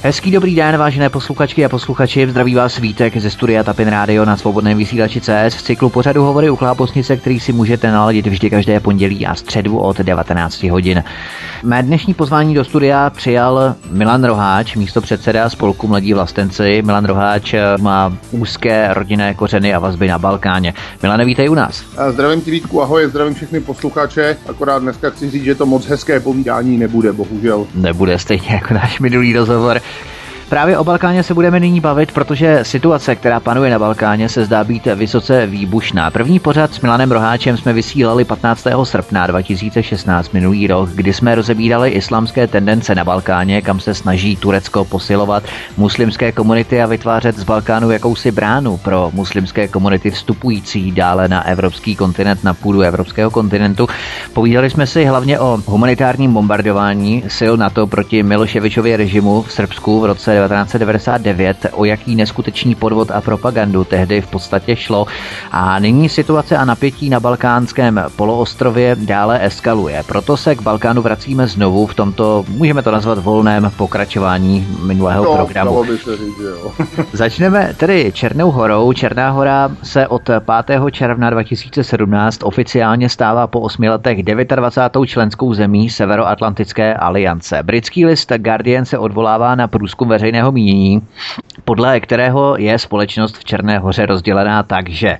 Hezký dobrý den, vážené posluchačky a posluchači, zdraví vás Vítek ze studia Tapin Radio na svobodném vysílači CS v cyklu pořadu Hovory u Chlápostnice, který si můžete naladit vždy každé pondělí a středu od 19 hodin. Mé dnešní pozvání do studia přijal Milan Roháč, místopředseda spolku Mladí vlastenci. Milan Roháč má úzké rodinné kořeny a vazby na Balkáně. Milane, vítej u nás. Zdravím ti, Vítku, ahoj, zdravím všechny posluchače. Akorát dneska chci říct, že to moc hezké povídání nebude, bohužel. Nebude, stejně jako náš minulý rozhovor. Právě o Balkáně se budeme nyní bavit, protože situace, která panuje na Balkáně, se zdá být vysoce výbušná. První pořad s Milanem Roháčem jsme vysílali 15. srpna 2016 minulý rok, kdy jsme rozebírali islámské tendence na Balkáně, kam se snaží Turecko posilovat muslimské komunity a vytvářet z Balkánu jakousi bránu pro muslimské komunity vstupující dále na evropský kontinent, na půdu evropského kontinentu. Povídali jsme si hlavně o humanitárním bombardování sil NATO proti Miloševičově režimu v Srbsku v roce 1999, o jaký neskutečný podvod a propagandu tehdy v podstatě šlo. A nyní situace a napětí na balkánském poloostrově dále eskaluje. Proto se k Balkánu vracíme znovu v tomto, můžeme to nazvat, volném pokračování minulého programu. By se říct, jo. Začneme tedy Černou horou. Černá hora se od 5. června 2017 oficiálně stává po 8 letech 29. členskou zemí Severoatlantické aliance. Britský list Guardian se odvolává na průzkum veřejného mínění, podle kterého je společnost v Černé hoře rozdělená tak, že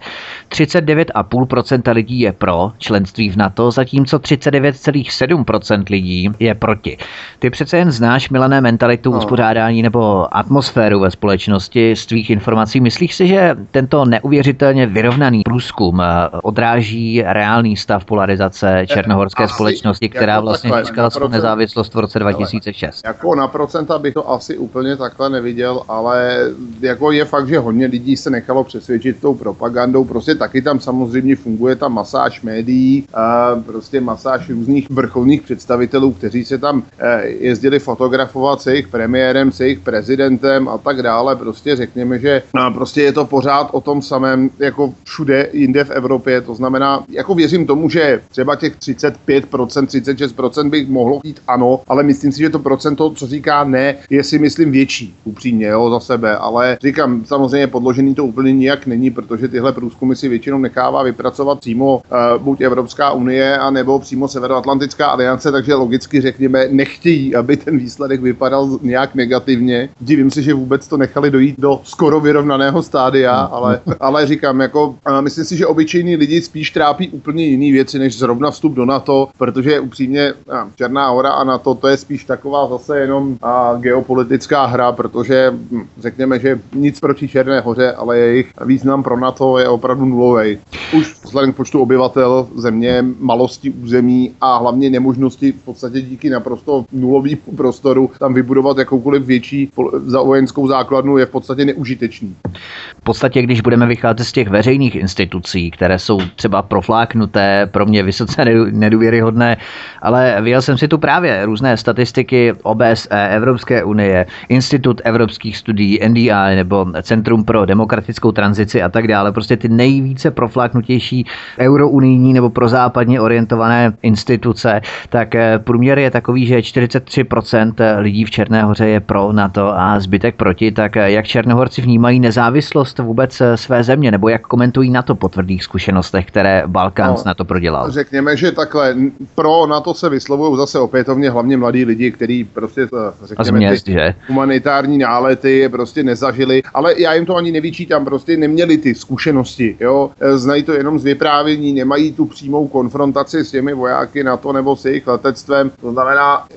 39,5% lidí je pro členství v NATO, zatímco 39,7% lidí je proti. Ty přece jen znáš, Milané, mentalitu, uspořádání nebo atmosféru ve společnosti z tvých informací. Myslíš si, že tento neuvěřitelně vyrovnaný průzkum odráží reálný stav polarizace černohorské společnosti, která jako vlastně získala svou nezávislost v roce 2006? Jako na procenta bych to asi úplně takhle neviděl, ale jako je fakt, že hodně lidí se nechalo přesvědčit tou propagandou. Prostě taky tam samozřejmě funguje ta masáž médií, prostě masáž různých vrcholných představitelů, kteří se tam jezdili fotografovat se jejich premiérem, se jejich prezidentem a tak dále. Prostě řekněme, že prostě je to pořád o tom samém jako všude jinde v Evropě. To znamená, jako věřím tomu, že třeba těch 35%, 36% by mohlo jít ano, ale myslím si, že to procento, co říká ne, je si myslím větší, upřímně, jo, za sebe, ale říkám, samozřejmě podložený to úplně nijak není, protože tyhle průzkumy si většinou nechává vypracovat přímo buď Evropská unie, anebo přímo Severoatlantická aliance, takže logicky řekněme, nechtějí, aby ten výsledek vypadal nějak negativně. Divím si, že vůbec to nechali dojít do skoro vyrovnaného stádia, ale říkám, jako myslím si, že obyčejní lidi spíš trápí úplně jiný věci, než zrovna vstup do NATO, protože upřímně Černá hora a NATO to je spíš taková zase jenom geopolitická hra, protože řekněme, že nic proti Černé hoře, ale jejich význam pro NATO je opravdu nulový. Už vzhledem k počtu obyvatel země, malosti území a hlavně nemožnosti v podstatě díky naprosto nulovému prostoru tam vybudovat jakoukoliv větší vojenskou základnu je v podstatě neužitečný. V podstatě, když budeme vycházet z těch veřejných institucí, které jsou třeba profláknuté, pro mě vysoce nedůvěryhodné, ale viděl jsem si tu právě různé statistiky OBSE, Evropské unie, Institut evropských studií, NDI nebo Centrum pro demokratickou tranzici a tak dále. Prostě ty nejvíce profláknutější eurounijní nebo prozápadně orientované instituce, tak průměr je takový, že 43% lidí v Černé hoře je pro NATO a zbytek proti. Tak jak Černohorci vnímají nezávislost vůbec své země, nebo jak komentují NATO po tvrdých zkušenostech, které Balkán s NATO prodělal? Řekněme, že takhle pro NATO se vyslovují zase opětovně hlavně mladí lidi, kteří prostě řekněme humanitární nálety prostě nezažili, ale já jim to ani nevyčítám, prostě neměli ty zkušenosti, jo, znají to jenom z vyprávění, nemají tu přímou konfrontaci s těmi vojáky NATO nebo s jejich letectvem, to znamená,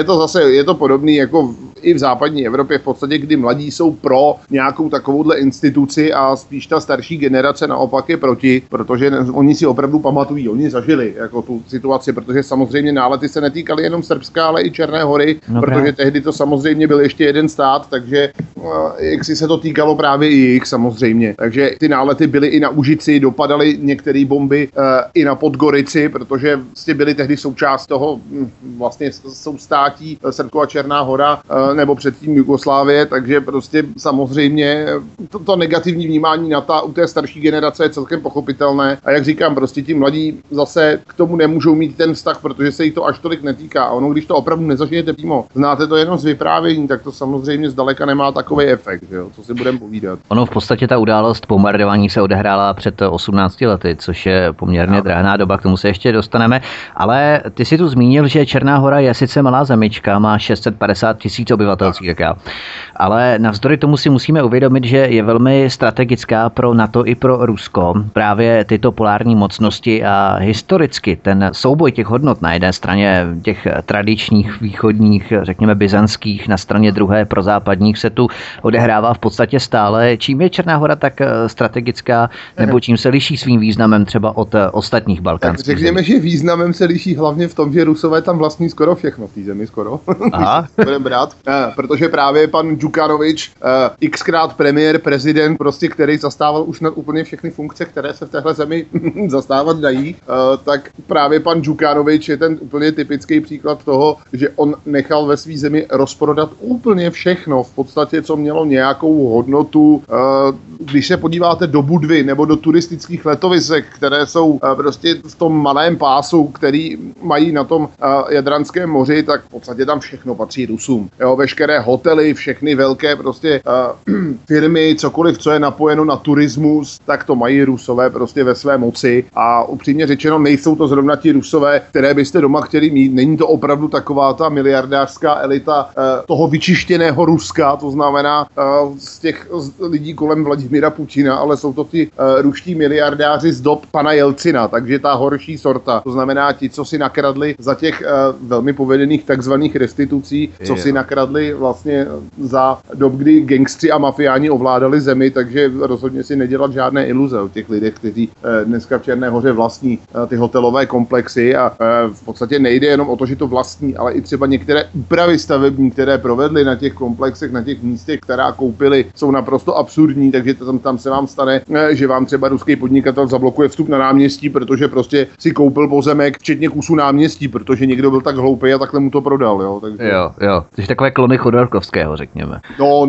je to podobný jako i v západní Evropě v podstatě, kdy mladí jsou pro nějakou takovouhle instituci a spíš ta starší generace naopak je proti, protože oni si opravdu pamatují, oni zažili jako tu situaci, protože samozřejmě nálety se netýkaly jenom Srbska, ale i Černé hory, protože tehdy to samozřejmě byl ještě jeden stát, takže jak si se to týkalo právě i jich samozřejmě. Takže ty nálety byly i na Užici, dopadaly některé bomby i na Podgorici, protože vlastně byly tehdy součást toho vlastně soustátí Srbsko a Černá Hora nebo předtím Jugoslávie, takže prostě samozřejmě to negativní vnímání NATO u té starší generace je celkem pochopitelné. A jak říkám, prostě ti mladí zase k tomu nemůžou mít ten vztah, protože se jich to až tolik netýká. A ono, když to opravdu nezažijete přímo, znáte to jenom z vyprávění, tak to samozřejmě zdaleka nemá takový efekt, jo? Co si budeme povídat. Ono v podstatě ta událost bombardování se odehrála před 18 lety, což je poměrně drahná doba, k tomu se ještě dostaneme. Ale ty si tu zmínil, že Černá Hora je sice malá zemička, má 650 000 obyvatel, ale navzdory tomu si musíme uvědomit, že je velmi strategická pro NATO i pro Rusko. Právě tyto polární mocnosti a historicky ten souboj těch hodnot na jedné straně těch tradičních východních, řekněme byzantských, na straně druhé prozápadních se tu odehrává v podstatě stále. Čím je Černá Hora tak strategická, nebo čím se liší svým významem třeba od ostatních balkánských zemí? Řekněme, že významem se liší hlavně v tom, že Rusové tam vlastní skoro všechno v té zemi, skoro. Aha. Budeme brát, protože právě pan Djukanovič, xkrát premiér, prezident, prostě, který zastával už na úplně všechny funkce, které se v téhle zemi zastávat dají, tak právě pan Djukanovič je ten úplně typický příklad toho, že on nechal ve své zemi rozprodat úplně všechno, v podstatě, co mělo nějakou hodnotu. Když se podíváte do Budvy nebo do turistických letovisek, které jsou prostě v tom malém pásu, který mají na tom Jadranském moři, tak v podstatě tam všechno patří Rusům. Jo, veškeré hotely, všechny velké prostě firmy, cokoliv, co je napojeno na turismus, tak to mají Rusové prostě ve své moci. A upřímně řečeno, nejsou to zrovna ti Rusové, které byste doma chtěli mít. Není to opravdu taková ta miliardářská elita toho vyčištěného Ruska, to znamená z těch lidí kolem Vladimira Putina, ale jsou to ti ruští miliardáři z dob pana Jelcina, takže ta horší sorta. To znamená ti, co si nakradli za těch velmi povedených takzvaných restitucí, co si nakradli vlastně za dob, kdy gangstři a mafiáni ovládali zemi, takže rozhodně si nedělat žádné iluze o těch lidech, kteří dneska v Černé Hoře vlastní ty hotelové komplexy a v podstatě nejde jenom o to, že to vlastní, ale i třeba některé úpravy stavební, které provedly na těch komplexech, na těch místech, která koupili, jsou naprosto absurdní, takže tam se vám stane, že vám třeba ruský podnikatel zablokuje vstup na náměstí, protože prostě si koupil pozemek, včetně kusu náměstí, protože někdo byl tak hloupý a takhle mu to prodal, jo. Takže... Jo. Takže takové klony Chodorkovského, řekněme.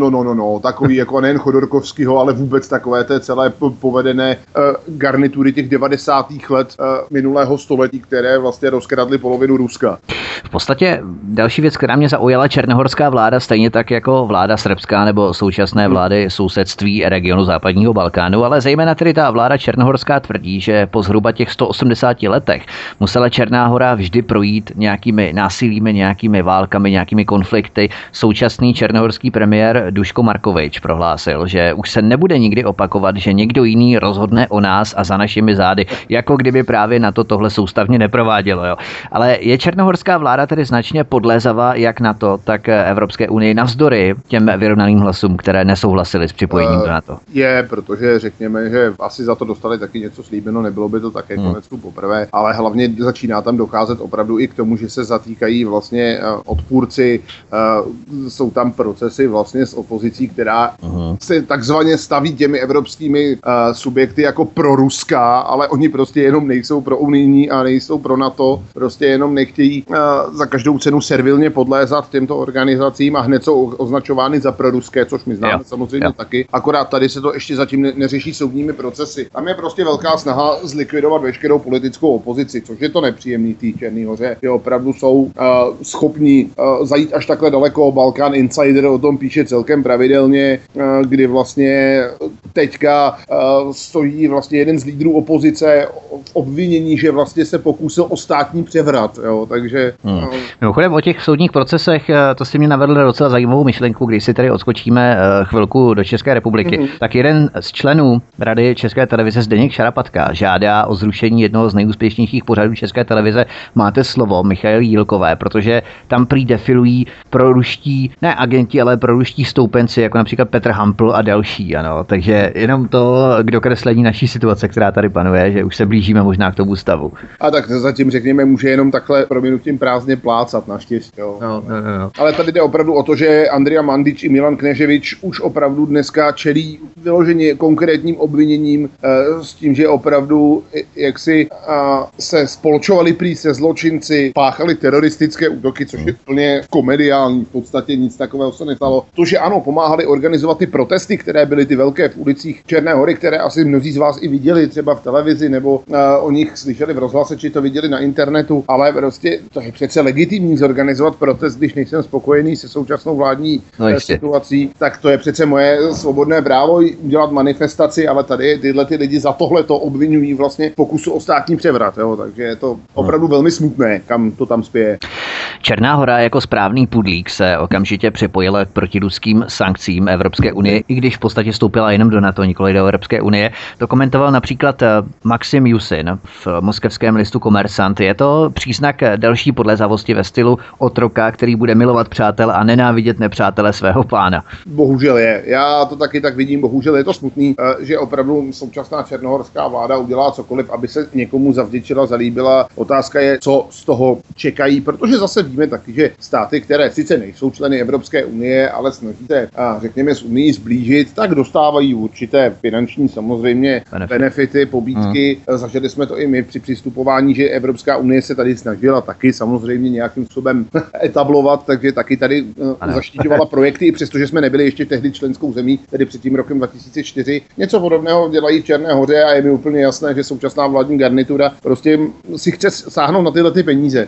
No, takový jako nejen Chodorkovského, ale vůbec takové té celé povedené garnitury těch 90. let minulého století, které vlastně rozkradly polovinu Ruska. V podstatě další věc, která mě zaujala, černohorská vláda, stejně tak jako vláda srbská nebo současné vlády sousedství regionu západního Balkánu, ale zejména tedy ta vláda černohorská tvrdí, že po zhruba těch 180 letech musela Černá Hora vždy projít nějakými násilími, nějakými válkami, nějakými konflikty. Současný černohorský premiér Duško Markovič prohlásil, že už se nebude nikdy opakovat, že někdo jiný rozhodne o nás a za našimi zády, jako kdyby právě na tohle soustavně neprovádělo. Jo. Ale je černohorská vláda tedy značně podlézavá jak NATO, tak Evropské unii navzdory těm vyrovnaným hlasům, které nesouhlasily s připojením do NATO. Je, protože řekněme, že asi za to dostali taky něco slíbeno, nebylo by to také konecku poprvé, ale hlavně začíná tam docházet opravdu i k tomu, že se zatýkají vlastně odpůrci, jsou tam procesy vlastně s opozicí, která se takzvaně staví těmi evropskými subjekty jako proruská, ale oni prostě jenom nejsou pro unijní a nejsou pro NATO, prostě jenom nechtějí za každou cenu servilně podlézat těmto organizacím a hned jsou označovány za proruské, což my známe samozřejmě taky. Akorát tady se to ještě zatím neřeší soudními procesy. Tam je prostě velká snaha zlikvidovat veškerou politickou opozici, což je to nepříjemný té Černé Hoře, že opravdu jsou schopní zajít až takhle daleko. Balkán Insider o tom píše celkem pravidelně, kdy vlastně teďka stojí vlastně jeden z lídrů opozice v obvinění, že vlastně se pokusil o státní převrat, jo, takže... Mimochodem o těch soudních procesech, to si mě navedl docela zajímavou myšlenku, když si tady odskočíme chvilku do České republiky, tak jeden z členů Rady České televize Zdeněk Šarapatka žádá o zrušení jednoho z nejúspěšnějších pořadů České televize Máte slovo, Michail Jílkové, protože tam prý defilují proruští, ne agenti, ale proruští stoupenci, jako například Petr Hampl a další, ano. Takže jenom to k dokreslení naší situace, která tady panuje, že už se blížíme dospějeme možná k tomu stavu. A tak zatím řekněme, může jenom takhle prominutím prázdně plácat naštěstí. No. Ale tady jde opravdu o to, že Andrija Mandić i Milan Kneževič už opravdu dneska čelí vyloženě konkrétním obviněním s tím, že opravdu jaksi se spolčovali prý se zločinci, páchali teroristické útoky, což je plně komediální, v podstatě nic takového se nestalo. To, že ano, pomáhali organizovat ty protesty, které byly ty velké v ulicích Černé Hory, které asi mnozí z vás i viděli třeba v televizi, nebo o nich slyšeli v rozhlase, či to viděli na internetu, ale prostě to je přece legitimní zorganizovat protest, když nejsem spokojený se současnou vládní situací, tak to je přece moje svobodné právo udělat manifestaci, ale tady tyhle ty lidi za tohle to obvinují vlastně pokusu o státní převrat, jo, takže je to opravdu velmi smutné, kam to tam spěje. Černá Hora jako správný pudlík se okamžitě připojila k protiruským sankcím Evropské unie, i když v podstatě vstoupila jenom do NATO, nikoli do Evropské unie. To komentoval například Maxim Jusin v moskevském listu Komersant. Je to příznak další podlézavosti ve stylu otroka, který bude milovat přátel a nenávidět nepřátele svého pána? Bohužel je. Já to taky tak vidím. Bohužel je to smutný, že opravdu současná černohorská vláda udělá cokoliv, aby se někomu zavděčila, zalíbila. Otázka je, co z toho čekají, protože zase víme taky, že státy, které sice nejsou členy Evropské unie, ale snaží se, řekněme, s unii zblížit, tak dostávají určité finanční samozřejmě benefity, pobídky. Zažili jsme to i my při přistupování, že Evropská unie se tady snažila taky samozřejmě nějakým způsobem etablovat, takže taky tady zaštiťovala projekty, i přestože jsme nebyli ještě tehdy členskou zemí, tedy před tím rokem 2004. Něco podobného dělají v Černé Hoře a je mi úplně jasné, že současná vládní garnitura prostě si chce sáhnout na tyhle ty peníze.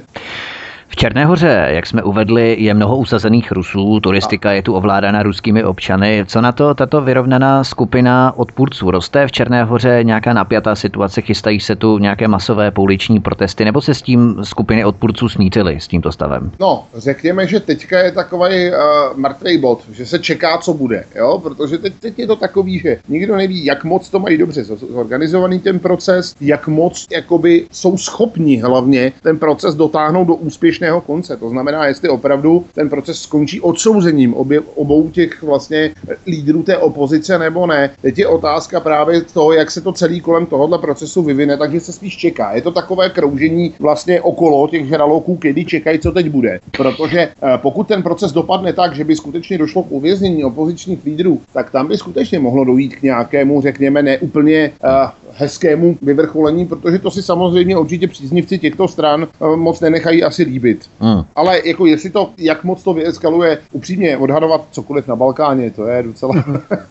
V Černé Hoře, jak jsme uvedli, je mnoho usazených Rusů, turistika je tu ovládána ruskými občany. Co na to tato vyrovnaná skupina odpůrců? Roste v Černé Hoře nějaká napjatá situace, chystají se tu nějaké masové pouliční protesty, nebo se s tím skupiny odpůrců smířily s tímto stavem? No, řekněme, že teďka je takový mrtvý bod, že se čeká, co bude, jo? Protože teď je to takový, že nikdo neví, jak moc to mají dobře zorganizovaný ten proces, jak moc jakoby jsou schopni hlavně ten proces dotáhnout do úspěšného konce. To znamená, jestli opravdu ten proces skončí odsouzením obou těch vlastně lídrů té opozice nebo ne. Teď je otázka právě toho, jak se to celý kolem tohohle procesu vyvine, takže se spíš čeká. Je to takové kroužení vlastně okolo těch žraloků, kdy čekají, co teď bude. Protože pokud ten proces dopadne tak, že by skutečně došlo k uvěznění opozičních lídrů, tak tam by skutečně mohlo dojít k nějakému, řekněme, neúplně hezkému vyvrcholení, protože to si samozřejmě určitě příznivci těchto stran moc nenechají asi líbit. Ale jako jestli to, jak moc to vyeskaluje, upřímně odhadovat cokoliv na Balkáně, to je docela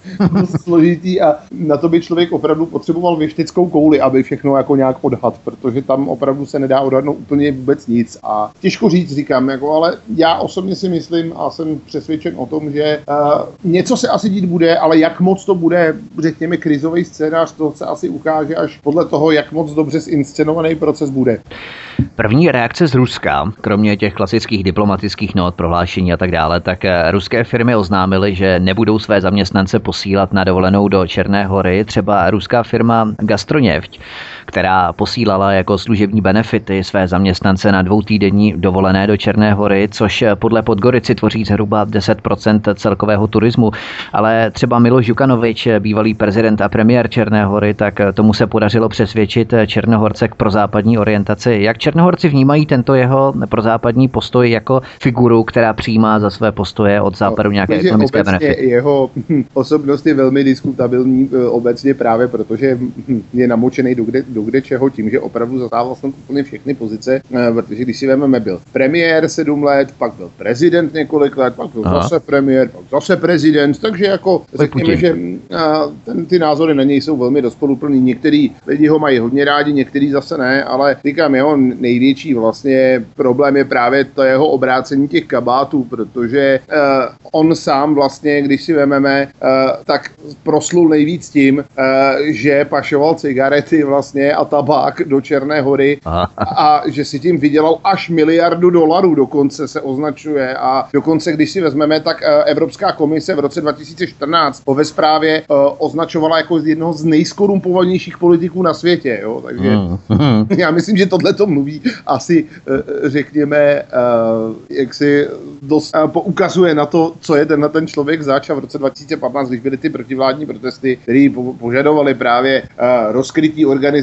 složitý a na to by člověk opravdu potřeboval věštickou kouli, aby všechno jako nějak odhad, protože tam opravdu se nedá odhadnout úplně vůbec nic a těžko říct, říkám, jako, ale já osobně si myslím a jsem přesvědčen o tom, že něco se asi dít bude, ale jak moc to bude, řekněme, krizový scénář, to se asi ukáže až podle toho, jak moc dobře zinscenovaný proces bude. První reakce z Ruska, kromě těch klasických diplomatických not, prohlášení a tak dále, tak ruské firmy oznámily, že nebudou své zaměstnance posílat na dovolenou do Černé Hory. Třeba ruská firma Gastroněfť, která posílala jako služební benefity své zaměstnance na 2týdenní dovolené do Černé Hory, což podle Podgorici tvoří zhruba 10% celkového turismu. Ale třeba Miloš Jukanovič, bývalý prezident a premiér Černé Hory, tak tomu se podařilo přesvědčit Černohorce k prozápadní orientaci. Jak Černohorci vnímají tento jeho prozápadní postoj jako figuru, která přijímá za své postoje od západu nějaké ekonomické benefity? Jeho osobnost je velmi diskutabilní obecně právě, protože je namočený do kde čeho tím, že opravdu zastával jsem úplně všechny pozice, protože když si vezmeme, byl premiér 7 let, pak byl prezident několik let, pak byl zase premiér, pak zase prezident, takže jako řekněme, že ty názory na něj jsou velmi rozporuplný. Některý lidi ho mají hodně rádi, některý zase ne, ale říkám, jeho největší vlastně problém je právě to jeho obrácení těch kabátů, protože on sám vlastně, když si vezmeme, tak proslul nejvíc tím, že pašoval cigarety vlastně a tabák do Černé Hory a že si tím vydělal až $1 miliardu dokonce se označuje a dokonce, když si vezmeme, tak Evropská komise v roce 2014 ho ve zprávě označovala jako jednoho z nejskorumpovanějších politiků na světě, jo? Takže já myslím, že tohle to mluví asi, řekněme, jak si dost poukazuje na to, co je ten člověk zač a v roce 2015, když byly ty protivládní protesty, které požadovali právě rozkrytí organizované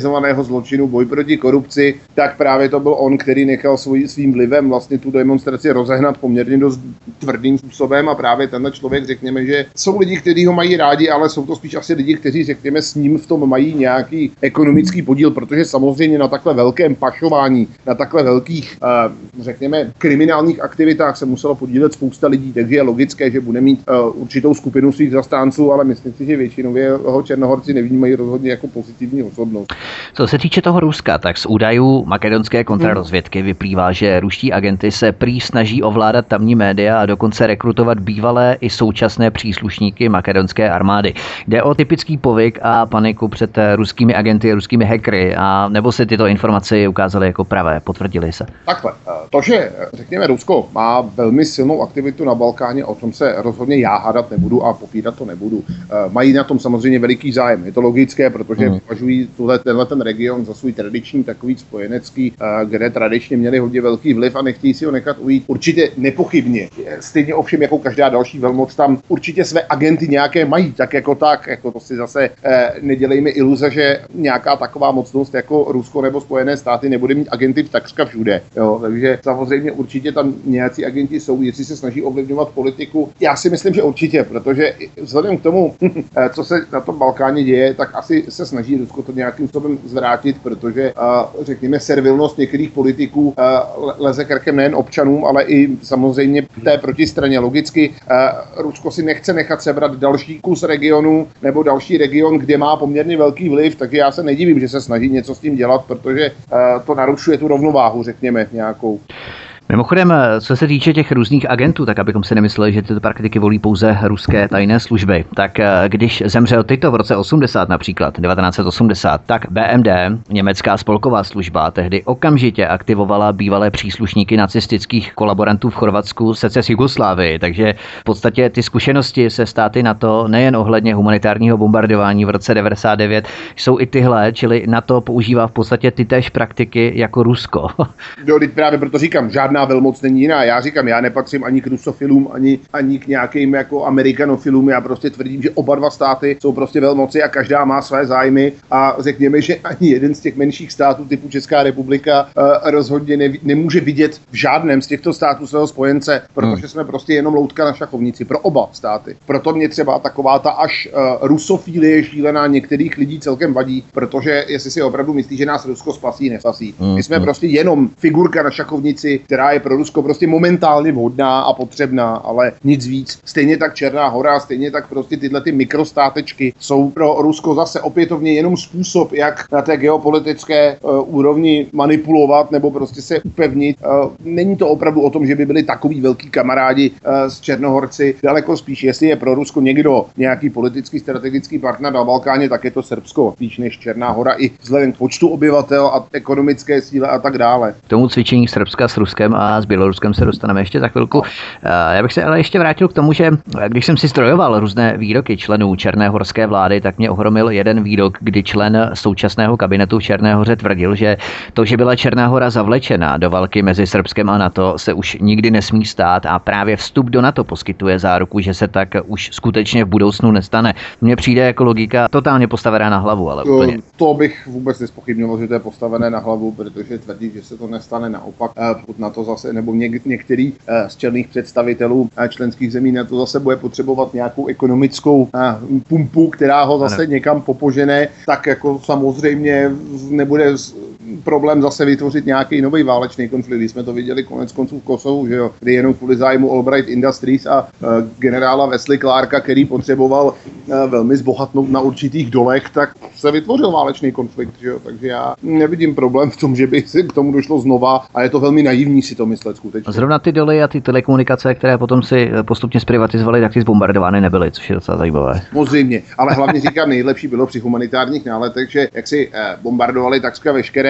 organizovaného zločinu, boj proti korupci, tak právě to byl on, který nechal svým vlivem vlastně tu demonstraci rozehnat poměrně dost tvrdým způsobem a právě tenhle člověk, řekněme, že jsou lidi, kteří ho mají rádi, ale jsou to spíš asi lidi, kteří, řekněme, s ním v tom mají nějaký ekonomický podíl, protože samozřejmě na takhle velkém pašování, na takhle velkých, řekněme, kriminálních aktivitách se muselo podílet spousta lidí, takže je logické, že bude mít určitou skupinu svých zastánců, ale myslím si, že většinově ho Černohorci nevnímají rozhodně jako pozitivní osobnost. Co se týče toho Ruska, tak z údajů makedonské kontrarozvědky vyplývá, že ruští agenti se prý snaží ovládat tamní média a dokonce rekrutovat bývalé i současné příslušníky makedonské armády. Jde o typický povyk a paniku před ruskými agenty, ruskými hackery, a nebo se tyto informace ukázaly jako pravé, potvrdily se? Takhle, to, že řekněme Rusko má velmi silnou aktivitu na Balkáně, o tom se rozhodně já hádat nebudu a popírat to nebudu. Mají na tom samozřejmě veliký zájem. Je to logické, protože považují tenhle ten region za svůj tradiční takový spojenecký, kde tradičně měli hodně velký vliv a nechtějí si ho nechat ujít. Určitě nepochybně. Stejně ovšem jako každá další velmoc tam určitě své agenty nějaké mají, tak, jako to si zase nedělejme iluze, že nějaká taková mocnost jako Rusko nebo Spojené státy nebude mít agenty takřka všude. Jo, takže samozřejmě určitě tam nějací agenti jsou, jestli se snaží ovlivňovat politiku. Já si myslím, že určitě, protože vzhledem k tomu, co se na tom Balkáně děje, tak asi se snaží Rusko to nějakým způsobem zvrátit, protože řekněme servilnost některých politiků leze krkem nejen občanům, ale i samozřejmě té protistraně. Logicky Rusko si nechce nechat sebrat další kus regionu nebo další region, kde má poměrně velký vliv, takže já se nedivím, že se snaží něco s tím dělat, protože to narušuje tu rovnováhu, řekněme, nějakou. Mimochodem, co se týče těch různých agentů, tak abychom si nemysleli, že tyto praktiky volí pouze ruské tajné služby, tak když zemřel Tito v roce 80 například, 1980, tak BMD, německá spolková služba, tehdy okamžitě aktivovala bývalé příslušníky nacistických kolaborantů v Chorvatsku secese Jugoslávii, takže v podstatě ty zkušenosti se státy NATO nejen ohledně humanitárního bombardování v roce 99 jsou i tyhle, čili NATO používá v podstatě ty též praktiky jako Rusko. Jo, právě proto říkám, žádná velmoc není jiná. Já říkám, já nepatřím ani k rusofilům, ani k nějakým jako amerikanofilům. Já prostě tvrdím, že oba dva státy jsou prostě velmoci a každá má své zájmy a řekněme, že ani jeden z těch menších států typu Česká republika rozhodně nemůže vidět v žádném z těchto států svého spojence, protože jsme prostě jenom loutka na šachovnici pro oba státy. Proto mě třeba taková ta až rusofilie šílená některých lidí celkem vadí, protože jestli si opravdu myslí, že nás Rusko spasí, nespasí. My jsme prostě jenom figurka na šachovnici, která je pro Rusko prostě momentálně vhodná a potřebná, ale nic víc. Stejně tak Černá Hora, stejně tak prostě tyhle ty mikrostátečky jsou pro Rusko zase opětovně jenom způsob, jak na té geopolitické úrovni manipulovat nebo prostě se upevnit. Není to opravdu o tom, že by byli takový velký kamarádi s Černohorci, daleko spíš, jestli je pro Rusko někdo nějaký politický strategický partner na Balkáně, tak je to Srbsko, spíš než Černá Hora i vzhledem k počtu obyvatel a ekonomické síle a tak dále. K tomu cvičení Srbska s Ruskem a s Běloruskem se dostaneme ještě za chvilku. Já bych se ale ještě vrátil k tomu, že když jsem si zdrojoval různé výroky členů černéhorské vlády, tak mě ohromil jeden výrok, kdy člen současného kabinetu v Černé Hoře tvrdil, že to, že byla Černá Hora zavlečena do války mezi Srbskem a NATO, se už nikdy nesmí stát a právě vstup do NATO poskytuje záruku, že se tak už skutečně v budoucnu nestane. Mně přijde jako logika totálně postavená na hlavu, ale úplně. To bych vůbec nespochybňoval, že to je postavené na hlavu, protože tvrdí, že se to nestane, naopak na to zase, nebo některý z čelných představitelů členských zemí na to zase bude potřebovat nějakou ekonomickou pumpu, která ho zase někam popožene, tak jako samozřejmě nebude problém zase vytvořit nějaký nový válečný konflikt. Jsme to viděli konec konců v Kosovu, že jo, kdy jenom kvůli zájmu Albright Industries a generála Wesley Clarka, který potřeboval velmi zbohatnout na určitých dolech, tak se vytvořil válečný konflikt, že jo. Takže já nevidím problém v tom, že by se k tomu došlo znova a je to velmi naivní si to myslet skutečně. Zrovna ty doly a ty telekomunikace, které potom si postupně zprivatizovaly, tak ty zbombardovány nebyly, což je docela zajímavé. Samozřejmě, ale hlavně říkám, nejlepší bylo při humanitárních náletech, že jak si bombardovali takřka veškeré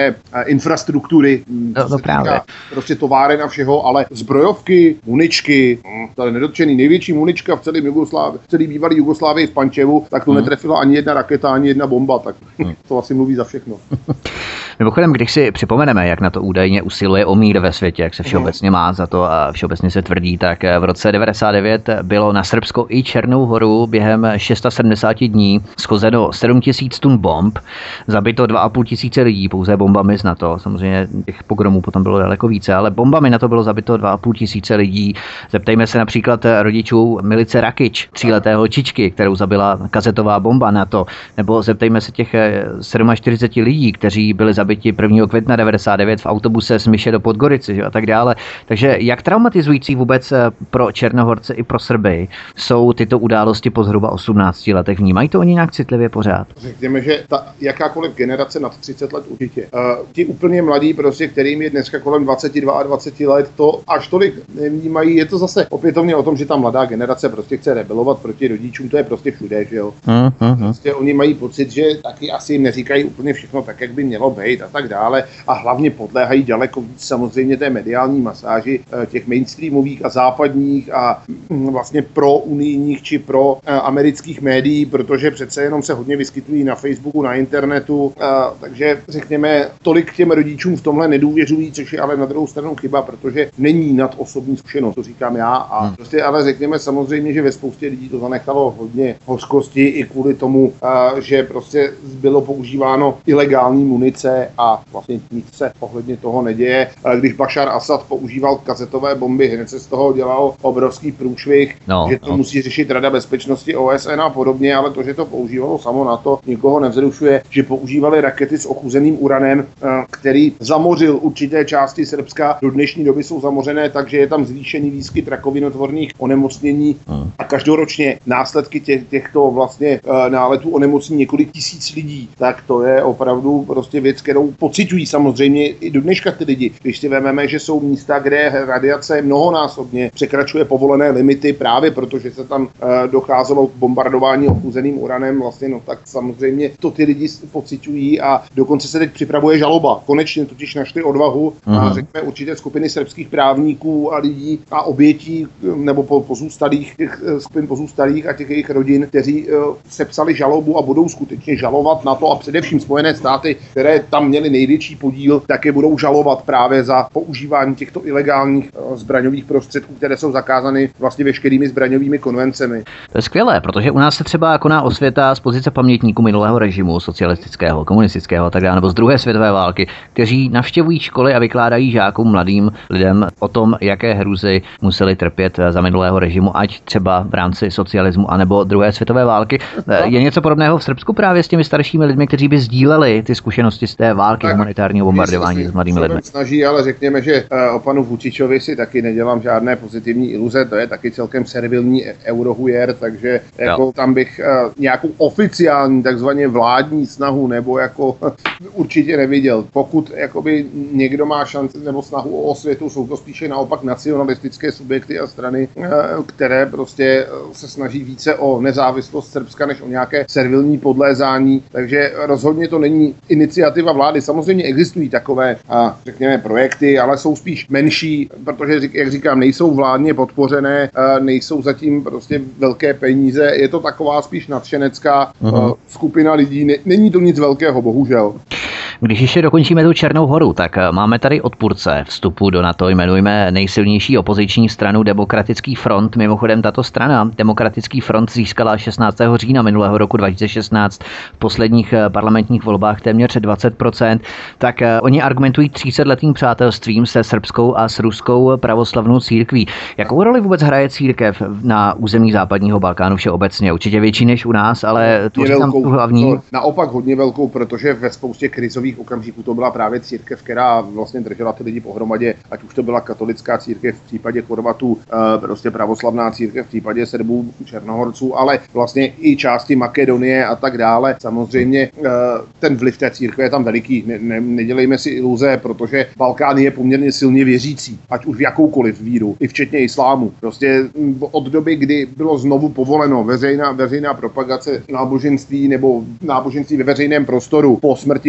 řekněme, infrastruktury, no právě. Prostě továren a všeho, ale zbrojovky, muničky, to je nedotčený největší munička v celý bývalý Jugoslávii v Pančevu, tak to netrefila ani jedna raketa, ani jedna bomba, tak to asi mluví za všechno. Mimochodem, když si připomeneme, jak na to údajně usiluje o mír ve světě, jak se všeobecně má za to a všeobecně se tvrdí, tak v roce 99 bylo na Srbsko i Černou Horu během 670 dní schozeno 7 000 tun bomb, zabito 2 500 lidí pouze bombami z NATO. Samozřejmě těch pogromů potom bylo daleko více, ale bombami na to bylo zabito 2 500 lidí. Zeptejme se například rodičů milice Rakič, 3letého Čičky, kterou zabila kazetová bomba NATO, nebo zeptejme se těch 47 lidí, kteří byli zabiti 1. května 99 v autobuse z Myše do Podgorice, že? A tak dále. Takže jak traumatizující vůbec pro Černohorce i pro Srby jsou tyto události po zhruba 18 letech? Vnímají to oni nějak citlivě pořád? Řekněme, že ta jakákoliv generace nad 30 let určitě. Ti úplně mladí, prostě, kterým je dneska kolem 22 let, to až tolik nevnímají. Je to zase opětovně o tom, že ta mladá generace prostě chce rebelovat proti rodičům, to je prostě všude, že jo. Prostě oni mají pocit, že taky asi jim neříkají úplně všechno tak, jak by mělo být a tak dále. A hlavně podléhají daleko víc samozřejmě té mediální masáži těch mainstreamových a západních a vlastně pro unijních či pro amerických médií, protože přece jenom se hodně vyskytují na Facebooku, na internetu, takže řekněme, tolik těm rodičům v tomhle nedůvěřují, což je ale na druhou stranu chyba, protože není nad osobní zkušenost, to říkám já, a prostě ale řekněme samozřejmě, že ve spoustě lidí to zanechalo hodně hořkosti i kvůli tomu, že prostě bylo používáno ilegální munice a vlastně nic se ohledně toho neděje. Když Bašar Asad používal kazetové bomby, hned se z toho dělal obrovský průšvih, že to musí řešit Rada bezpečnosti OSN a podobně, ale to, že to používalo samo NATO, nikoho nevzrušuje, že používali rakety s ochuzeným uranem, který zamořil určité části Srbska, do dnešní doby jsou zamořené, takže je tam zvýšený výskyt rakovinotvorných onemocnění a každoročně následky těchto vlastně náletů onemocní několik tisíc lidí. Tak to je opravdu prostě věc, kterou pociťují samozřejmě i do dneška ty lidi. Když si vezmeme, že jsou místa, kde radiace mnohonásobně překračuje povolené limity právě protože se tam docházelo k bombardování ochuzeným uranem, vlastně, no tak samozřejmě to ty lidi pociťují a dokonce se teď připravuje žaloba. Konečně totiž našli odvahu a řekněme určité skupiny srbských právníků a lidí a obětí nebo pozůstalých, těch skupin pozůstalých a těch jejich rodin, kteří sepsali žalobu a budou skutečně žalovat na to a především Spojené státy, které tam měly největší podíl, také budou žalovat právě za používání těchto ilegálních zbraňových prostředků, které jsou zakázány vlastně veškerými zbraňovými konvencemi. To je skvělé, protože u nás se třeba koná osvěta z pozice pamětníků minulého režimu, socialistického, komunistického a tak dále, nebo z druhé světové války, kteří navštěvují školy a vykládají žákům, mladým lidem o tom, jaké hrůzy museli trpět za minulého režimu, ať třeba v rámci socialismu anebo druhé světové války. Je něco podobného v Srbsku právě s těmi staršími lidmi, kteří by sdíleli ty zkušenosti z té války, humanitárního bombardování s mladými lidmi? Snaží, ale řekněme, že o panu Vučičovi si taky nedělám žádné pozitivní iluze, to je taky celkem servilní eurohujer, takže jako tam bych nějakou oficiální takzvaně vládní snahu nebo jako určitě neviděl. Pokud jakoby někdo má šanci nebo snahu o osvětu, jsou to spíše naopak nacionalistické subjekty a strany, které prostě se snaží více o nezávislost Srbska než o nějaké servilní podlézání, takže rozhodně to není iniciativa vlády. Samozřejmě existují takové, řekněme, projekty, ale jsou spíš menší, protože, jak říkám, nejsou vládně podpořené, nejsou zatím prostě velké peníze, je to taková spíš nadšenecká skupina lidí, není to nic velkého, bohužel. Když ještě dokončíme tu Černou Horu, tak máme tady odpůrce vstupu do NATO, jmenujeme nejsilnější opoziční stranu Demokratický front. Mimochodem tato strana, Demokratický front, získala 16. října minulého roku 2016 v posledních parlamentních volbách téměř 20%, tak oni argumentují 300letým přátelstvím se srbskou a s ruskou pravoslavnou církví. Jakou roli vůbec hraje církev na území západního Balkánu všeobecně? Určitě větší než u nás, ale tvoří tam tu hlavní. Naopak hodně velkou, protože ve spoustě krizových okamžiků to byla právě církev, která vlastně držela ty lidi pohromadě, ať už to byla katolická církev v případě Chorvatů, prostě pravoslavná církev v případě Srbů, Černohorců, ale vlastně i části Makedonie a tak dále. Samozřejmě ten vliv té církve je tam veliký. Nedělejme si iluze, protože Balkán je poměrně silně věřící, ať už v jakoukoliv víru, i včetně islámu. Prostě od doby, kdy bylo znovu povoleno veřejná propagace náboženství nebo náboženství ve veřejném prostoru po smrti Josipa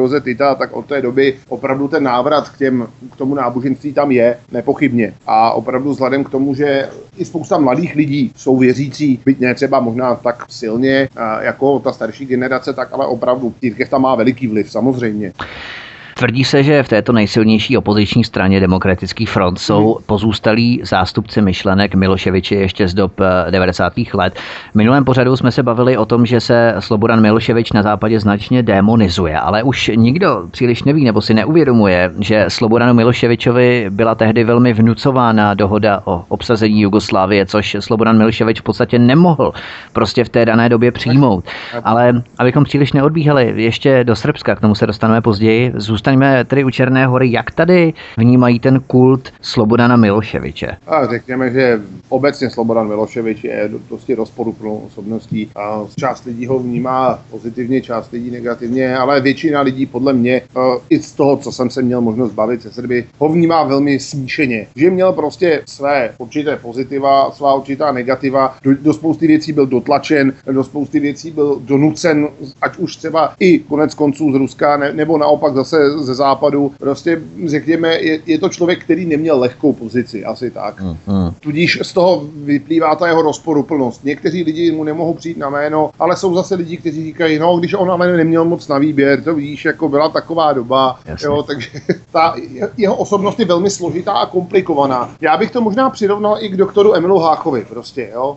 Ambroze Tita, tak od té doby opravdu ten návrat k tomu náboženství tam je nepochybně. A opravdu vzhledem k tomu, že i spousta mladých lidí jsou věřící, byť ne třeba možná tak silně jako ta starší generace, tak ale opravdu církev tam má veliký vliv, samozřejmě. Tvrdí se, že v této nejsilnější opoziční straně Demokratický front jsou pozůstalí zástupci myšlenek Miloševiče ještě z dob 90. let. V minulém pořadu jsme se bavili o tom, že se Slobodan Miloševič na západě značně démonizuje, ale už nikdo příliš neví nebo si neuvědomuje, že Slobodanu Miloševičovi byla tehdy velmi vnucována dohoda o obsazení Jugoslávie, což Slobodan Miloševič v podstatě nemohl prostě v té dané době přijmout. Ale abychom příliš neodbíhali ještě do Srbska, k tomu se dostaneme později, zůstaňme tedy u Černé Hory. Jak tady vnímají ten kult Slobodana Miloševiče? A řekněme, že obecně Slobodan Miloševič je dosti rozporuplnou osobností. A část lidí ho vnímá pozitivně, část lidí negativně, ale většina lidí podle mě, i z toho, co jsem se měl možnost bavit se Srby, ho vnímá velmi smíšeně. Že měl prostě své určité pozitiva, svá určitá negativa, do spousty věcí byl dotlačen, do spousty věcí byl donucen, ať už třeba i konec konců z Ruska, nebo naopak zase ze západu. Prostě řekněme, je to člověk, který neměl lehkou pozici, asi tak. Tudíž z toho vyplývá ta jeho rozporuplnost. Někteří lidi mu nemohou přijít na jméno, ale jsou zase lidi, kteří říkají, no, když on ale neměl moc na výběr, to víš, jako byla taková doba, jo, takže ta jeho osobnost je velmi složitá a komplikovaná. Já bych to možná přirovnal i k doktoru Emilu Háchovi, prostě, jo.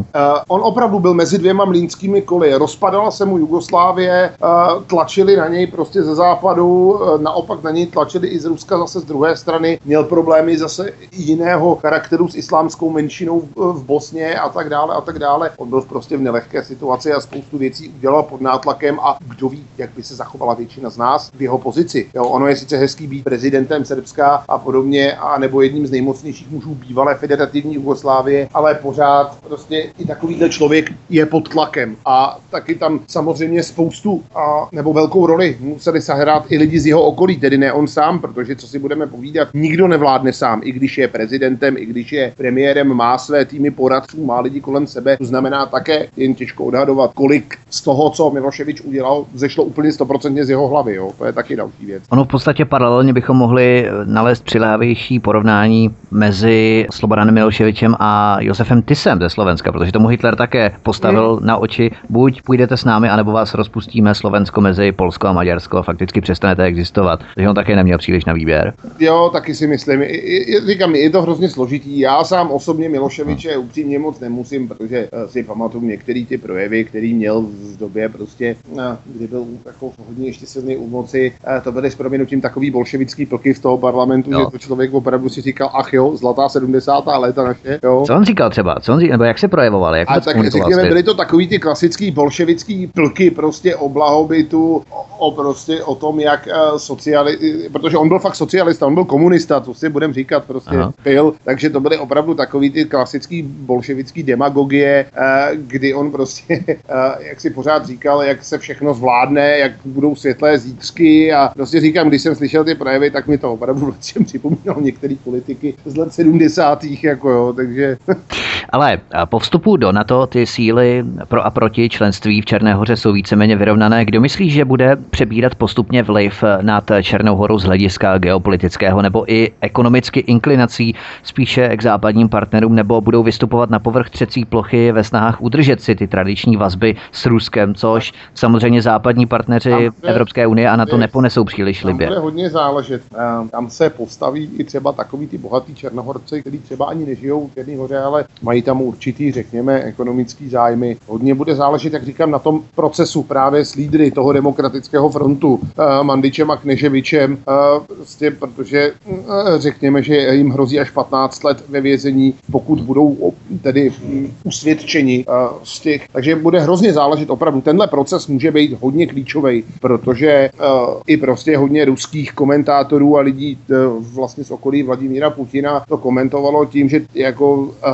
On opravdu byl mezi dvěma mlýnskými koly, rozpadala se mu Jugoslávie, tlačili na něj prostě ze západu, naopak na něj tlačili i z Ruska zase z druhé strany, měl problémy zase jiného charakteru s islámskou menšinou v Bosně a tak dále a tak dále. On byl prostě v nelehké situaci a spoustu věcí udělal pod nátlakem a kdo ví, jak by se zachovala většina z nás v jeho pozici. Jo, ono je sice hezký být prezidentem Srbska a podobně, a nebo jedním z nejmocnějších mužů bývalé federativní Jugoslávie, ale pořád prostě i takovýhle člověk je pod tlakem a taky tam samozřejmě spoustu nebo velkou roli museli sehrát i lidi z jeho okolí, tedy ne on sám, protože co si budeme povídat, nikdo nevládne sám, i když je prezidentem, i když je premiérem, má své týmy poradců, má lidi kolem sebe, to znamená také jen těžko odhadovat, kolik z toho, co Miloševič udělal, zešlo úplně 100% z jeho hlavy, jo, to je taky další věc. Ono v podstatě paralelně bychom mohli nalézt přiléhavější porovnání mezi Slobodanem Miloševičem a Josefem Tisem ze Slovenska, protože tomu Hitler také postavil na oči, buď půjdete s námi, anebo vás rozpustíme, Slovensko mezi Polsko a Maďarsko a fakticky přestanete existovat. Takže on také neměl příliš na výběr. Jo, taky si myslím. Říkám, je to hrozně složitý. Já sám osobně Miloševiče upřímně moc nemusím, protože si pamatuju některé ty projevy, který měl v době prostě, kdy byl jako hodně ještě silný u moci. To byly s proměnutím takový bolševický plky z toho parlamentu, jo. Že to člověk opravdu si říkal, ach jo, zlatá 70. léta naše. Jo. Co on říkal třeba? Nebo jak se projevoval? Jak a tak řekněme, byly to takový ty klasický bolševický plky prostě o blahobytu, o tom, jak protože on byl fakt socialista, on byl komunista, to si budeme říkat, prostě byl, takže to byly opravdu takový ty klasický bolševický demagogie, kdy on prostě, jak si pořád říkal, jak se všechno zvládne, jak budou světlé zítřky a prostě říkám, když jsem slyšel ty projevy, tak mi to opravdu připomínalo některé politiky z let 70. jako jo, takže... Ale po vstupu do NATO ty síly pro a proti členství v Černé Hoře jsou víceméně vyrovnané. Kdo myslí, že bude přebírat postupně vliv nad Černou Horou z hlediska geopolitického nebo i ekonomicky inklinací spíše k západním partnerům, nebo budou vystupovat na povrch třecí plochy ve snahách udržet si ty tradiční vazby s Ruskem, což samozřejmě západní partneři Evropské unie a NATO neponesou příliš libě. Tam bude hodně záležet. Tam se postaví i třeba takový ty bohatý Černohorci, kteří třeba ani nežijou v Černé Hoře, ale mají tam určitý, řekněme, ekonomický zájmy. Hodně bude záležet, jak říkám, na tom procesu právě s lídry toho demokratického frontu, Mandičem a Kneževičem, prostě, protože řekněme, že jim hrozí až 15 let ve vězení, pokud budou tedy usvědčeni z těch. Takže bude hrozně záležet opravdu. Tenhle proces může být hodně klíčový, protože i prostě hodně ruských komentátorů a lidí vlastně z okolí Vladimíra Putina to komentovalo tím, že jako hlavně, že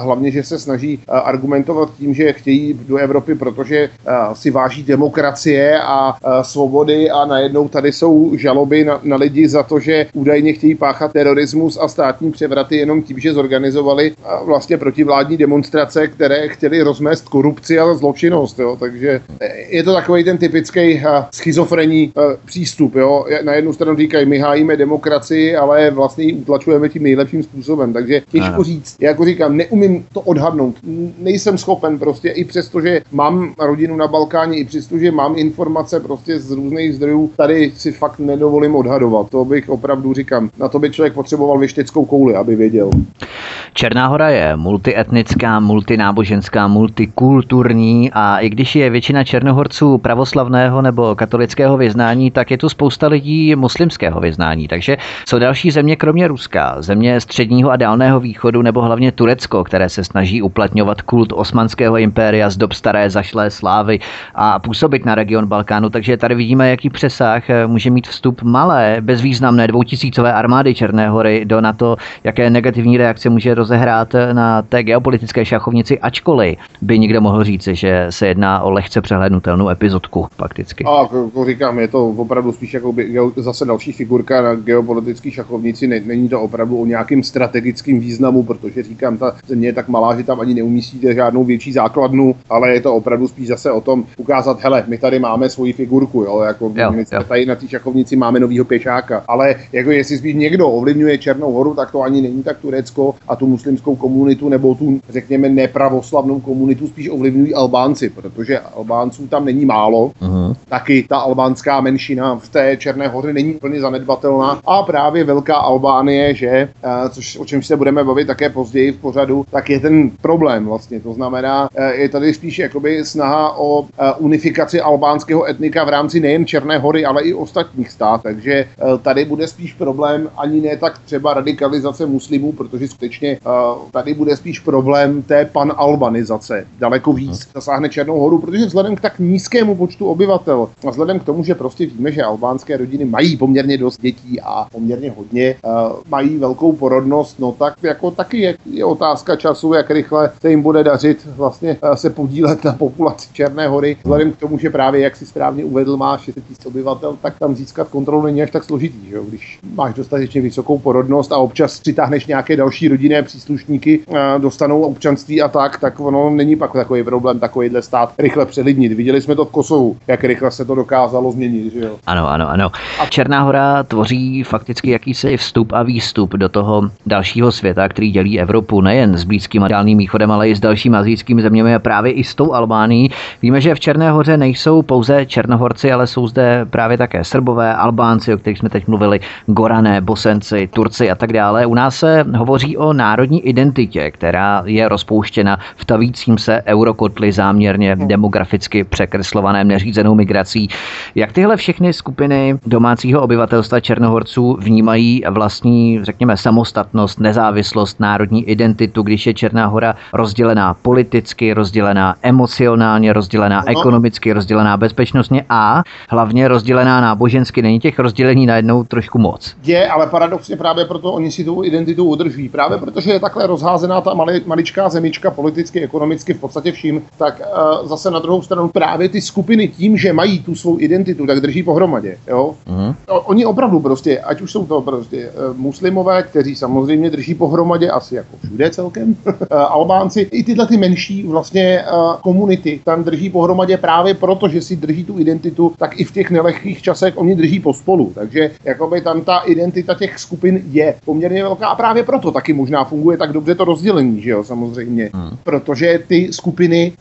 se snaží argumentovat tím, že chtějí do Evropy, protože si váží demokracie a svobody a najednou tady jsou žaloby na lidi za to, že údajně chtějí páchat terorismus a státní převraty jenom tím, že zorganizovali vlastně protivládní demonstrace, které chtěli rozmést korupci a zločinnost. Jo? Takže je to takový ten typický schizofrenní přístup. Jo? Na jednu stranu říkají, my hájíme demokracii, ale vlastně ji utlačujeme tím nejlepším způsobem. Takže těžko říct. Jako říkám, neumím to odhadnout. Nejsem schopen prostě i přesto, že mám rodinu na Balkáně, i přesto, že mám informace prostě z různých zdrojů, tady si fakt nedovolím odhadovat. To bych opravdu říkám. Na to by člověk potřeboval věšteckou kouli, aby věděl. Černá Hora je multietnická, multináboženská, multikulturní a i když je většina Černohorců pravoslavného nebo katolického vyznání, tak je tu spousta lidí muslimského vyznání. Takže jsou další země kromě Ruska, země středního a dálného východu nebo hlavně Turecko, které se snaží uplatňovat kult osmanského impéria z dob staré zašlé slávy a působit na region Balkánu. Takže tady vidíme, jaký přesah může mít vstup malé, bezvýznamné 2000 armády Černé Hory do NATO, jaké negativní reakce může rozehrát na té geopolitické šachovnici, ačkoliv by někdo mohl říci, že se jedná o lehce přehlédnutelnou epizodku fakticky. A jako říkám, je to opravdu spíš jako zase další figurka na geopolitické šachovnici, není to opravdu o nějakým strategickým významu, protože říkám, ta země je tak malá, že tam ani neumístíte žádnou větší základnu, ale je to opravdu spíš zase o tom ukázat, hele, my tady máme svoji figurku, jo, jako tady na té šachovnici máme novýho pěšáka, ale jako jestli spíš někdo ovlivňuje Černou Horu, tak to ani není tak Turecko a tu muslimskou komunitu nebo tu, řekněme, nepravoslavnou komunitu spíš ovlivňují Albánci, protože Albánců tam není málo. Taky ta albánská menšina v té Černé Hoře není úplně zanedbatelná a právě Velká Albánie, že, o čem se budeme bavit také později v pořadu, tak je ten problém vlastně. To znamená, je tady spíš jakoby snaha o unifikaci albánského etnika v rámci nejen Černé Hory, ale i ostatních států. Takže tady bude spíš problém ani ne tak třeba radikalizace muslimů, protože skutečně tady bude spíš problém té panalbanizace. Daleko víc zasáhne Černou Horu, protože vzhledem k tak nízkému počtu obyvatel a vzhledem k tomu, že prostě víme, že albánské rodiny mají poměrně dost dětí a poměrně hodně, mají velkou porodnost, no tak jako taky je otázka času, jak rychle se jim bude dařit vlastně se podílet na populaci Černé Hory. Vzhledem k tomu, že právě, jak si správně uvedl, má 600 000 obyvatel, tak tam získat kontrolu není až tak složitý, že jo? Když máš dostatečně vysokou porodnost a občas přitáhneš nějaké další rodinné příslušníky, dostanou občanství a tak ono není pak takový problém takovýhle stát rychle přelidnit. Viděli jsme to v Kosovu, jak rychle se to dokázalo změnit, že jo? Ano. A Černá Hora tvoří fakticky jakýsi vstup a výstup do toho dalšího světa, který dělí Evropu nejen s Blízkým a Dálným východem, ale i s dalšími asijskými zeměmi a právě i s tou Albánií. Víme, že v Černé Hoře nejsou pouze Černohorci, ale jsou zde právě také Srbové, Albánci, o kterých jsme teď mluvili, Gorané, Bosenci, Turci a tak dále. U nás se hovoří o národní identitě, která je rozpouštěna v tavícím se eurokotli záměrně demograficky překreslovaném neřízenou migrací. Jak tyhle všechny skupiny domácího obyvatelstva Černohorců vnímají vlastní, řekněme, samostatnost, nezávislost, národní identitu, když je Černá Hora rozdělená politicky, rozdělená emocionálně, rozdělená ekonomicky, rozdělená bezpečnostně a hlavně rozdělená nábožensky? Není těch rozdělení najednou trošku moc? Je, ale paradoxně právě proto oni si tu identitu udržují. Právě protože je takhle rozházená ta maličká zemička politicky, ekonomicky, v podstatě vším, tak zase na druhou stranu právě ty skupiny tím, že mají tu svou identitu, tak drží pohromadě. Jo? Oni opravdu prostě, ať už jsou to prostě muslimové, kteří samozřejmě drží pohromadě, asi jako všude celkem, Albánci, i tyhle ty menší vlastně komunity tam drží pohromadě právě proto, že si drží tu identitu, tak i v těch nelehkých časech oni drží pospolu. Takže jakoby tam ta identita těch skupin je poměrně velká a právě proto taky možná funguje tak dobře to rozdělení, že jo, samozřejmě. Protože ty skupiny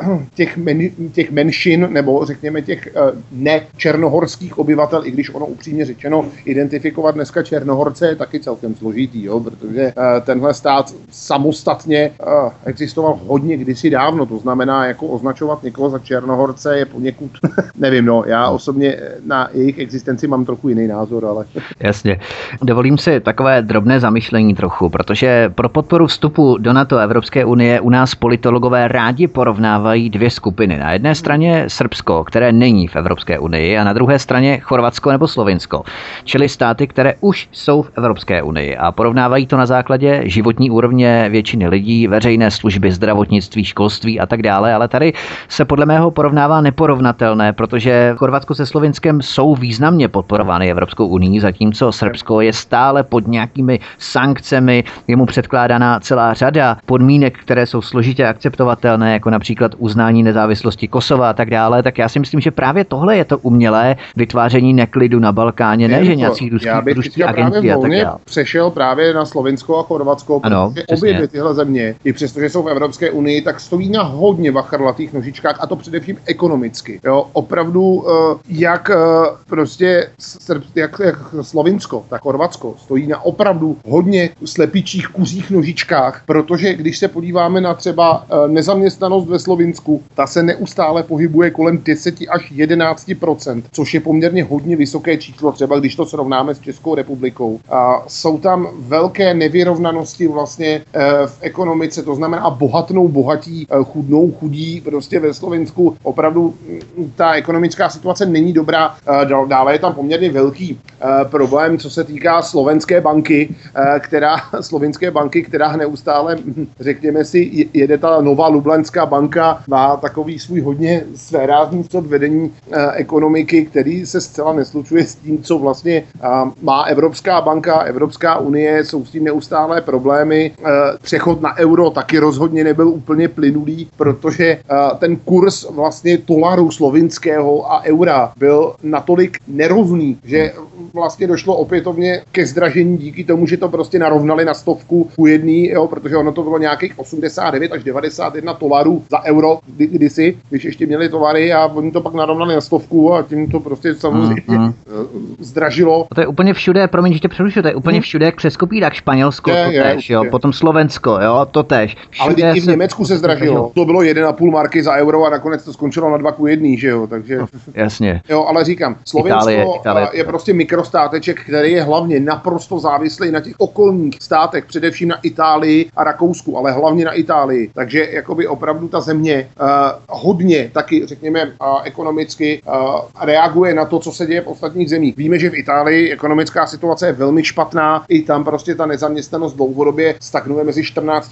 těch menšin, nebo řekněme těch nečernohorských obyvatel, i když ono upřímně řečeno, identifikovat dneska Černohorce je taky celkem složitý, jo, protože tenhle stát samostatně existoval hodně kdysi dávno, to znamená, jako označovat někoho za Černohorce je poněkud, nevím, no, já osobně na jejich existenci mám trochu jiný názor, ale... Jasně. Dovolím si takové drobné zamyšlení trochu, protože pro podporu vstupu do NATO Evropské unie u nás politologové rádi porovnávají dvě skupiny. Na jedné straně Srbsko, které není v Evropské unii, a na druhé straně Chorvatsko nebo Slovinsko, čili státy, které už jsou v Evropské unii, a porovnávají to na základě životní úrovně většiny lidí, veřejné služby, zdravotnictví, školství a tak dále, ale tady se podle mého porovnává neporovnatelné, protože Chorvatsko se Slovinskem jsou významně podporovány Evropskou unii, zatímco Srbsko je stále pod nějakými sankcemi, je mu předkládána celá řada podmínek, které jsou složitě akceptovatelné, jako například uznání nezávislosti Kosova a tak dále, tak já si myslím, že právě tohle je to umělé vytváření neklidu na Balkáně, ne že nějací ruští agenti a tak dále. Přešel právě na Slovinsko a Chorvatsko, protože obě tyhle země, i přestože jsou v Evropské unii, tak stojí na hodně vachrlatých nožičkách, a to především ekonomicky. Jo, opravdu jak Slovinsko, tak Chorvatsko stojí na opravdu hodně slepičích kuzích nožičkách, protože když se podíváme na třeba nezaměstnanost ve Slovinsku, ta se neustále pohybuje kolem 10 až 11%, což je poměrně hodně vysoké číslo, třeba když to srovnáme s Českou republikou. A jsou tam velké nevyrovnanosti vlastně v ekonomice, to znamená bohatnou bohatí, chudnou chudí, prostě ve Slovinsku opravdu ta ekonomická situace není dobrá. Dále je tam poměrně velký problém, co se týká slovenské banky, která neustále, řekněme si, jede ta nová Lublanská banka, má takový svůj hodně svérázný způsob vedení ekonomiky, který se zcela neslučuje s tím, co vlastně má Evropská banka, Evropská unie, jsou s tím neustále problémy. Přechod na euro taky rozhodně nebyl úplně plynulý, protože ten kurz vlastně dolaru slovinského a eura byl natolik nerovný, že vlastně došlo opětovně ke zdražení díky tomu, že to prostě narovnali na 100:1, jo, protože ono to bylo nějakých 89 až 91 dolarů za euro kdysi, když ještě měli tovary, a oni to pak narovnali na 100 a tím to prostě samozřejmě zdražilo. To je úplně všude, promiň, že tě přerušu, to je úplně všude, jak přes kopírák, Španělsko, totéž, jo, potom Slovensko, jo, totéž. Ale i v Německu se zdražilo. To bylo 1,5 marky za euro a nakonec to skončilo na 2:1, že jo, takže... No, jasně. Jo, ale říkám, Slovensko Itálie je prostě mikrostáteček, který je hlavně naprosto závislý na těch okolních státech, především na Itálii a Rakousku, ale hlavně na Itálii. Takže jakoby opravdu ta země hodně taky, řekněme, ekonomicky reaguje na to, co se děje v ostatních zemích. Víme, že v Itálii ekonomická situace je velmi špatná, i tam prostě ta nezaměstnanost dlouhodobě stagnuje mezi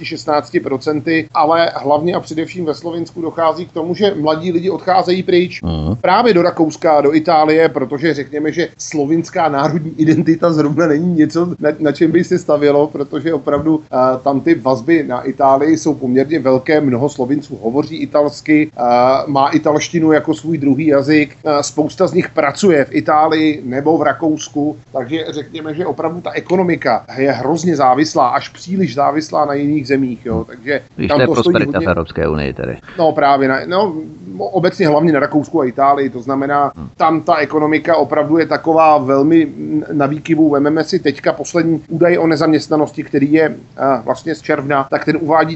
14-16%, ale hlavně a především ve Slovinsku dochází k tomu, že mladí lidi odcházejí pryč právě do Rakouska, do Itálie, protože řekněme, že slovinská národní identita zrovna není něco, na čem by se stavělo, protože opravdu tam ty vazby na Itálii jsou poměrně velké, mnoho Slovinců hovoří italsky, má italštinu jako svůj druhý jazyk, spousta z nich pracuje v Itálii nebo v Rakousku, takže řekněme, že opravdu ta ekonomika je hrozně závislá, až příliš závislá na jiných zemích, jo, takže tam to je prosperita hodně v Evropské unii tedy. No právě, obecně hlavně na Rakousku a Itálii, to znamená, tam ta ekonomika opravdu je taková velmi na výkyvu. Vememe si teďka poslední údaj o nezaměstnanosti, který je vlastně z června, tak ten uvádí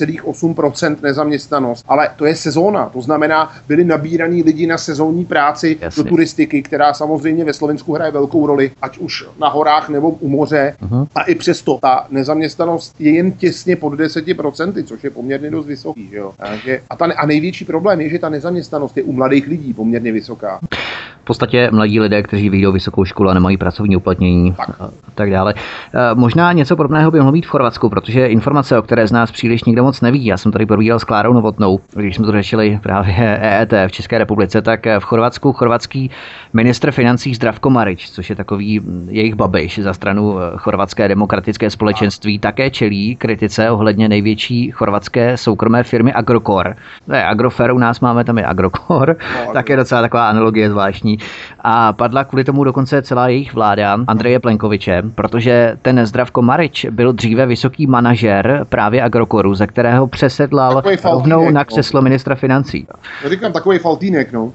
9,8% nezaměstnanost, ale to je sezóna, to znamená, byli nabíraní lidi na sezónní práci do turistiky, která samozřejmě ve Slovensku hraje velkou roli, ať už na horách nebo u moře, a i přesto ta nezaměstnanost je jen těsně pod 10%, což je poměrně dost vysoký, jo. A největší problém je, že ta nezaměstnanost je u mladých lidí poměrně vysoká. V podstatě mladí lidé, kteří vyjdou vysokou školu a nemají pracovní uplatnění a tak dále. Možná něco podobného by mohlo být v Chorvatsku, protože informace, o které z nás příliš nikdo moc neví. Já jsem tady povídal s Klárou Novotnou, když jsme to řešili právě EET v České republice, tak v Chorvatsku chorvatský ministr financí Zdravko Marić, což je takový jejich babiš za stranu Chorvatské demokratické společenství, také čelí kritice ohledně největší chorvatské soukromé firmy Agrokor. To je Agrofer, u nás máme tam i Agrokor, tak je docela taková analogie zvláštní. A padla kvůli tomu dokonce celá jejich vláda Andreje Plenkoviče, protože ten Zdravko Marić byl dříve vysoký manažer právě Agrokoru, ze kterého přesedlal rovnou na křeslo ministra financí. Já říkám takový faltínek, no.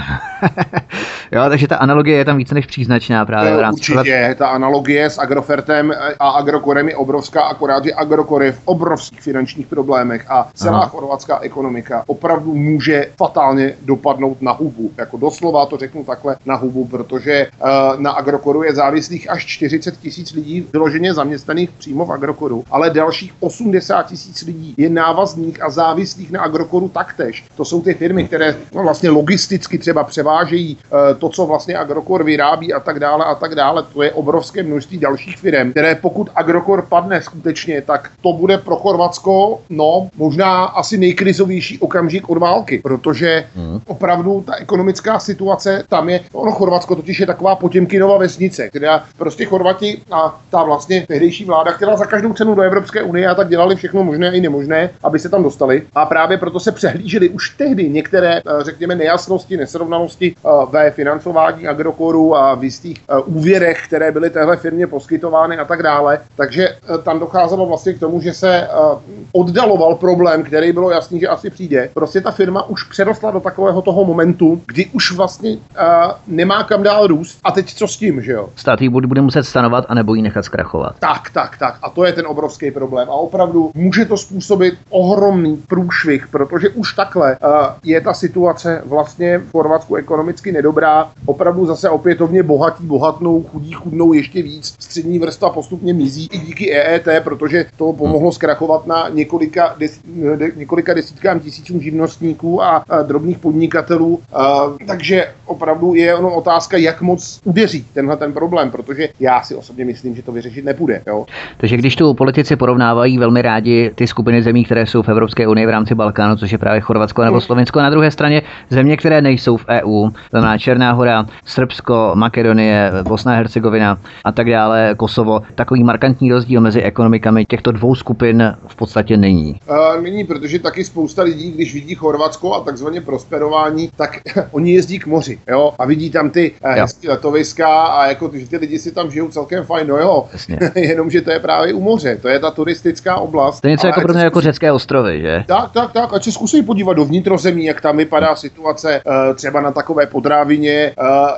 Jo, takže ta analogie je tam více než příznačná právě. Určitě, ta analogie s Agrofertem a Agrokorem je obrovská, akorát, že Agrokor je v obrovských finančních problémech a celá chorvatská ekonomika opravdu může fatálně dopadnout na hubu. Jako doslova to řeknu řeknu takhle na hubu, protože na Agrokoru je závislých až 40 000 lidí vyloženě zaměstnaných přímo v Agrokoru, ale dalších 80 000 lidí je návazných a závislých na Agrokoru taktéž. To jsou ty firmy, které vlastně logisticky třeba převážejí to, co vlastně Agrokor vyrábí a tak dále. To je obrovské množství dalších firm, které pokud Agrokor padne skutečně, tak to bude pro Chorvatsko možná asi nejkrizovější okamžik od války, protože opravdu ta ekonomická situace tam je, Chorvatsko totiž je taková Potěmkinova vesnice, která prostě Chorvati a ta vlastně tehdejší vláda chtěla za každou cenu do Evropské unie a tak dělali všechno možné i nemožné, aby se tam dostali. A právě proto se přehlížely už tehdy některé, řekněme, nejasnosti, nesrovnalosti ve financování Agrokoru a v jistých úvěrech, které byly téhle firmě poskytovány a tak dále. Takže tam docházelo vlastně k tomu, že se oddaloval problém, který bylo jasný, že asi přijde. Prostě ta firma už přerostla do takového toho momentu, kdy už vlastně nemá kam dál růst. A teď co s tím, že jo? Stát jí bude muset stanovat a nebo jí nechat zkrachovat. Tak. A to je ten obrovský problém. A opravdu může to způsobit ohromný průšvih, protože už takhle je ta situace vlastně v Chorvatsku ekonomicky nedobrá. Opravdu zase opětovně bohatí bohatnou, chudí chudnou ještě víc. Střední vrstva postupně mizí i díky EET, protože to pomohlo zkrachovat na několika desítkám tisícům živnostníků a drobných podnikatelů. Takže opravdu je ono otázka, jak moc udeří tenhle ten problém, protože já si osobně myslím, že to vyřešit nepůjde. Jo? Takže když tu politici porovnávají velmi rádi ty skupiny zemí, které jsou v Evropské unii v rámci Balkánu, což je právě Chorvatsko nebo Slovinsko, a na druhé straně země, které nejsou v EU, znamená Černá Hora, Srbsko, Makedonie, Bosna a Hercegovina a tak dále, Kosovo, takový markantní rozdíl mezi ekonomikami těchto dvou skupin v podstatě není. Není, protože taky spousta lidí, když vidí Chorvatsko a takzvaně prosperování, tak oni jezdí k moři, jo, a vidí tam ty hezký letoviska a jako ty lidi si tam žijou celkem fajn, jenomže to je právě u moře, to je ta turistická oblast. To je něco jako pro mě jako řecké ostrovy, že? Tak, ať se zkusí podívat do vnitrozemí, jak tam vypadá situace třeba na takové Podrávině,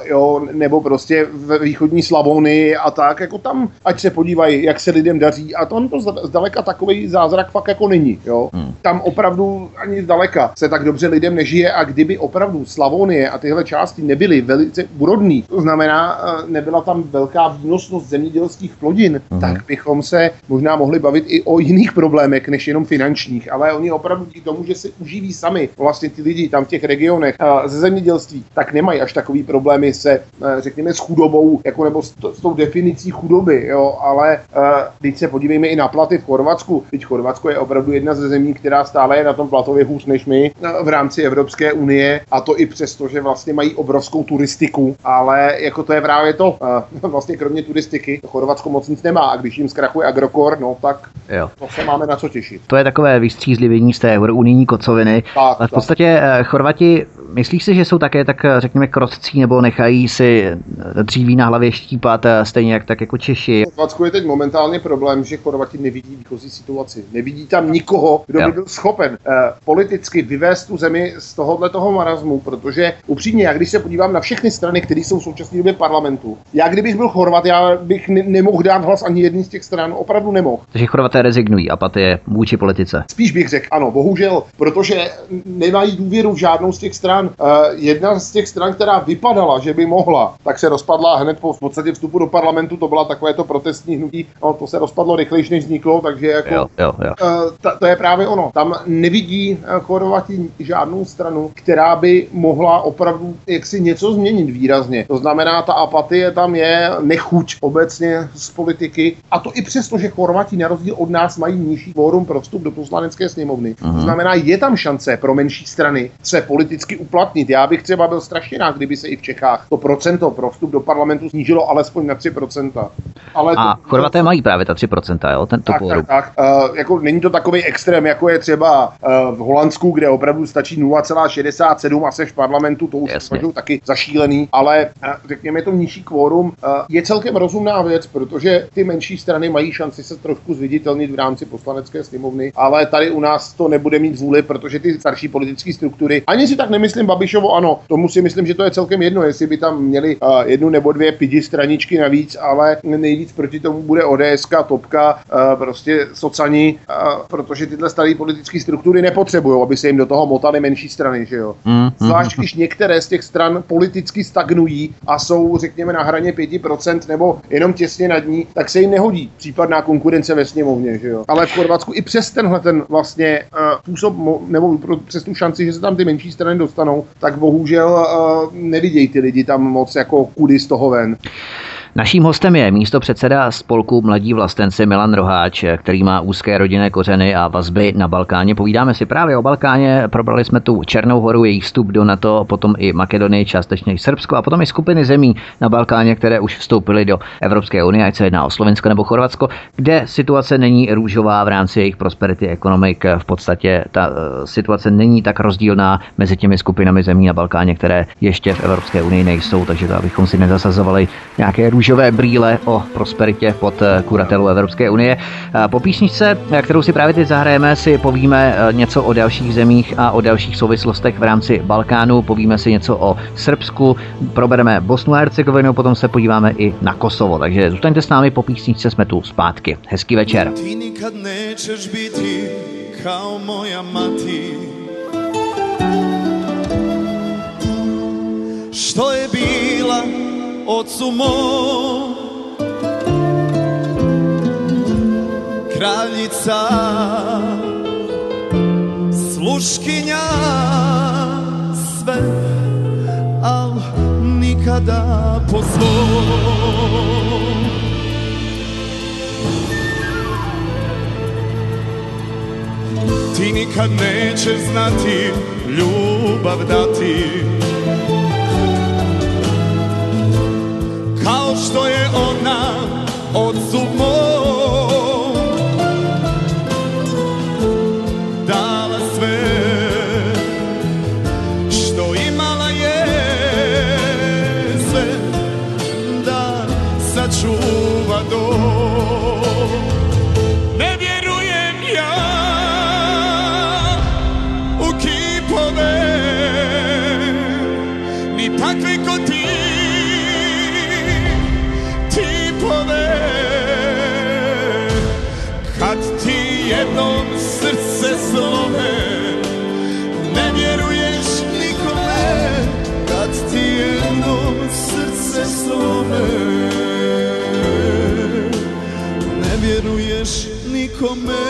nebo prostě v východní Slavonii a tak, jako tam, ať se podívají, jak se lidem daří, a tam to zdaleka takový zázrak fakt jako není, jo. Tam opravdu ani zdaleka se tak dobře lidem nežije, a kdyby opravdu Slavonie a tyhle části nebyly velice úrodný, to znamená, nebyla tam velká výnosnost zemědělských plodin, tak bychom se možná mohli bavit i o jiných problémech, než jenom finančních, ale oni opravdu díky tomu, že se uživí sami, vlastně ty lidi tam v těch regionech ze zemědělství, tak nemají až takový problémy se, řekněme, s chudobou, jako nebo s tou definicí chudoby, jo, ale když se podívejme i na platy v Chorvatsku, teď Chorvatsko je opravdu jedna ze zemí, která stále je na tom platově hůř než my v rámci Evropské unie, a to i přesto, že vlastně mají obrovskou turistiku, ale jako to je právě to, vlastně kromě turistiky Chorvatsko moc nic nemá, a když jim zkrachuje Agrokor, tak to se máme na co těšit. To je takové vystřízlivění z té unijní kocoviny. Ale v podstatě Chorvati, myslíš si, že jsou také tak, řekněme, krotcí, nebo nechají si dříví na hlavě štípat stejně tak jako Češi? V Chorvatsku je teď momentálně problém, že Chorvati nevidí výchozí situaci. Nevidí tam nikoho, kdo by byl schopen politicky vyvést tu zemi z toho marazmu, protože upřímně, já když se podívám na všechny strany, které jsou v současné době parlamentu, já kdybych byl Chorvat, já bych nemohl dát hlas ani jedný z těch stran, opravdu nemohl. Takže Chorvaté rezignují, apatie vůči politice. Spíš bych řekl ano, bohužel, protože nemají důvěru v žádnou z těch stran. Jedna z těch stran, která vypadala, že by mohla, tak se rozpadla hned po v podstatě vstupu do parlamentu, to byla takovéto protestní hnutí, to se rozpadlo rychlejš, než vzniklo, takže jako jo. To je právě ono. Tam nevidí Chorvati žádnou stranu, která by mohla opravdu jaksi něco změnit výrazně. To znamená, ta apatie tam je, nechuť obecně z politiky, a to i přesto, že Chorvati na rozdíl od nás mají nižší kvórum pro vstup do poslanecké sněmovny. To znamená, je tam šance pro menší strany se politicky uplatnit. Já bych třeba byl strašně rád, kdyby se i v Čechách to procento pro vstup do parlamentu snížilo alespoň na 3%. Ale Chorvaté mají právě ta 3%, jo? Tak. Jako není to takový extrém, jako je třeba v Holandsku, kde opravdu stačí 0,67 a seš v parlamentu, to už jsou taky zašílený, ale řekněme, to nižší kvórum je celkem rozumná věc, protože ty menší strany mají šanci se trošku zviditelnit v rámci poslanecké sněmovny, ale tady u nás to nebude mít vůli, protože ty starší politické struktury, ani si tak nemyslím, myslím Babišovo ano, tomu si myslím, že to je celkem jedno, jestli by tam měli jednu nebo dvě pidi straničky navíc, ale nejvíc proti tomu bude ODSka, Topka, prostě socani, protože tyhle staré politické struktury nepotřebují, aby se jim do toho motaly menší strany, že jo. Zvlášť když některé z těch stran politicky stagnují a jsou, řekněme, na hraně 5% nebo jenom těsně nad ní, tak se jim nehodí případná konkurence ve sněmovně, že jo. Ale v Chorvatsku i přes tenhle ten vlastně způsob, nebo přes tu šanci, že se tam ty menší strany dostanou, tak bohužel nevidějí ty lidi tam moc jako kudy z toho ven. Naším hostem je místopředseda spolku Mladí vlastenci Milan Roháč, který má úzké rodinné kořeny a vazby na Balkáně. Povídáme si právě o Balkáně, probrali jsme tu Černou horu, její vstup do NATO, potom i Makedonii, částečně i Srbsko a potom i skupiny zemí na Balkáně, které už vstoupily do Evropské unie, ať se jedná o Slovensko nebo Chorvatsko, kde situace není růžová v rámci jejich prosperity economic. V podstatě ta situace není tak rozdílná mezi těmi skupinami zemí na Balkáně, které ještě v Evropské unii nejsou, takže to abychom si nezasazovali nějaké růžové brýle o prosperitě pod kuratelou Evropské unie. Po písničce, kterou si právě teď zahrajeme, si povíme něco o dalších zemích a o dalších souvislostech v rámci Balkánu. Povíme si něco o Srbsku, probereme Bosnu a Hercegovinu, potom se podíváme i na Kosovo. Takže zůstaňte s námi, po písničce jsme tu zpátky. Hezký večer. Ti nikad nećeš biti kao moja mati, što je bila ocu mom, kraljica, sluškinja, sve, al nikada po svom. Ti nikad nećeš znati ljubav dati, kao što je ona ocu mom dala sve što imala je, sve da sačuva dom. Ne vjerujem ja u kipove, ni takve ko ti tipove. Kad ti jednom srce slome, ne vjeruješ nikome. Kad ti jednom srce slome, ne vjeruješ nikome.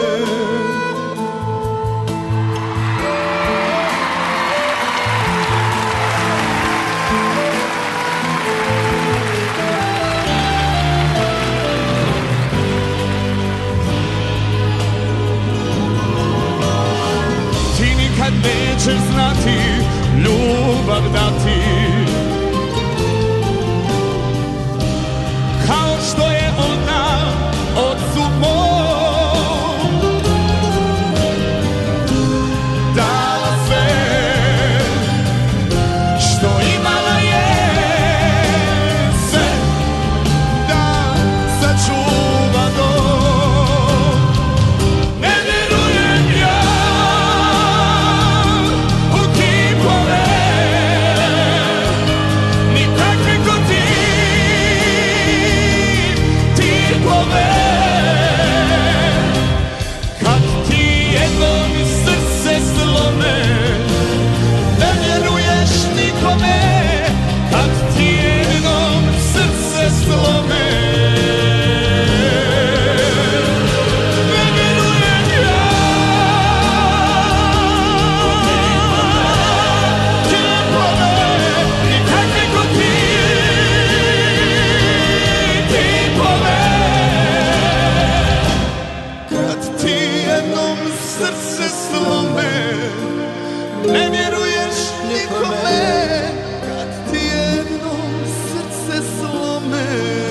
Kad nećeš znati ljubav dati, kao što je ona ocu mom dala sve što imala je, sve da sačuva dom. Ne vjerujem ja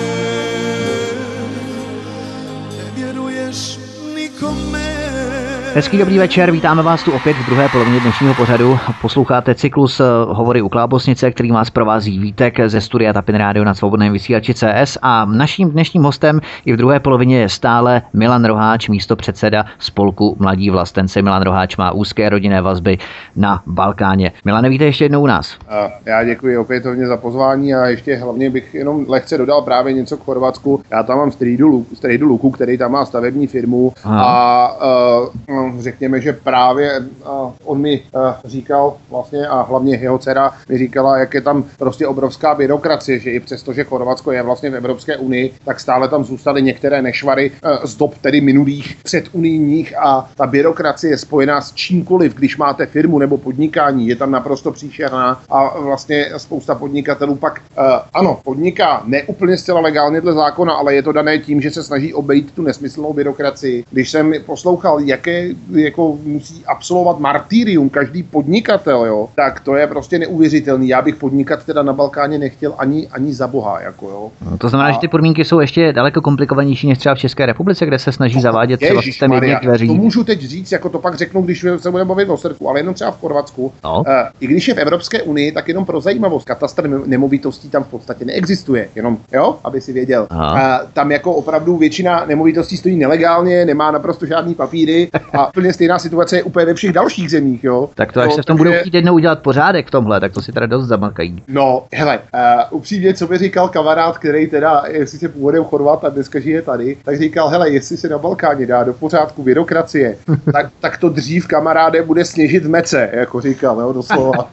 nikome. Hezký dobrý večer, vítáme vás tu opět v druhé polovině dnešního pořadu. Posloucháte cyklus Hovory u Klábosnice, který vás provází Vítek ze studia Tapin Rádio na svobodném vysílači CS a naším dnešním hostem i v druhé polovině je stále Milan Roháč, místopředseda spolku Mladí vlastenci. Milan Roháč má úzké rodinné vazby na Balkáně. Milane, víte ještě jednou u nás. Já děkuji opětovně za pozvání a ještě hlavně bych jenom lehce dodal právě něco k Chorvatsku. Já tam mám strejdu Luku, který tam má stavební firmu. A řekněme, že právě on mi říkal vlastně a hlavně jeho dcera mi říkala, jak je tam prostě obrovská byrokracie, že i přesto, že Chorvatsko je vlastně v Evropské unii, tak stále tam zůstaly některé nešvary z dob tedy minulých předunijních a ta byrokracie je spojená s čímkoliv, když máte firmu nebo podnikání, je tam naprosto příšerná a vlastně spousta podnikatelů pak ano, podniká ne úplně zcela legálně dle zákona, ale je to dané tím, že se snaží obejít tu nesmyslnou byrokracii. Když jsem poslouchal, jaké jako musí absolvovat martyrium každý podnikatel, jo, tak to je prostě neuvěřitelný. Já bych podnikat teda na Balkáně nechtěl ani za boha, jako jo. No, to znamená, že ty podmínky jsou ještě daleko komplikovanější než třeba v České republice, kde se snaží zavádět třeba systém jedněch dveří. To můžu teď říct, jako to pak řeknu, když se budeme bavit o Srbsku, ale jenom třeba v Chorvatsku. No. I když je v Evropské unii, tak jenom pro zajímavost, katastr nemovitostí tam v podstatě neexistuje, jenom, jo, aby si věděl. Tam jako opravdu většina nemovitostí stojí nelegálně, nemá naprosto žádný papíry a úplně stejná situace je úplně ve všech dalších zemích, jo. Tak to, až se v tom budou chtít jednou udělat pořádek v tomhle, tak to si teda dost zamakají. No, hele, upřímně, co by říkal kamarád, který teda, jestli se původem Chorvat a dneska žije tady, tak říkal, hele, jestli se na Balkáně dá do pořádku byrokracie, tak to dřív, kamaráde, bude sněžit v Mece, jako říkal, jo, doslova.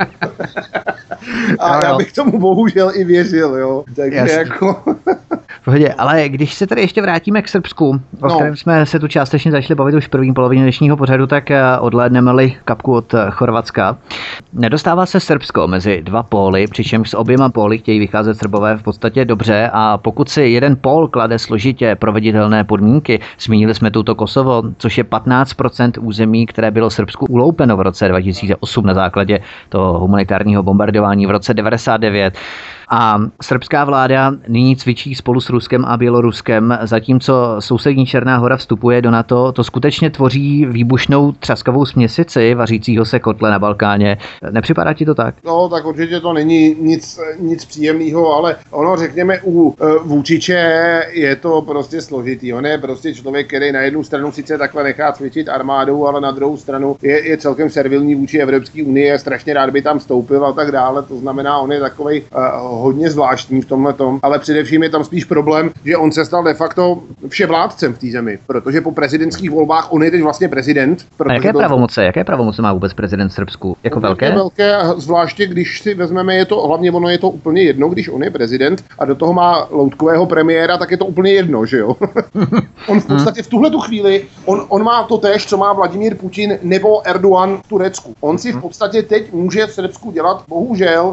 A já bych tomu bohužel i věřil, jo. Takže jako... Pohodě, ale když se tady ještě vrátíme k Srbsku, o kterém jsme se tu částečně začali bavit už v první polovině dnešního pořadu, tak odhlédneme-li kapku od Chorvatska. Nedostává se Srbsko mezi dva póly, přičemž s oběma póly chtějí vycházet Srbové v podstatě dobře a pokud si jeden pól klade složitě proveditelné podmínky, zmínili jsme tuto Kosovo, což je 15% území, které bylo Srbsku uloupeno v roce 2008 na základě toho humanitárního bombardování v roce 99. A srbská vláda nyní cvičí spolu s Ruskem a Běloruskem, zatímco sousední Černá Hora vstupuje do NATO. To skutečně tvoří výbušnou třaskavou směsici vařícího se kotle na Balkáně. Nepřipadá ti to tak? No, tak určitě to není nic příjemného, ale ono, řekněme, u Vučiče je to prostě složitý. On je prostě člověk, který na jednu stranu sice takhle nechá cvičit armádu, ale na druhou stranu je celkem servilní vůči Evropské unii, strašně rád by tam vstoupil a tak dále. To znamená, on je takovej hodně zvláštní v tomhletom, ale především je tam spíš problém, že on se stal de facto vševládcem v té zemi, protože po prezidentských volbách on je teď vlastně prezident. A jaké pravomoce má vůbec prezident Srbsku? Jako velké? Velké, zvláště když si vezmeme, hlavně je to úplně jedno, když on je prezident a do toho má loutkového premiéra, tak je to úplně jedno, že jo? On v podstatě v tuhletu chvíli, on má to též, co má Vladimír Putin nebo Erdogan v Turecku. On si v podstatě teď může v Srbsku dělat, bohužel,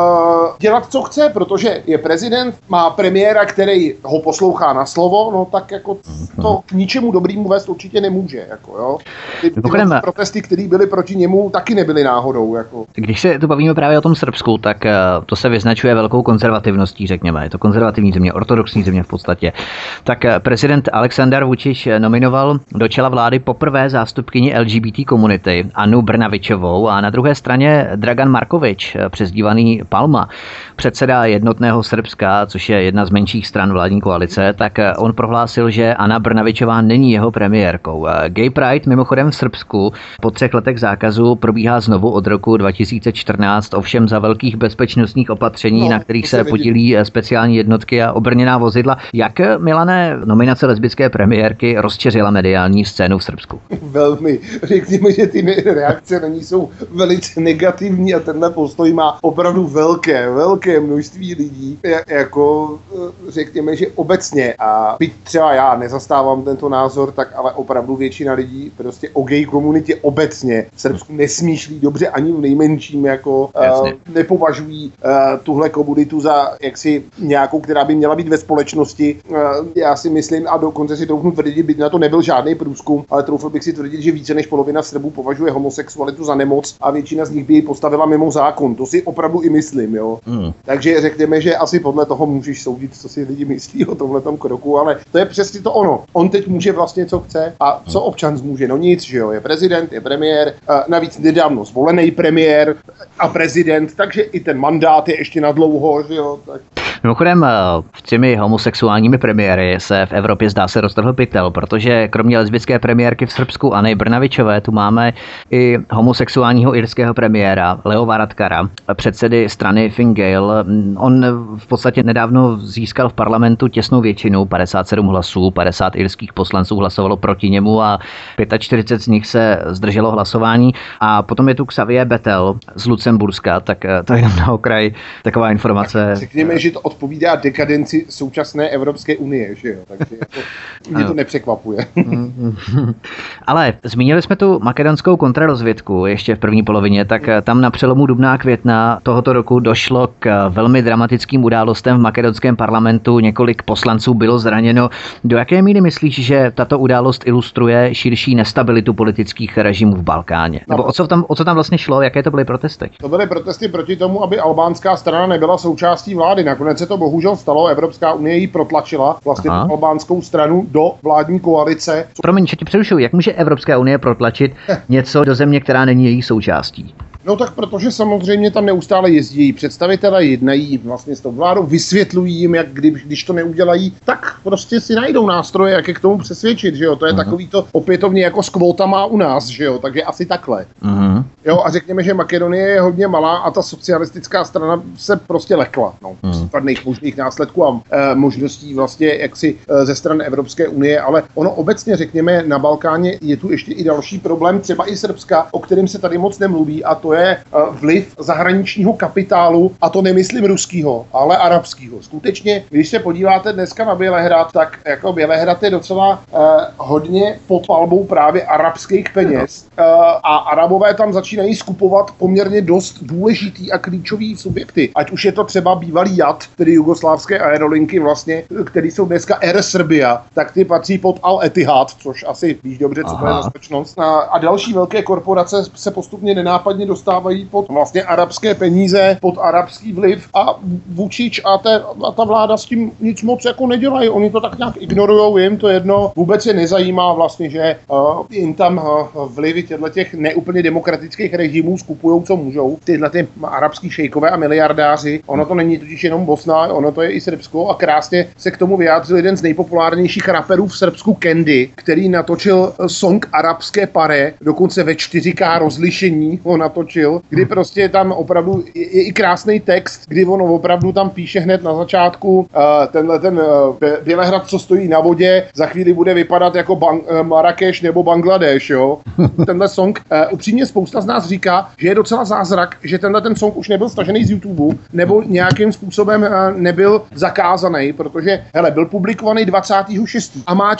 dělat, co chce, protože je prezident, má premiéra, který ho poslouchá na slovo, no tak jako to k ničemu dobrýmu vést určitě nemůže, jako jo. Ty protesty, které byly proti němu, taky nebyly náhodou, jako. Když se tu bavíme právě o tom Srbsku, tak to se vyznačuje velkou konzervativností, řekněme. Je to konzervativní země, ortodoxní země v podstatě. Tak prezident Aleksandar Vučić nominoval do čela vlády poprvé zástupkyni LGBT komunity Anu Brnavičovou a na druhé straně Dragan Marković, přezdívaný Palma, předseda Jednotného Srbska, což je jedna z menších stran vládní koalice, tak on prohlásil, že Ana Brnavičová není jeho premiérkou. Gay Pride mimochodem v Srbsku po 3 letech zákazu probíhá znovu od roku 2014, ovšem za velkých bezpečnostních opatření, na kterých se podílí speciální jednotky a obrněná vozidla. Jak, Milane, nominace lesbické premiérky rozčeřila mediální scénu v Srbsku? Velmi. Řekněme, že ty reakce na ní jsou velice negativní a tenhle postoj má opravdu velké množství lidí. Jako řekněme, že obecně a byť třeba já nezastávám tento názor, tak ale opravdu většina lidí prostě o gay komunitě obecně v Srbsku nesmýšlí dobře ani v nejmenším, jako nepovažují tuhle komunitu za jaksi nějakou, která by měla být ve společnosti. Já si myslím a dokonce si troufnu tvrdit, byť na to nebyl žádný průzkum, ale troufl bych si tvrdit, že více než polovina Srbů považuje homosexualitu za nemoc a většina z nich by ji postavila mimo zákon. To si opravdu i myslím, jo. Takže řekněme, že asi podle toho můžeš soudit, co si lidi myslí o tomhletom kroku, ale to je přesně to ono. On teď může vlastně, co chce a co občan zmůže. No nic, že jo, je prezident, je premiér, navíc nedávno zvolený premiér a prezident, takže i ten mandát je ještě na dlouho, že jo. Tak. Mimochodem, těmi homosexuálními premiéry se v Evropě zdá se roztrhl pytel, protože kromě lesbické premiérky v Srbsku Anny Brnabičové tu máme i homosexuálního irského premiéra Leo Varadkara, předsedy strany Fine Gael. On v podstatě nedávno získal v parlamentu těsnou většinu, 57 hlasů, 50 irských poslanců hlasovalo proti němu a 45 z nich se zdrželo hlasování. A potom je tu Xavier Bettel z Lucemburska, tak to je na okraj taková informace. Tak řekněme, že to odpovídá dekadenci současné Evropské unie, že jo, takže jako mě to nepřekvapuje. Ale zmínili jsme tu makedonskou kontrarozvědku ještě v první polovině, tak tam na přelomu dubna a května tohoto roku došlo k velmi dramatickým událostem v makedonském parlamentu, několik poslanců bylo zraněno. Do jaké míry myslíš, že tato událost ilustruje širší nestabilitu politických režimů v Balkáně? Nebo o co tam vlastně šlo, jaké to byly protesty? To byly protesty proti tomu, aby albánská strana nebyla součástí vlády. Nakonec se to bohužel stalo, Evropská unie ji protlačila vlastně albánskou stranu do vládní koalice. Promiň, že ti přerušuju, jak může Evropská unie protlačit něco do země, která není její součástí? No tak protože samozřejmě tam neustále jezdí představitelé, jednají vlastně s tou vládou, vysvětlují jim, jak když to neudělají, tak prostě si najdou nástroje, jak je k tomu přesvědčit, že jo, to je takový to opětovně jako s kvótama u nás, že jo, takže asi takhle. Jo, a řekněme, že Makedonie je hodně malá a ta socialistická strana se prostě lekla, případných možných následků a možností vlastně jaksi ze strany Evropské unie, ale ono obecně, řekněme, na Balkáně je tu ještě i další problém, třeba i Srbska, o kterém se tady moc nemluví, a to je vliv zahraničního kapitálu, a to nemyslím ruskýho, ale arabskýho. Skutečně, když se podíváte dneska na Bělehrad, tak jako Bělehrad je docela hodně pod palbou právě arabských peněz a Arabové tam začínají skupovat poměrně dost důležitý a klíčový subjekty. Ať už je to třeba bývalý JAT, tedy jugoslávské aerolinky vlastně, který jsou dneska Air Serbia, tak ty patří pod Al Etihad, což asi víš dobře, co to je za společnost. A další velké korporace se postupně nenápadně dostávají pod vlastně arabské peníze, pod arabský vliv a Vučić a ta vláda s tím nic moc jako nedělají. Oni to tak nějak ignorujou, jim to jedno, vůbec je nezajímá vlastně, že jim tam vlivy těch neúplně demokratických režimů skupujou, co můžou. Tyhle ty arabský šejkové a miliardáři, ono to není totiž jenom Bosna, ono to je i Srbsko a krásně se k tomu vyjádřil jeden z nejpopulárnějších raperů v Srbsku, Candy, který natočil song Arabské pare, dokonce ve 4K rozlišení ho natočil, kdy prostě tam opravdu je i krásný text, kdy on opravdu tam píše hned na začátku ten Bělehrad, co stojí na vodě, za chvíli bude vypadat jako Marrakeš nebo Bangladeš, jo. Tenhle song, upřímně spousta z nás říká, že je docela zázrak, že tenhle ten song už nebyl stažený z YouTube nebo nějakým způsobem nebyl zakázaný, protože hele, byl publikovaný 26. a má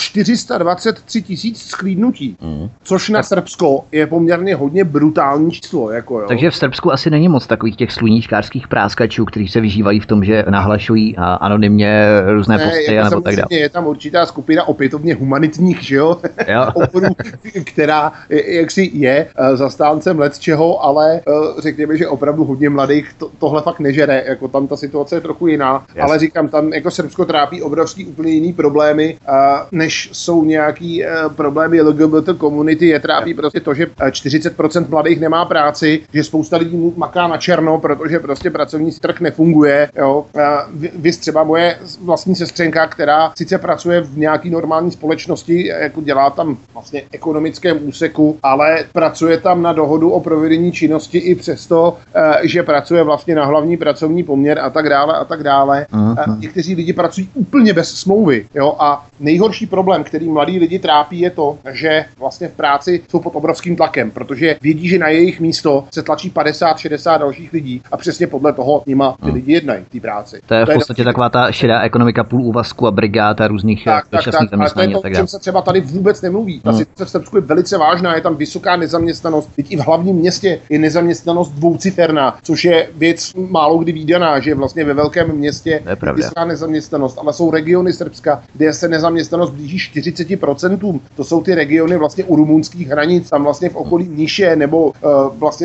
423 000 sklídnutí, což na Srbsko je poměrně hodně brutální číslo. Jako, jo. Takže v Srbsku asi není moc takových těch sluníčkářských práskačů, kteří se vyžívají v tom, že nahlašují anonymně různé posty nebo tak dále. Je tam určitá skupina opětovně humanitních, že jo? Oporů, která jaksi je zastáncem lecčeho, ale řekněme, že opravdu hodně mladých tohle fakt nežere, jako tam ta situace je trochu jiná, ale říkám, tam jako Srbsko trápí obrovský úplně jiný problémy, než jsou nějaký problémy LGBT komunity, je trápí prostě to, že 40% mladých nemá práci, že spousta lidí maká na černo, protože prostě pracovní trh nefunguje, jo. Vys třeba moje vlastní sestřenka, která sice pracuje v nějaký normální společnosti, jako dělá tam vlastně ekonomickém úseku, ale pracuje tam na dohodu o provedení činnosti i přesto, že pracuje vlastně na hlavní pracovní poměr a tak dále a tak dále. Někteří lidi pracují úplně bez smlouvy, jo, a nejhorší problém, který mladí lidi trápí, je to, že vlastně v práci jsou pod obrovským tlakem, protože vědí, že na jejich místo se tlačí 50-60 dalších lidí a přesně podle toho nima ty lidi jednají v té práci. To je v podstatě taková ta šedá ekonomika půl úvazku a brigád a různých dočasných zaměstnání. To je to, o čem se třeba tady vůbec nemluví. Ta situace v Srbsku je velice vážná, je tam vysoká nezaměstnanost. Teď i v hlavním městě je nezaměstnanost dvouciferná, což je věc málo kdy vídaná, že vlastně ve velkém městě je vysoká nezaměstnanost, ale jsou regiony Srbska, kde se nezaměstnanost blíží 40%. To jsou ty regiony vlastně u rumunských hranic, tam vlastně v okolí Niše nebo vlastně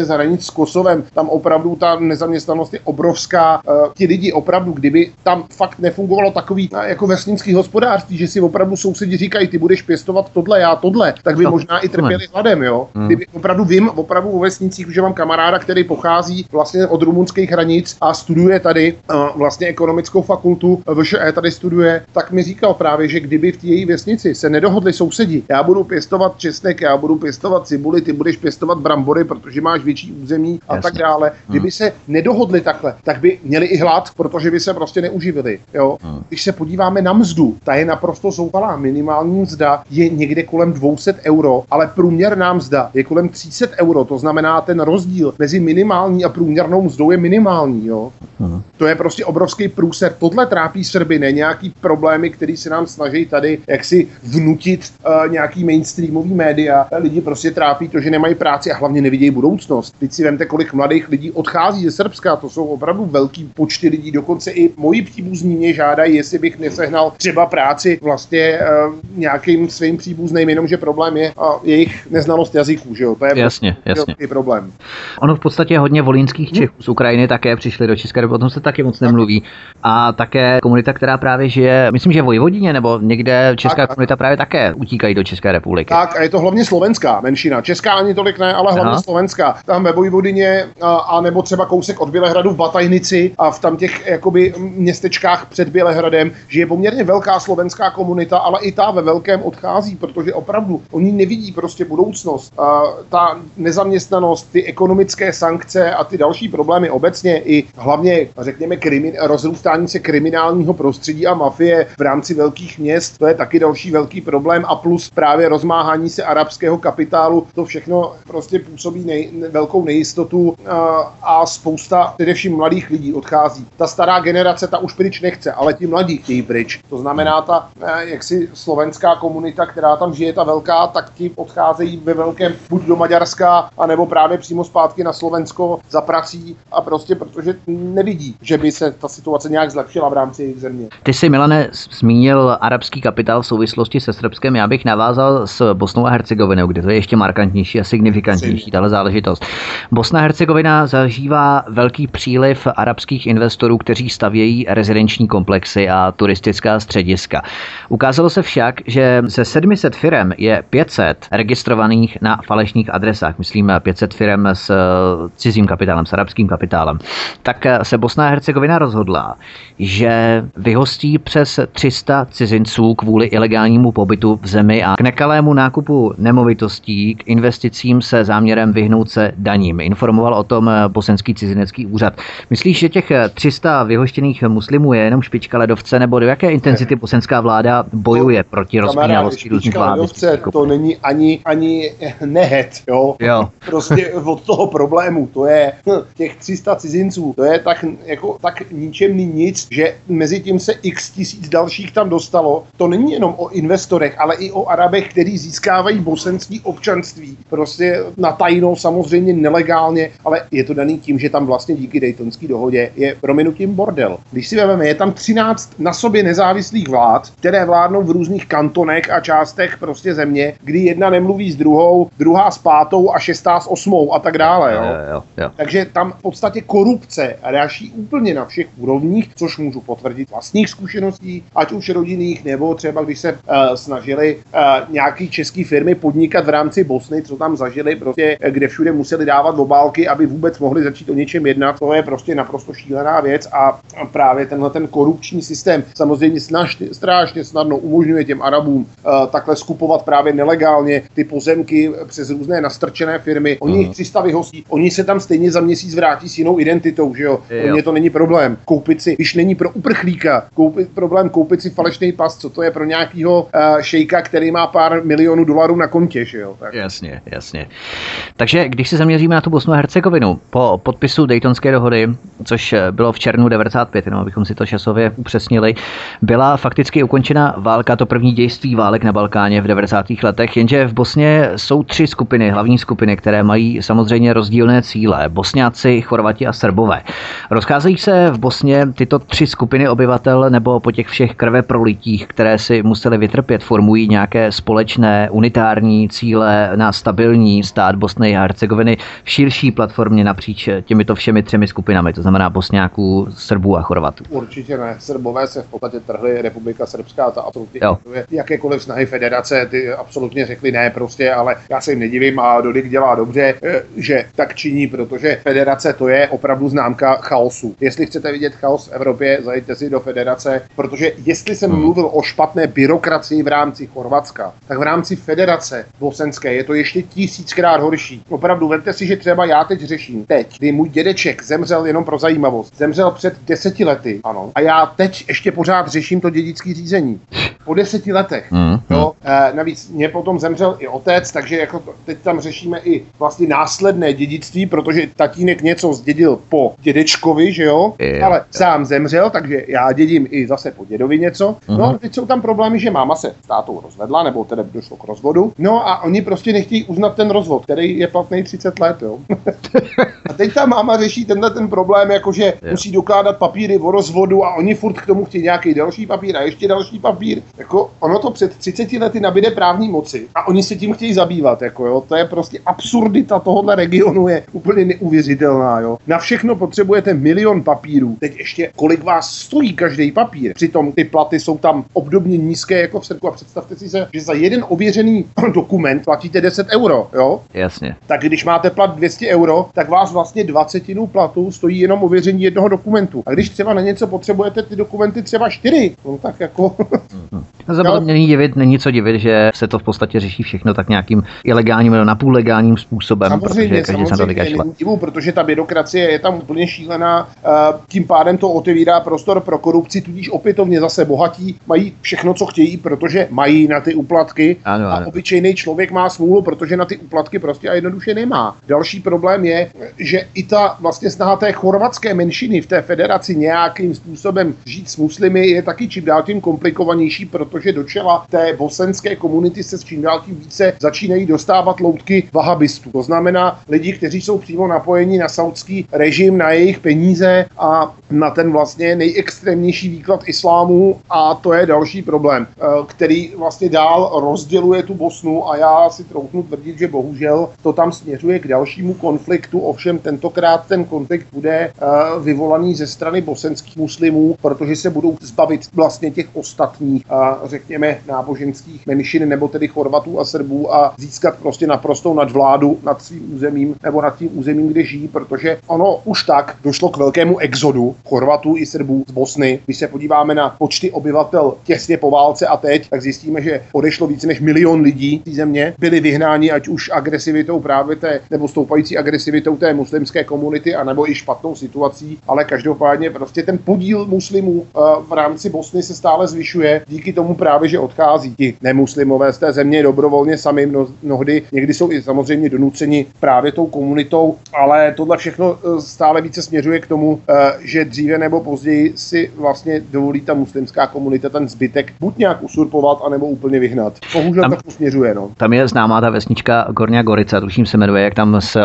vlastně za hranic s Kosovem, tam opravdu ta nezaměstnanost je obrovská. Ti lidi opravdu, kdyby tam fakt nefungovalo takový jako vesnický hospodářství, že si opravdu sousedi říkají, ty budeš pěstovat tohle, já tohle, tak by možná i trpěli hladem, jo. Kdyby opravdu vím, opravdu o vesnicích, že mám kamaráda, který pochází vlastně od rumunských hranic a studuje tady vlastně ekonomickou fakultu, VŠE tady studuje, tak mi říkal právě, že kdyby v té její vesnici se nedohodli sousedi, já budu pěstovat česnek, já budu pěstovat cibuli, ty budeš pěstovat brambory, protože máš větší území a tak dále. Kdyby se nedohodli takhle, tak by měli i hlad, protože by se prostě neuživili. Jo? Když se podíváme na mzdu, ta je naprosto zoufalá. Minimální mzda je někde kolem 200 euro, ale průměrná mzda je kolem 300 euro. To znamená, ten rozdíl mezi minimální a průměrnou mzdou je minimální. Jo? To je prostě obrovský průser. Tohle trápí Srby, ne nějaký problémy, který se nám snaží tady jaksi vnutit nějaký mainstreamový média. Lidi prostě trápí to, že nemají práci a hlavně nevidějí budoucnost. Teď si vemte, kolik mladých lidí odchází ze Srbska, to jsou opravdu velký počty lidí, dokonce i moji příbuzní mě žádají, jestli bych nesehnal třeba práci vlastně nějakým svým příbuzným, jenomže problém je jejich neznalost jazyků, že jo? To je jasně. Problém. Ono v podstatě hodně volínských Čechů z Ukrajiny také přišli do České republiky, o tom se taky moc nemluví. A také komunita, která právě žije, myslím, že v Vojvodině nebo někde česká komunita právě také utíkají do České republiky. Tak a je to hlavně slovenská menšina. Česká ani tolik ne, ale hlavně slovenská. Tam ve Vojvodině a nebo třeba kousek od Bělehradu v Batajnici a v tam těch jakoby městečkách před Bělehradem žije poměrně velká slovenská komunita, ale i ta ve velkém odchází, protože opravdu oni nevidí prostě budoucnost. Ta nezaměstnanost, ty ekonomické sankce a ty další problémy obecně i hlavně, řekněme, rozrůstání se kriminálního prostředí a mafie v rámci velkých měst, to je taky další velký problém a plus právě rozmáhání se arabského kapitálu, to všechno prostě působí velkou nejistotu a spousta především mladých lidí odchází. Ta stará generace, ta už pryč nechce, ale ti mladí chtějí pryč. To znamená ta jaksi slovenská komunita, která tam žije, ta velká, tak ti odcházejí ve velkém buď do Maďarska, anebo právě přímo zpátky na Slovensko za prací a prostě protože nevidí, že by se ta situace nějak zlepšila v rámci jejich země. Ty jsi, Milane, zmínil arabský kapitál v souvislosti se Srbskem. Já bych navázal s Bosnou a Hercegovinou, kde to je ještě markantnější a signifikantnější tahle záležitost. Bosna a Hercegovina zažívá velký příliv arabských investorů, kteří stavějí rezidenční komplexy a turistická střediska. Ukázalo se však, že ze 700 firem je 500 registrovaných na falešných adresách. Myslím 500 firem s cizím kapitálem, s arabským kapitálem. Tak se Bosna a Hercegovina rozhodla, že vyhostí přes 300 cizinců kvůli ilegálnímu pobytu v zemi a k nekalému nákupu nemovitostí, k investicím se záměrem vyhnout se daním. Informoval o tom bosenský cizinecký úřad. Myslíš, že těch 300 vyhoštěných muslimů je jenom špička ledovce, nebo do jaké intenzity bosenská vláda bojuje proti rozpínavosti různých vlád? To není ani nehet, jo? Prostě od toho problému, to je těch 300 cizinců, to je tak ničemný nic, že mezi tím se x tisíc dalších tam dostalo. To není jenom o investorech, ale i o Arabech, kteří získávají bosenský občanství. Prostě na tajno, samozřejmě nelegálně, ale je to daný tím, že tam vlastně díky Daytonské dohodě je prominutím bordel. Když si vezmeme, je tam 13 na sobě nezávislých vlád, které vládnou v různých kantonech a částech prostě země, kdy jedna nemluví s druhou, druhá s pátou a šestá s osmou a tak dále. Jo? Takže tam v podstatě korupce ráší úplně na všech úrovních, což můžu potvrdit vlastních zkušeností, ať už rodinných, nebo třeba když se snažili nějaký český firmy podnikat v rámci Bosny, co tam zažili, prostě, kde všude museli dávat obálky, aby vůbec mohli začít o něčem jednat. To je prostě naprosto šílená věc a právě tenhle ten korupční systém samozřejmě strašně snadno umožňuje těm Arabům takhle skupovat právě nelegálně ty pozemky přes různé nastrčené firmy. Oni jich 300 vyhostí, oni se tam stejně za měsíc vrátí s jinou identitou, že jo? Pro ně to není problém. Koupit si, když není pro uprchlíka, koupit si falešný pas, co to je pro nějakýho šejka, který má pár milionů dolarů na kontě, že jo? Tak. Jasně. Takže když se zaměříme na tu Bosnu a Hercegovinu, po podpisu Daytonské dohody, což bylo v červnu 95, no, abychom si to časově upřesnili, byla fakticky ukončena válka, to první dějství válek na Balkáně v 90. letech, jenže v Bosně jsou 3 skupiny, hlavní skupiny, které mají samozřejmě rozdílné cíle. Bosňáci, Chorvati a Srbové. Rozcházejí se v Bosně tyto 3 skupiny obyvatel nebo po těch všech krveprolitích, které si museli vytrpět, formují nějaké společné unitární cíle na stabilní stát Bosny a Hercegoviny vytvořeny v širší platformě napříč těmito všemi 3 skupinami, to znamená Bosňáků, Srbů a Chorvatů? Určitě ne. Srbové se v podstatě trhli, Republika Srbská, ta absolutně ignoruje jakékoliv snahy federace, ty absolutně řekli ne prostě, ale já se jim nedivím a Dodik dělá dobře, že tak činí, protože federace to je opravdu známka chaosu. Jestli chcete vidět chaos v Evropě, zajděte si do federace, protože jestli jsem mluvil o špatné byrokracii v rámci Chorvatska, tak v rámci federace bosenské je to ještě 1000krát horší. Opravdu, vemte si, že třeba já teď řeším, kdy můj dědeček zemřel jenom pro zajímavost. Zemřel před 10 lety, ano. A já teď ještě pořád řeším to dědické řízení. Po 10 letech. Jo? Navíc mě potom zemřel i otec, takže jako teď tam řešíme i vlastně následné dědictví, protože tatínek něco zdědil po dědečkovi, že jo? Ale sám zemřel, takže já dědím i zase po dědovi něco. No a teď jsou tam problémy, že máma se s tátou rozvedla, nebo teda došlo k rozvodu. No a oni prostě nechtějí uznat ten rozvod, který je platný 30 let, jo. A teď ta máma řeší ten problém, jakože musí dokládat papíry o rozvodu a oni furt k tomu chtějí nějaký další papír a ještě další papír. Jako ono to před 30 lety nabíde právní moci a oni se tím chtějí zabývat, jako jo. To je prostě absurdita tohohle regionu je úplně neuvěřitelná, jo. Na všechno potřebujete 1 000 000 papírů. Teď ještě kolik vás stojí každý papír. Přitom ty platy jsou tam obdobně nízké jako v Srbsku a představte si se, že za jeden ověřený dokument platíte 10 euro, jo? Jasně. Tak když máte plat 200 euro, tak vás vlastně 20 platu stojí jenom ověření jednoho dokumentu. A když třeba na něco potřebujete ty dokumenty třeba 4, no tak jako... Není co divit, že se to v podstatě řeší všechno tak nějakým ilegálním nebo napůl-legálním způsobem. Samozřejmě, není divu, protože ta byrokracie je tam úplně šílená, tím pádem to otevírá prostor pro korupci, tudíž opětovně zase bohatí mají všechno, co chtějí, protože mají na ty úplatky a obyčejný člověk má smůlu, protože na ty úplatky prostě a jednoduše nemá. Další problém je, že i ta vlastně snaha té chorvatské menšiny v té federaci nějakým způsobem žít s muslimy je taky čím dál tím komplikovanější, protože do čela té bosenské komunity se s čím dál tím více začínají dostávat loutky vahabistů. To znamená lidi, kteří jsou přímo napojeni na saudský režim, na jejich peníze a na ten vlastně nejextrémnější výklad islámu a to je další problém, který vlastně dál rozděluje tu Bosnu a já si troufnu tvrdit, že bohužel to tam směřuje k dalšímu konfliktu, ovšem tentokrát ten konflikt bude vyvolaný ze strany bosenských muslimů, protože se budou zbavit vlastně těch ostatních, řekněme, náboženských menšin, nebo tedy Chorvatů a Srbů a získat prostě naprostou nadvládu nad svým územím nebo nad tím územím, kde žijí, protože ono už tak došlo k velkému exodu Chorvatů i Srbů z Bosny. Když se podíváme na počty obyvatel těsně po válce a teď, tak zjistíme, že odešlo více než 1 000 000 lidí z země, byli vyhnáni ať už agresivitou právě té, nebo stoupající agresivitou té muslimské komunity, anebo i špatnou situací, ale každopádně prostě ten podíl muslimů v rámci Bosny se stále zvyšuje díky tomu právě, že odchází ti nemuslimové z té země dobrovolně sami mnohdy, někdy jsou i samozřejmě donuceni právě tou komunitou, ale tohle všechno stále více směřuje k tomu, že dříve nebo později si vlastně dovolí ta muslimská komunita ten zbytek buď nějak usurpovat, anebo úplně vyhnat. Bohužel tak směřuje, no. Tam je známá ta vesnička Gornja Gorica, tuším se jmenuje, jak tam z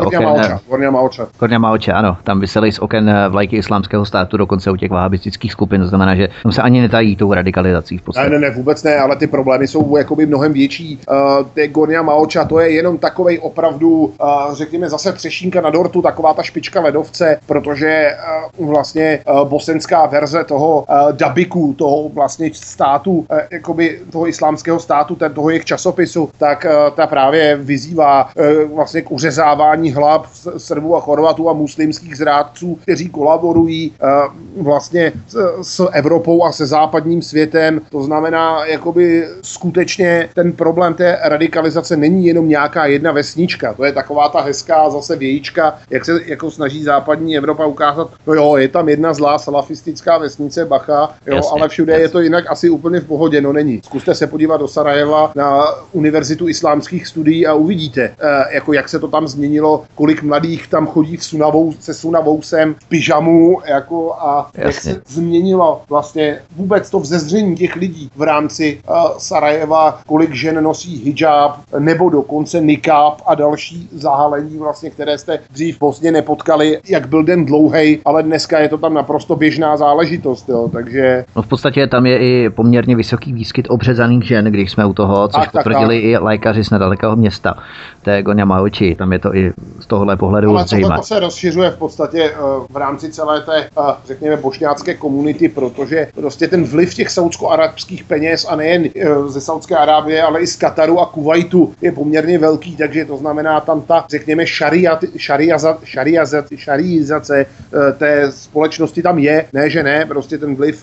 Gornja Maoča, ano. Tam visely z oken vlajky islámského státu, dokonce u těch vahabistických skupin, to znamená, že tam se ani netají tou radikalizací v podstatě. Ne, vůbec ne, ale ty problémy jsou jakoby mnohem větší. Gornja Maoča, to je jenom takovej opravdu, řekněme zase třešínka na dortu, taková ta špička ledovce, protože vlastně bosenská verze toho Dabiku, toho vlastně státu, jakoby toho islámského státu, toho jejich časopisu, tak ta právě vyzývá vlastně k uřezávání hlav Srbů a Chorvatů a muslimských zrádců, kteří kolaborují vlastně s Evropou a se západním světem. To znamená, jakoby skutečně ten problém té radikalizace není jenom nějaká jedna vesnička. To je taková ta hezká zase vějíčka, jak se jako snaží západní Evropa ukázat, no jo, je tam jedna zlá salafistická vesnice Bacha, jo, jasně, ale všude je to jinak asi úplně v pohodě, no není. Zkuste se podívat do Sarajeva na Univerzitu islámských studií a uvidíte, jako jak se to tam změnilo, kolik mladých tam chodí se sunavousem v pyžamu, jako a jasně, jak se změnilo vlastně vůbec to vzezření těch lidí v rámci Sarajeva, kolik žen nosí hijab nebo dokonce nikáb a další zahalení, vlastně, které jste dřív v Bosně nepotkali, jak byl den dlouhej, ale dneska je to tam naprosto běžná záležitost, jo, takže... No v podstatě tam je i poměrně vysoký výskyt obřezaných žen, když jsme u toho, což potvrdili i lékaři z nedalekého města. To je Goňa-Maoči, tam je to i z tohohle pohledu zřejmé. Ale to se rozšiřuje v podstatě v rámci celé té, řekněme, bošňácké komunity, protože prostě ten vliv těch saúdsko-arabských peněz a nejen ze Saúdské Arábie, ale i z Kataru a Kuvajtu je poměrně velký, takže to znamená tam ta, řekněme, šariizace té společnosti tam je, ne, že ne, prostě ten vliv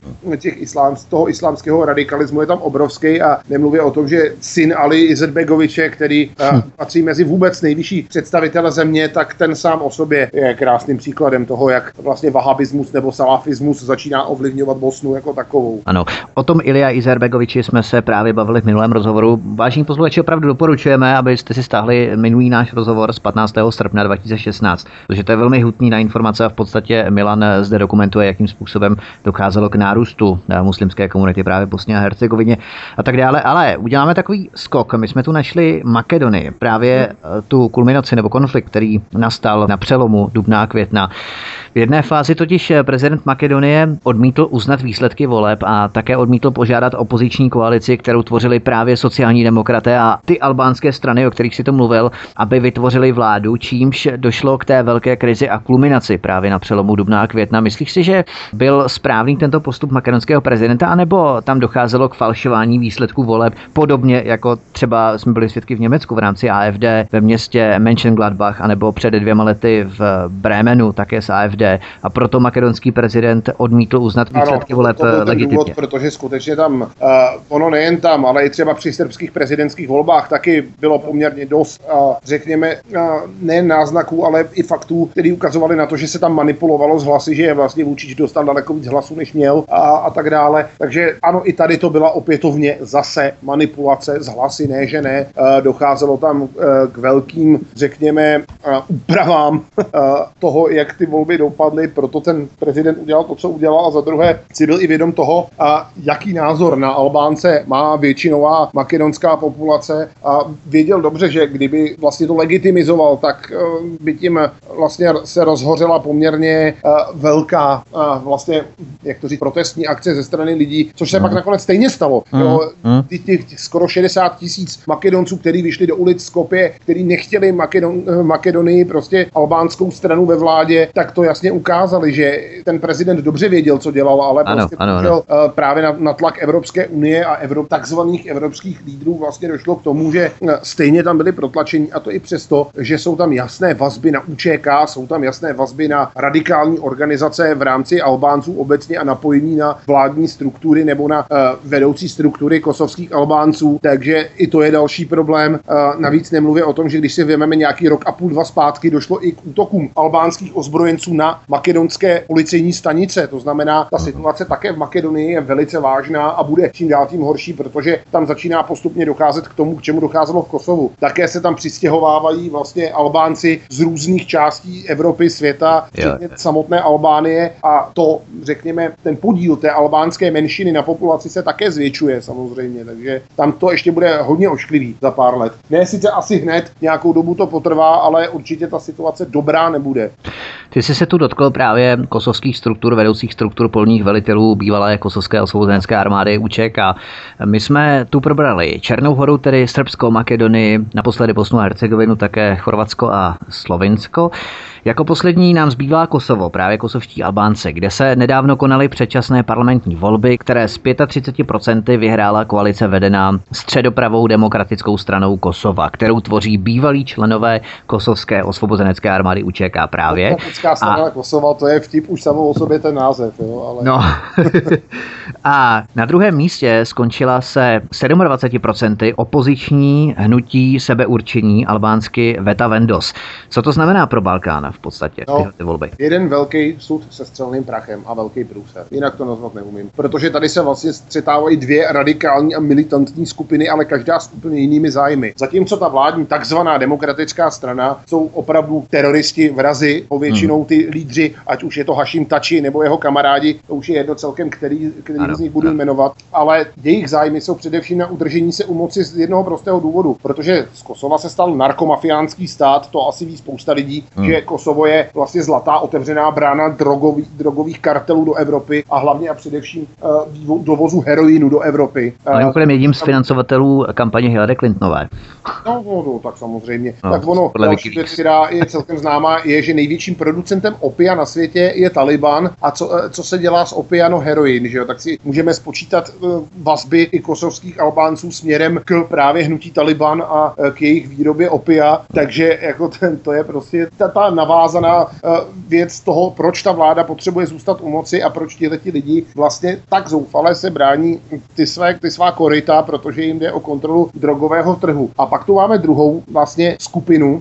toho islámského radikalismu je tam obrovský a nemluvě o tom, že syn Ali Izetbegoviče, který patří mezi vůbec nejvyšší představitele země, tak ten sám o sobě je krásným příkladem toho, jak vlastně vahabismus nebo salafismus začíná ovlivňovat Bosnu jako takovou. Ano, o tom Ilija Izetbegoviči jsme se právě bavili v minulém rozhovoru. Vážení posluchači, opravdu doporučujeme, abyste si stáhli minulý náš rozhovor z 15. srpna 2016, protože to je velmi hutný informace a v podstatě Milan zde dokumentuje, jakým způsobem docházelo k nárůstu muslimské komunity právě v Bosně a Hercegovině a tak dále. Ale uděláme takový skok. My jsme tu našli Makedonii, právě tu kulminaci nebo konflikt, který nastal na přelomu dubna a května. V jedné fázi totiž prezident Makedonie odmítl uznat výsledky voleb a také odmítl požádat opoziční koalici, kterou tvořili právě sociální demokraté a ty albánské strany, o kterých si to mluvil, aby vytvořili vládu, čímž došlo k té velké krizi a kulminaci právě na přelomu dubna a května. Myslíš si, že byl správný tento postup makedonského prezidenta, anebo tam docházelo k falšování výsledků voleb, podobně jako třeba jsme byli svědky v Německu v rámci AfD ve městě Mönchengladbach, anebo před 2 lety v Brémenu také s AfD, a proto makedonský prezident odmítl uznat výsledky voleb legitimně. Důvod, protože skutečně tam, ono nejen tam, ale i třeba při srbských prezidentských volbách taky bylo poměrně dost, řekněme, nejen náznaků, ale i faktů, které ukazovaly na to, že se tam manipulovalo s hlasy, že Vlastně Vučić dostal daleko víc hlasů, než měl a tak dále. Takže ano, i tady to byla opětovně zase manipulace s hlasy, ne, že ne. Docházelo tam k velkým, řekněme, úpravám toho, jak ty volby dopadly, proto ten prezident udělal to, co udělal, a za druhé si byl i vědom toho, jaký názor na Albánce má většinová makedonská populace, a věděl dobře, že kdyby vlastně to legitimizoval, tak by tím vlastně se rozhořela poměrně velká vlastně, jak to říct, protestní akce ze strany lidí, což se pak nakonec stejně stalo. Těch skoro 60 000 Makedonců, kteří vyšli do ulic Skopje, kteří nechtěli Makedonii, prostě albánskou stranu ve vládě, tak to jasně ukázali, že ten prezident dobře věděl, co dělal, ale prostě právě na tlak Evropské unie a takzvaných evropských lídrů vlastně došlo k tomu, že stejně tam byli protlačení, a to i přesto, že jsou tam jasné vazby na UČK, jsou tam jasné vazby na radikální organizace v rámci Albánců obecně a napojení na vládní struktury nebo na vedoucí struktury kosovských Albánců, takže i to je další problém. Navíc nemluvě o tom, že když si vezmeme nějaký rok a půl, 2 zpátky, došlo i k útokům albánských ozbrojenců na makedonské policejní stanice. To znamená, ta situace také v Makedonii je velice vážná a bude čím dál tím horší, protože tam začíná postupně docházet k tomu, k čemu docházelo v Kosovu. Také se tam přistěhovávají vlastně Albánci z různých částí Evropy, světa, včetně samotné Albánie, a to, řekněme, ten podíl té albánské menšiny na populaci se také zvětšuje samozřejmě, takže tam to ještě bude hodně ošklivý za pár let. Ne, sice asi hned, nějakou dobu to potrvá, ale určitě ta situace dobrá nebude. Ty jsi se tu dotkl právě kosovských struktur, vedoucích struktur polních velitelů bývalé kosovské osvobozenecké armády UČK. My jsme tu probrali Černou Horu, tedy Srbsko, Makedonii, naposledy Bosnu a Hercegovinu, také Chorvatsko a Slovinsko. Jako poslední nám zbývá Kosovo, právě kosovští Albánci, kde se nedávno konaly předčasné parlamentní volby, které s 35% vyhrála koalice vedená středopravou demokratickou stranou Kosova, kterou tvoří bývalí členové kosovské osvobozenecké armády UČK právě. Demokratická strana Kosova, to je vtip už samou o sobě ten název. Jo, ale... No. A na druhém místě skončila se 27% opoziční hnutí sebeurčení, albánsky Veta Vendos. Co to znamená pro Balkán v podstatě, ty volby? Jeden velký sud se střelným prachem a velký průser. Jinak to nazvat neumím. Protože tady se vlastně střetávají 2 radikální a militantní skupiny, ale každá s úplně jinými zájmy. Zatímco ta vládní takzvaná demokratická strana, jsou opravdu teroristi, vrazi, povětšinou ty lídři, ať už je to Hašim Tači nebo jeho kamarádi, to už je jedno celkem, který z nich budu jmenovat, ale jejich zájmy jsou především na udržení se u moci z jednoho prostého důvodu, protože z Kosova se stal narkomafiánský stát, to asi ví spousta lidí, že Kosovo je vlastně zlatá otevřená brána drogových kartelů do Evropy a hlavně a především dovozu heroinu do Evropy. Mimochodem jedním z financovatelů kampaně Hillary Clintonové. No, tak samozřejmě. Tak ono, další věc, která je celkem známá, je, že největším producentem opia na světě je Taliban. A co se dělá s opia? No heroin, že jo? Tak si můžeme spočítat vazby i kosovských Albánců směrem k právě hnutí Taliban a k jejich výrobě opia. Takže jako to je prostě ta navázaná věc toho, proč ta vláda potřebuje zůstat u moci a proč ti lidi vlastně tak zoufale se brání ty svá koryta, protože jim jde o kontrolu drogového trhu. A pak tu máme druhou vlastně skupinu,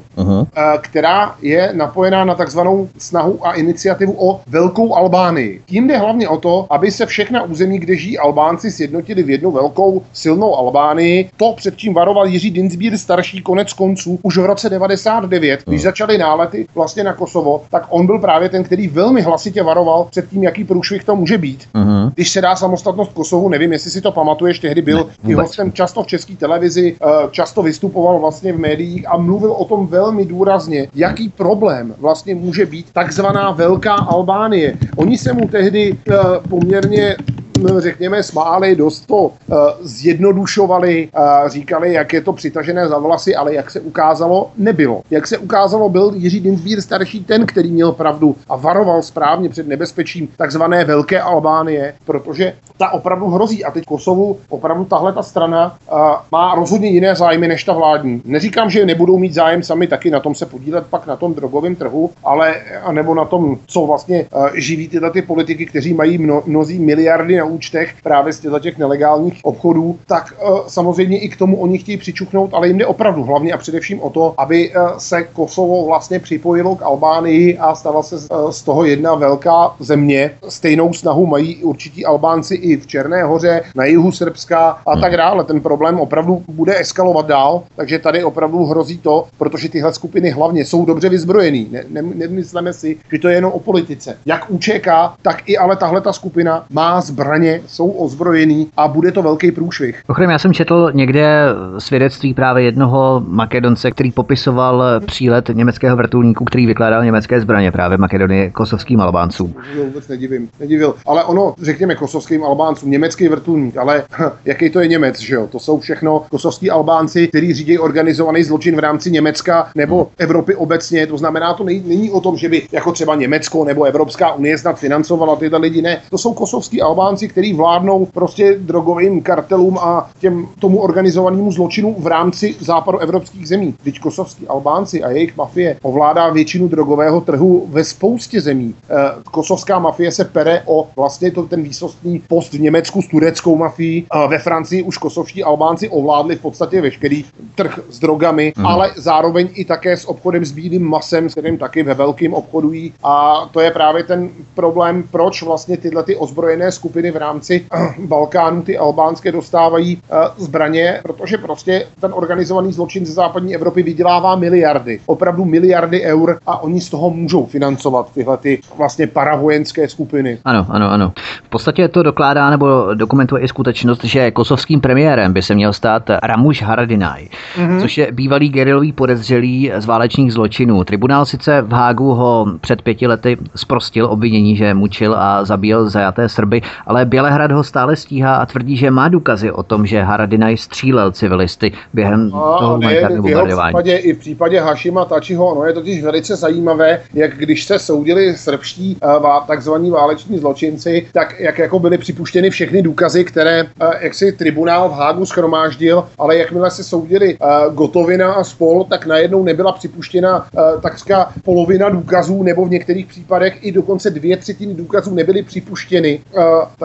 která je napojená na takzvanou snahu a iniciativu o Velkou Albánii. Tím jde hlavně o to, aby se všechna území, kde žijí Albánci, sjednotili v jednu velkou silnou Albánii. To před tím varoval Jiří Dienstbier starší konec konců už v roce 99, když začaly nálety vlastně na Kosovo, tak on byl právě ten, který velmi hlasitě varoval před tím, jaký průšvih to může být. Když se dá samostatnost Kosovu, nevím, jestli si to pamatuješ, tehdy byl i hostem často v české televizi, často vystupoval vlastně v médiích a mluvil o tom velmi důrazně, jaký problém vlastně může být takzvaná Velká Albánie. Oni se mu tehdy poměrně řekněme smáli, dost to zjednodušovali, říkali, jak je to přitažené za vlasy, ale jak se ukázalo, nebylo. Jak se ukázalo, byl Jiří Dienstbier starší ten, který měl pravdu a varoval správně před nebezpečím takzvané Velké Albánie, protože ta opravdu hrozí. A teď Kosovu opravdu tahle ta strana má rozhodně jiné zájmy než ta vládní. Neříkám, že nebudou mít zájem sami taky na tom se podílet pak na tom drogovém trhu, ale nebo na tom, co vlastně živí tyhle ty politiky, kteří mají mnozí miliardy na účtech právě z těch nelegálních obchodů, tak samozřejmě i k tomu oni chtějí přičuchnout, ale jim jde opravdu hlavně a především o to, aby se Kosovo vlastně připojilo k Albánii a stala se z toho jedna velká země. Stejnou snahu mají určití Albánci i v Černé Hoře, na jihu Srbska a tak dále. Ten problém opravdu bude eskalovat dál, takže tady opravdu hrozí to, protože tyhle skupiny hlavně jsou dobře vyzbrojený. Nemyslíme si, že to je jenom o politice. Jak UČK, tak i ale tahle ta skupina má zbraně, jsou ozbrojený a bude to velký průšvih. Mimochodem, já jsem četl někde svědectví právě jednoho Makedonce, který popisoval přílet německého vrtulníku, který vykládal německé zbraně právě v Makedonii kosovským Albáncům. Vůbec nedivil. Ale ono, řekněme kosovským Albáncům, německý vrtulník, ale jaký to je Němec, že jo? To jsou všechno kosovský Albánci, kteří řídí organizovaný zločin v rámci Německa nebo Evropy obecně. To znamená, to není o tom, že by jako třeba Německo nebo Evropská unie snad financovala tyhle lidi, ne. To jsou kosovský Albánci, kteří vládnou prostě drogovým kartelům a tomu organizovanému zločinu v rámci západoevropských zemí. Vždyť kosovský Albánci a jejich mafie ovládá většinu drogového trhu ve spoustě zemí. Kosovská mafie se pere o vlastně ten výsostný post v Německu s tureckou mafií. Ve Francii už kosovští Albánci ovládli v podstatě veškerý trh s drogami, ale zároveň i také s obchodem s bílým masem, s kterým taky ve velkým obchodují. A to je právě ten problém, proč vlastně tyhle ty ozbrojené skupiny v rámci Balkánu, ty albánské, dostávají zbraně, protože prostě ten organizovaný zločin ze západní Evropy vydělává miliardy, opravdu miliardy eur a oni z toho můžou financovat tyhle ty vlastně paravojenské skupiny. Ano. V podstatě to dokládá nebo dokumentuje i skutečnost, že kosovským premiérem by se měl stát Ramush Haradinaj, což je bývalý gerilový podezřelý z válečných zločinů. Tribunál sice v Hágu ho před 5 lety zprostil obvinění, že mučil a zabíjel zajaté Srby, ale Bělehrad ho stále stíhá a tvrdí, že má důkazy o tom, že Haradinaj střílel civilisty během toho humanitárního bombardování. I v případě Hašima Tačiho, no je totiž velice zajímavé, jak když se soudili srbští takzvaní váleční zločinci, tak jak jako byly připuštěny všechny důkazy, které jak si tribunál v Hágu shromáždil, ale jakmile se soudili Gotovina a spol, tak najednou nebyla připuštěna takřka polovina důkazů, nebo v některých případech i dokonce 2/3 důkazů nebyly připuštěny.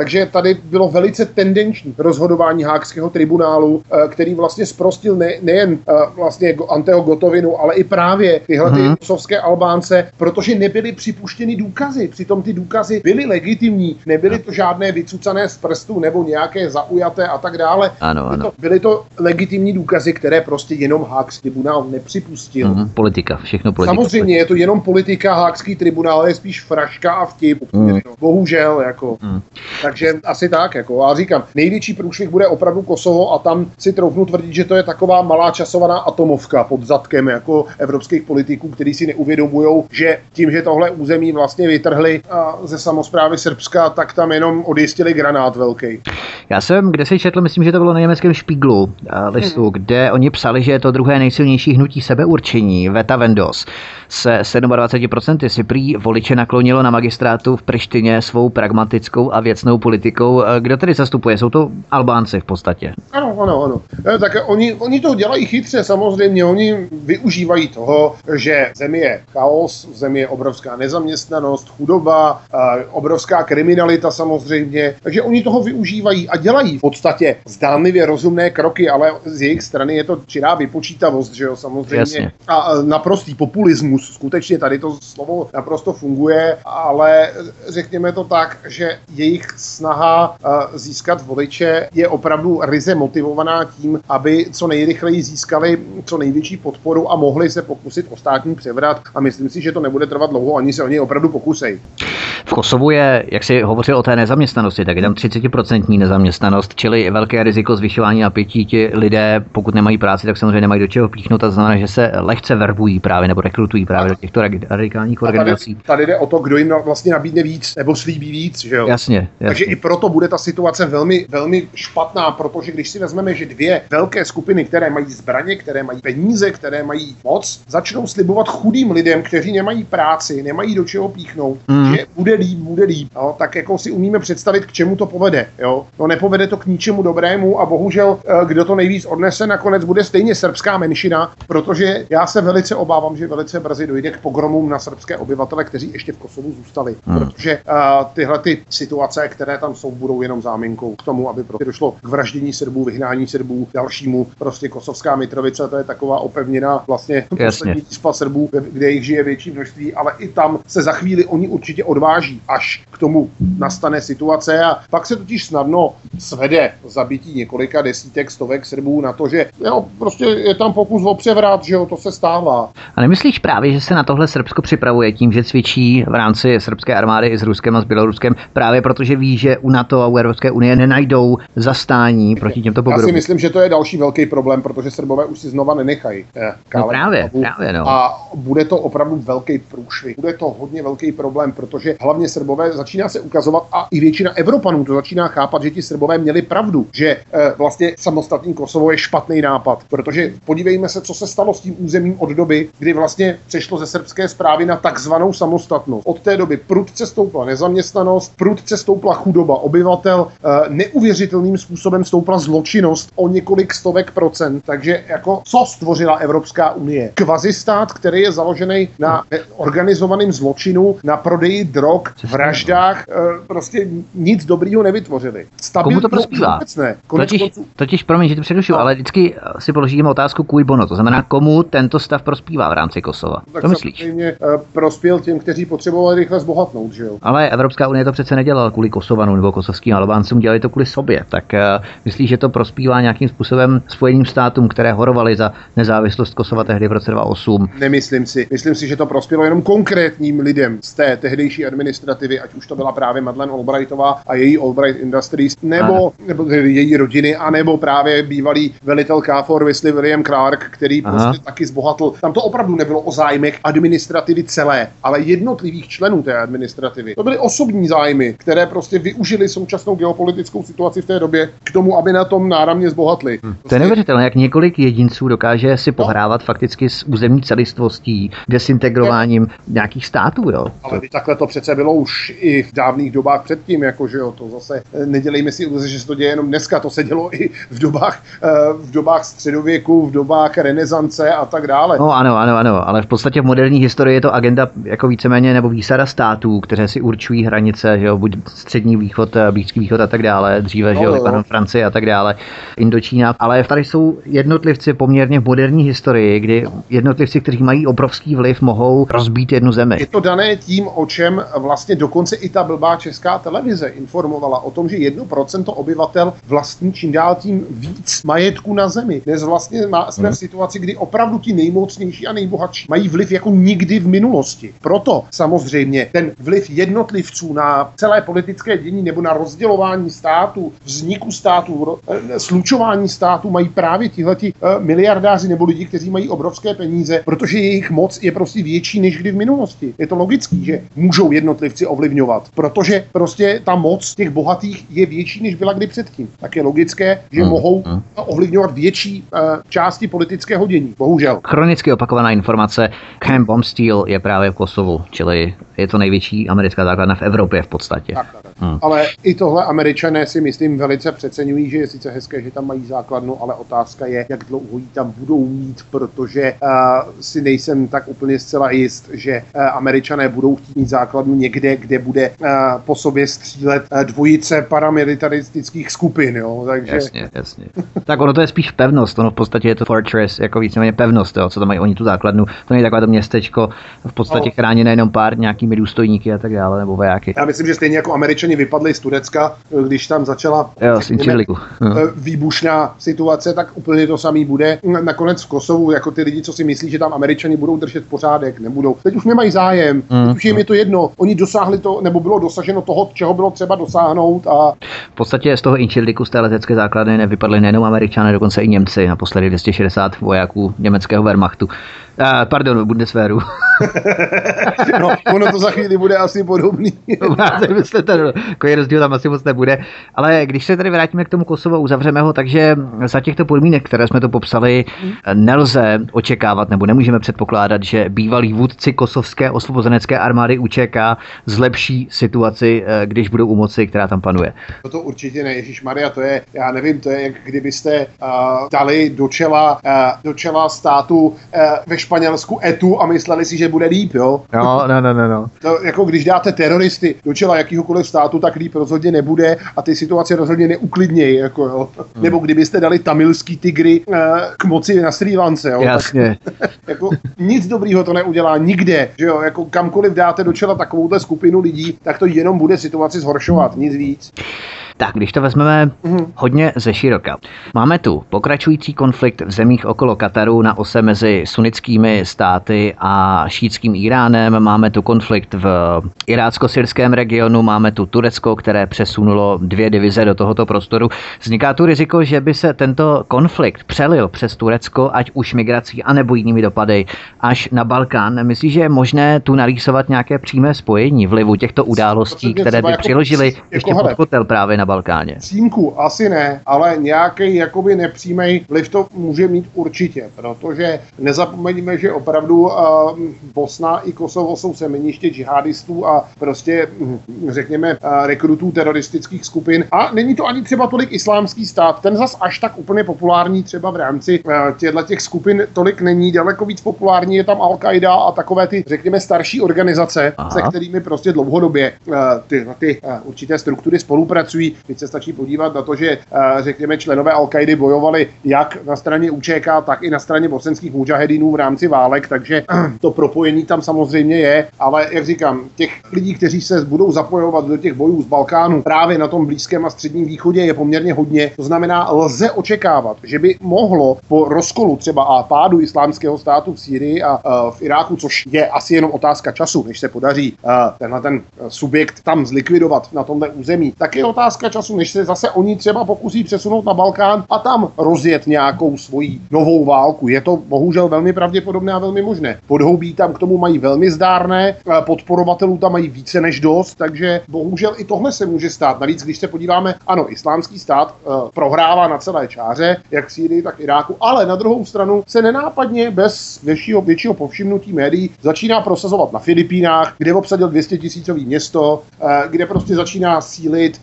Takže tady bylo velice tendenční rozhodování Haagského tribunálu, který vlastně sprostil nejen vlastně Anteho Gotovinu, ale i právě tyhle ty kosovské Albánce, protože nebyly připuštěny důkazy. Přitom ty důkazy byly legitimní, nebyly to žádné vycucané z prstů nebo nějaké zaujaté a tak dále. Ano. Byly to legitimní důkazy, které prostě jenom Haagský tribunál nepřipustil. Politika, všechno politika. Samozřejmě je to jenom politika, Haagský tribunál je spíš fraška a vtip. Bohužel, jako. Takže asi tak, jako. A říkám, největší průšvih bude opravdu Kosovo a tam si troufnu tvrdit, že to je taková malá časovaná atomovka pod zadkem jako evropských politiků, kteří si neuvědomujou, že tím, že tohle území vlastně vytrhli ze samosprávy Srbska, tak tam jenom odjistili granát velký. Já jsem kdesi četl, myslím, že to bylo na německém Spiegelu listu, kde oni psali, že je to druhé nejsilnější hnutí sebeurčení, Veta Vendos, se 27% si prý voliče naklonilo na magistrátu v Prištině svou pragmatickou a věcnou politikou. Kdo tedy zastupuje? Jsou to Albánci v podstatě. Ano. Tak oni to dělají chytře, samozřejmě. Oni využívají toho, že v zemi je chaos, v zemi je obrovská nezaměstnanost, chudoba, obrovská kriminalita samozřejmě. Takže oni toho využívají a dělají v podstatě zdánlivě rozumné kroky, ale z jejich strany je to čirá vypočítavost, že jo, samozřejmě. Jasně. A naprostý populismus. Skutečně tady to slovo naprosto funguje, ale řekněme to tak, že jejich snaha získat voliče je opravdu ryze motivovaná tím, aby co nejrychleji získali co největší podporu a mohli se pokusit o státní převrat a myslím si, že to nebude trvat dlouho, ani se o něj opravdu pokusej. V Kosovu je, jak jsi hovořil o té nezaměstnanosti, tak je tam 30% nezaměstnanost, čili velké riziko zvyšování napětí. Ti lidé, pokud nemají práci, tak samozřejmě nemají do čeho píchnout, a znamená, že se lehce verbují právě nebo rekrutují právě do těchto radikálních organizací. Tady jde o to, kdo jim vlastně nabídne víc nebo slíbí víc, že jo? Jasně. Takže i proto bude ta situace velmi, velmi špatná, protože když si vezmeme, že dvě velké skupiny, které mají zbraně, které mají peníze, které mají moc, začnou slibovat chudým lidem, kteří nemají práci, nemají do čeho píchnout, že bude líp, jo? Tak jako si umíme představit, k čemu to povede, jo? No nepovede to k ničemu dobrému a bohužel, kdo to nejvíc odnese, nakonec bude stejně srbská menšina, protože já se velice obávám, že velice brzy dojde k pogromům na srbské obyvatele, kteří ještě v Kosovu zůstali, protože tyhle ty situace, které tam jsou, budou jenom záminkou k tomu, aby prostě došlo k vraždění Srbů, vyhnání Srbů, dalšímu prostě kosovská Mitrovice, to je taková opevněná vlastně poslední tispa Srbů, kde jich žije větší množství, ale i tam se za chvíli oni určitě odváží, až k tomu nastane situace a pak se totiž snadno svede zabití několika desítek, stovek Srbů na to, že jo, prostě je tam pokus o převrat, že jo, to se stává. A nemyslíš právě, že se na tohle Srbsko připravuje tím, že cvičí v rámci srbské armády i s Ruskem a s Běloruskem, právě protože ví, že u NATO a u Evropské unie nenajdou zastání proti těmto pogromům? Já si myslím, že to je další velký problém, protože Srbové už si znova nenechají. Právě. A bude to opravdu velký průšvih. Bude to hodně velký problém, protože hlavně Srbové začíná se ukazovat a i většina Evropanů to začíná chápat, že ti Srbové měli pravdu, že vlastně samostatný Kosovo je špatný nápad, protože podívejme se, co se stalo s tím územím od doby, kdy vlastně přešlo ze srbské správy na takzvanou samostatnost. Od té doby prudce stoupla nezaměstnanost, prudce stoupla chudoba obyvatel, neuvěřitelným způsobem stoupla zločinnost o několik stovek procent. Takže jako co stvořila Evropská unie? Kvazistát, který je založený na organizovaném zločinu, na prodeji drog, vraždách, prostě nic dobrýho nevytvořili. Komu to prospívá? Totiž, promiň, že to předušu, ale vždycky si položíme otázku cui bono, to znamená, komu tento stav prospívá v rámci Kosova. Tak to myslíš? Samozřejmě prospěl těm, kteří potřebovali rychle zbohatnout, že jo? Ale Evropská unie to přece nedělala kvůli Kosovanům nebo kosovským Albáncům, dělali to kvůli sobě. Tak myslíš, že to prospívá nějakým způsobem Spojeným státům, které horovaly za nezávislost Kosova tehdy v roce 2008? Nemyslím si. Myslím si, že to prospělo jenom konkrétním lidem z té tehdejší administrativy, ať už to byla právě Madeleine Albrightová a její Albright Industries, nebo její rodiny, anebo právě bývalý velitel KFOR Wesley William Clark, který prostě taky zbohatl. Tam to opravdu nebylo o zájmech administrativy celé, ale jednotlivých členů té administrativy. To byly osobní zájmy, které prostě využili současnou geopolitickou situaci v té době k tomu, aby na tom náramně zbohatli. To je neuvěřitelné, jak několik jedinců dokáže si pohrávat fakticky s územní celistvostí, desintegrováním nějakých států, jo. Ale takhle to přece bylo už i v dávných dobách předtím, jakože jo, to zase nedělejme si iluze, že se to děje jenom dneska, to se dělo i v dobách středověku, v dobách renesance a tak dále. No ano, ale v podstatě v moderní historii je to agenda jako víceméně nebo výsada států, které si určují hranice, že jo, buď střední Střední východ, Blízký východ a tak dále, dříve, že jo, Libanon, Francie a tak dále, Indočína, ale tady jsou jednotlivci poměrně v moderní historii, kdy jednotlivci, kteří mají obrovský vliv, mohou rozbít jednu zemi. Je to dané tím, o čem vlastně dokonce i ta blbá česká televize informovala o tom, že 1% obyvatel vlastní čím dál tím víc majetku na zemi. Dnes vlastně jsme v situaci, kdy opravdu ti nejmocnější a nejbohatší mají vliv jako nikdy v minulosti. Proto samozřejmě ten vliv jednotlivců na celé politické dění nebo na rozdělování států, vzniku států, slučování států mají právě tihleti miliardáři nebo lidi, kteří mají obrovské peníze, protože jejich moc je prostě větší než kdy v minulosti. Je to logický, že můžou jednotlivci ovlivňovat, protože prostě ta moc těch bohatých je větší, než byla kdy předtím. Tak je logické, že mohou ovlivňovat větší části politického dění. Bohužel. Chronicky opakovaná informace, Camp Bombsteel je právě v Kosovu, čili je to největší americká základna v Evropě v podstatě. Tak. Ale i tohle Američané si myslím velice přeceňují, že je sice hezké, že tam mají základnu, ale otázka je, jak dlouho ji tam budou mít, protože si nejsem tak úplně zcela jist, že Američané budou chtít mít základnu někde, kde bude po sobě střílet dvojice paramilitaristických skupin. Jo? Takže... Jasně. Tak ono to je spíš pevnost, ono v podstatě je to fortress, jako víceméně pevnost, jo? Co tam mají oni tu základnu. To není takové to městečko, v podstatě chráněné jenom pár nějakými důstojníky a tak dále, nebo vojáky. Já myslím, že stejně jako Američani vypadli z Turecka, když tam začala výbušná situace, tak úplně to samý bude. Nakonec v Kosovu, jako ty lidi, co si myslí, že tam Američani budou držet pořádek, nebudou. Teď už nemají zájem, teď už jim je to jedno. Oni dosáhli to, nebo bylo dosaženo toho, čeho bylo třeba dosáhnout. A v podstatě z toho Incirliku, z té letecké základny nevypadly nejenom Američané, dokonce i Němci, naposledy 260 vojáků německého Wehrmachtu. Bundeswehru. No, ono to za chvíli bude asi podobný. Takový rozdíl tam asi moc nebude. Ale když se tady vrátíme k tomu Kosovu, uzavřeme ho, takže za těchto podmínek, které jsme to popsali, nelze očekávat nebo nemůžeme předpokládat, že bývalí vůdci kosovské osvobozenecké armády UČK zlepší situaci, když budou u moci, která tam panuje. To určitě ne, ježišmarja, to je, já nevím, to je, jak kdybyste dali do čela státu ve Španělsku etu a mysleli si, že bude líp, jo? No. To, jako když dáte teroristy do čela jakýhokoliv státu, tak líp rozhodně nebude a ty situace rozhodně neuklidnějí, jako jo. Nebo kdybyste dali tamilský tygry k moci na Srí Lance, jo? Jasně. Tak, jako nic dobrýho to neudělá nikde, že jo? Jako kamkoliv dáte do čela takovouhle skupinu lidí, tak to jenom bude situaci zhoršovat, nic víc. Tak, když to vezmeme hodně ze široka. Máme tu pokračující konflikt v zemích okolo Kataru na ose mezi sunnickými státy a šítským Iránem. Máme tu konflikt v irácko-syrském regionu, máme tu Turecko, které přesunulo 2 divize do tohoto prostoru. Vzniká tu riziko, že by se tento konflikt přelil přes Turecko, ať už migrací, anebo jinými dopady, až na Balkán. Myslíš, že je možné tu narýsovat nějaké přímé spojení vlivu těchto událostí, které by přiložily ještě pod kotel právě na Balkáně? Címku asi ne, ale nějaký jakoby nepřímý vliv to může mít určitě, protože nezapomeňme, že opravdu Bosna i Kosovo jsou semeniště džihadistů a prostě řekněme rekrutů teroristických skupin a není to ani třeba tolik islámský stát, ten zas až tak úplně populární třeba v rámci těch skupin tolik není, daleko víc populární je tam Al-Qaida a takové ty řekněme starší organizace, se kterými prostě dlouhodobě ty určité struktury spolupracují. Teď se stačí podívat na to, že řekněme členové Al-Kaidy bojovali jak na straně UČK, tak i na straně bosenských mudžahedinů v rámci válek, takže to propojení tam samozřejmě je, ale jak říkám, těch lidí, kteří se budou zapojovat do těch bojů z Balkánu právě na tom Blízkém a Středním východě je poměrně hodně. To znamená, lze očekávat, že by mohlo po rozkolu třeba a pádu islámského státu v Sýrii a v Iráku, což je asi jenom otázka času, než se podaří ten subjekt tam zlikvidovat na tomhle území, tak je otázka času, než se zase oni třeba pokusí přesunout na Balkán a tam rozjet nějakou svoji novou válku. Je to bohužel velmi pravděpodobné a velmi možné. Podhoubí tam k tomu mají velmi zdárné, podporovatelů tam mají více než dost, takže bohužel i tohle se může stát. Navíc, když se podíváme, ano, islámský stát prohrává na celé čáře, jak v Sýrii, tak v Iráku, ale na druhou stranu se nenápadně bez většího povšimnutí médií začíná prosazovat na Filipínách, kde obsadil 200 000 město, kde prostě začíná sílit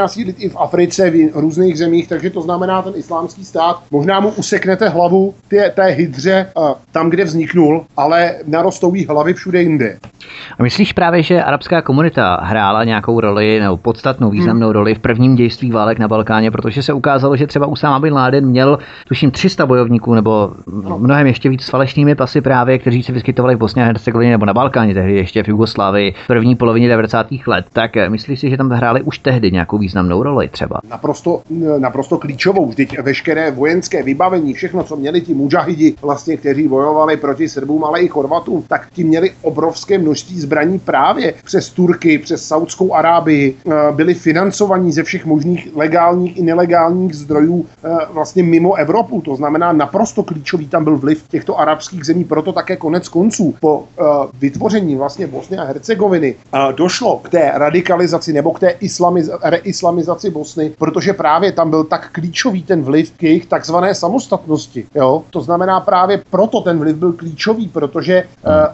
i v Africe, v různých zemích, takže to znamená, ten islámský stát možná mu useknete hlavu té hydře tam, kde vzniknul, ale narostou jí hlavy všude jinde. A myslíš právě, že arabská komunita hrála nějakou roli nebo podstatnou významnou roli v prvním dějství válek na Balkáně, protože se ukázalo, že třeba Usáma bin Laden měl tuším 300 bojovníků nebo mnohem ještě víc s falešnými pasy právě, kteří se vyskytovali v Bosně a Hercegovině nebo na Balkáně, tehdy ještě v Jugoslávii v první polovině 90. let. Tak myslíš si, že tam hráli už tehdy nějakou významnou roli třeba? Naprosto klíčovou. Vždyť veškeré vojenské vybavení, všechno, co měli ti mudžahidi, vlastně, kteří bojovali proti Srbům, ale i Chorvatům, tak ti měli obrovské množství zbraní právě přes Turky, přes Saudskou Arábii, byli financovaní ze všech možných legálních i nelegálních zdrojů vlastně mimo Evropu. To znamená, naprosto klíčový tam byl vliv těchto arabských zemí, proto také konec konců po vytvoření vlastně Bosny a Hercegoviny došlo k té radikalizaci nebo k té reislamizaci Bosny, protože právě tam byl tak klíčový ten vliv k jejich takzvané samostatnosti. Jo? To znamená, právě proto ten vliv byl klíčový, protože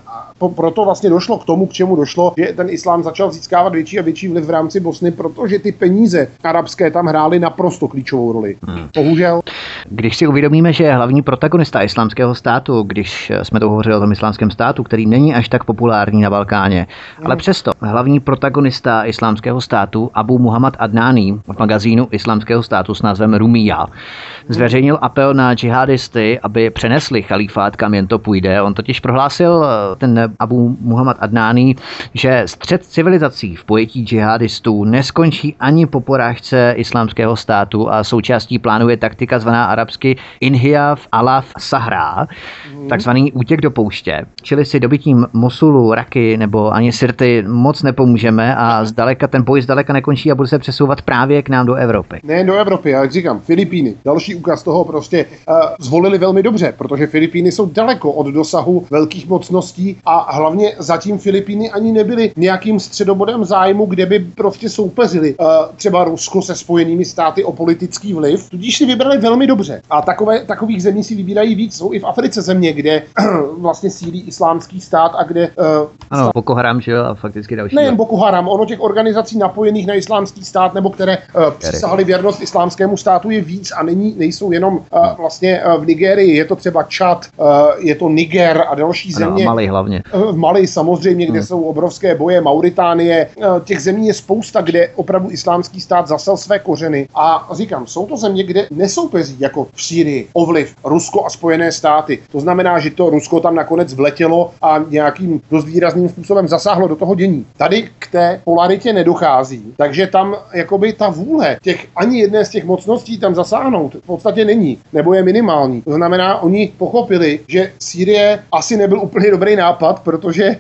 proto vlastně došlo k tomu, k čemu došlo, že ten islám začal získávat větší a větší vliv v rámci Bosny, protože ty peníze arabské tam hrály naprosto klíčovou roli. Bohužel. Když si uvědomíme, že hlavní protagonista islámského státu, když jsme to hovořili o tom islámském státu, který není až tak populární na Balkáně, ale přesto hlavní protagonista islámského státu Abu Muhammad Adnání v magazínu islámského státu s názvem Rumija zveřejnil apel na džihadisty, aby přenesli chalífát, kam jen to půjde. On totiž prohlásil, ten Abu Muhammad Adnání, že střet civilizací v pojetí džihadistů neskončí ani po porážce islámského státu a součástí plánu je taktika zvaná arabsky Inhiyaf Alaf Sahra, takzvaný útěk do pouště. Čili si dobytím Mosulu, Raky nebo ani Sirty moc nepomůžeme a ten boj zdaleka nekončí a bude se přesouvat právě k nám do Evropy. Ne do Evropy, jak říkám, Filipíny. Další úkaz toho prostě zvolili velmi dobře, protože Filipíny jsou daleko od dosahu velkých mocností a hlavně zatím Filipíny ani nebyly nějakým středobodem zájmu, kde by prostě soupeřili třeba Rusko se Spojenými státy o politický vliv, tudíž si vybrali velmi dobře. A takových zemí si vybírají víc. Jsou i v Africe země, kde vlastně sílí islámský stát a kde... Ano, Boko Haram, že jo, a fakticky další. Nejen Boko Haram, ono těch organizací napojených na islámský stát, nebo které přísahali věrnost islámskému státu je víc a nejsou jenom vlastně v Nigérii, je to třeba Čad, je to Niger a další země. Mali hlavně. V Mali samozřejmě, kde jsou obrovské boje, Mauritánie, těch zemí je spousta, kde opravdu islámský stát zasel své kořeny. A říkám, jsou to země, kde nesoupeří jako v Sýrii o vliv Rusko a Spojené státy. To znamená, že to Rusko tam nakonec vletělo a nějakým dost výrazným způsobem zasáhlo do toho dění. Tady k té polaritě nedochází, takže tam jakoby ta vůle těch ani jedné z těch mocností tam zasáhnout v podstatě není, nebo je minimální. To znamená, oni pochopili, že Sýrie asi nebyl úplně dobrý nápad, protože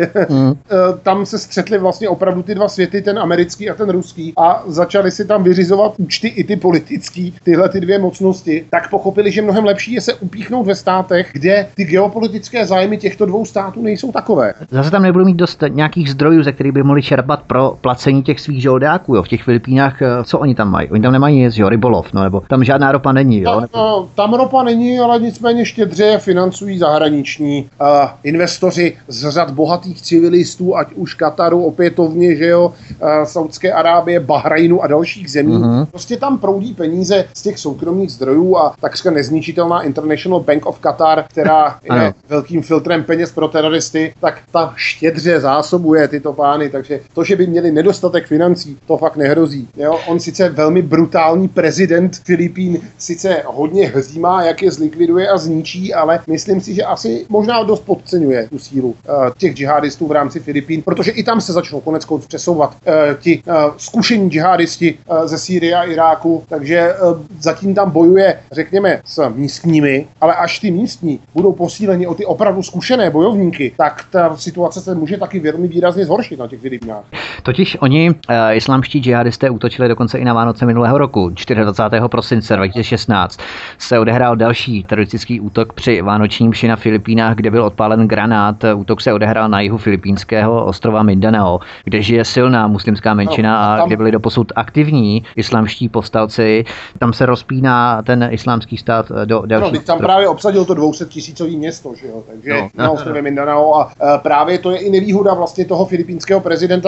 tam se střetly vlastně opravdu ty dva světy, ten americký a ten ruský, a začali si tam vyřizovat účty i ty politický, tyhle ty dvě mocnosti, tak pochopili, že mnohem lepší je se upíchnout ve státech, kde ty geopolitické zájmy těchto dvou států nejsou takové. Zase tam nebudou mít dost nějakých zdrojů, ze kterých by mohli čerpat pro placení těch svých žoldáků, jo. V těch Filipínách, co oni tam mají? Oni tam nemají nic, jo, rybolov, no, nebo tam žádná ropa není, jo. Tam ropa není, ale nicméně štědře financují zahraniční investoři z řad bohatých civilistů, ať už Kataru opětovně, že jo, Saudské Arábie, Bahrajnu a dalších zemí. Prostě tam proudí peníze z těch soukromých zdrojů a takřka nezničitelná International Bank of Qatar, která je velkým filtrem peněz pro teroristy, tak ta štědře zásobuje tyto pány, takže to, že by měli nedostatek financí, to fakt nehrozí. Jo? On sice velmi brutální prezident Filipín sice hodně hřímá, jak je zlikviduje a zničí, ale myslím si, že asi možná dost podceňuje tu sílu těch džihadistů v rámci Filipín, protože i tam se začnou koneckonců přesouvat ti zkušení džihadisti ze Sýrie a Iráku, takže zatím tam bojuje, řekněme, s místními, ale až ty místní budou posíleni o ty opravdu zkušené bojovníky, tak ta situace se může taky velmi výrazně zhoršit na těch Filipínách. Totiž oni, islámští džihadisté, útočili dokonce i na Vánoce minulého roku. 24. prosince 2016 se odehrál další teroristický útok při vánoční mši na Filipínách, kde byl odpálen granát. Útok se odehrál na jihu filipínského ostrova Mindanao, kde žije silná muslimská menšina a kde byli doposud aktivní islámští povstalci. Tam se rozpíná ten islámský stát do dalších. Tam právě obsadil to 200 000 město, že jo? Takže na ostrově Mindanao a právě to je i nevýhoda vlastně toho filipínského prezidenta, který sice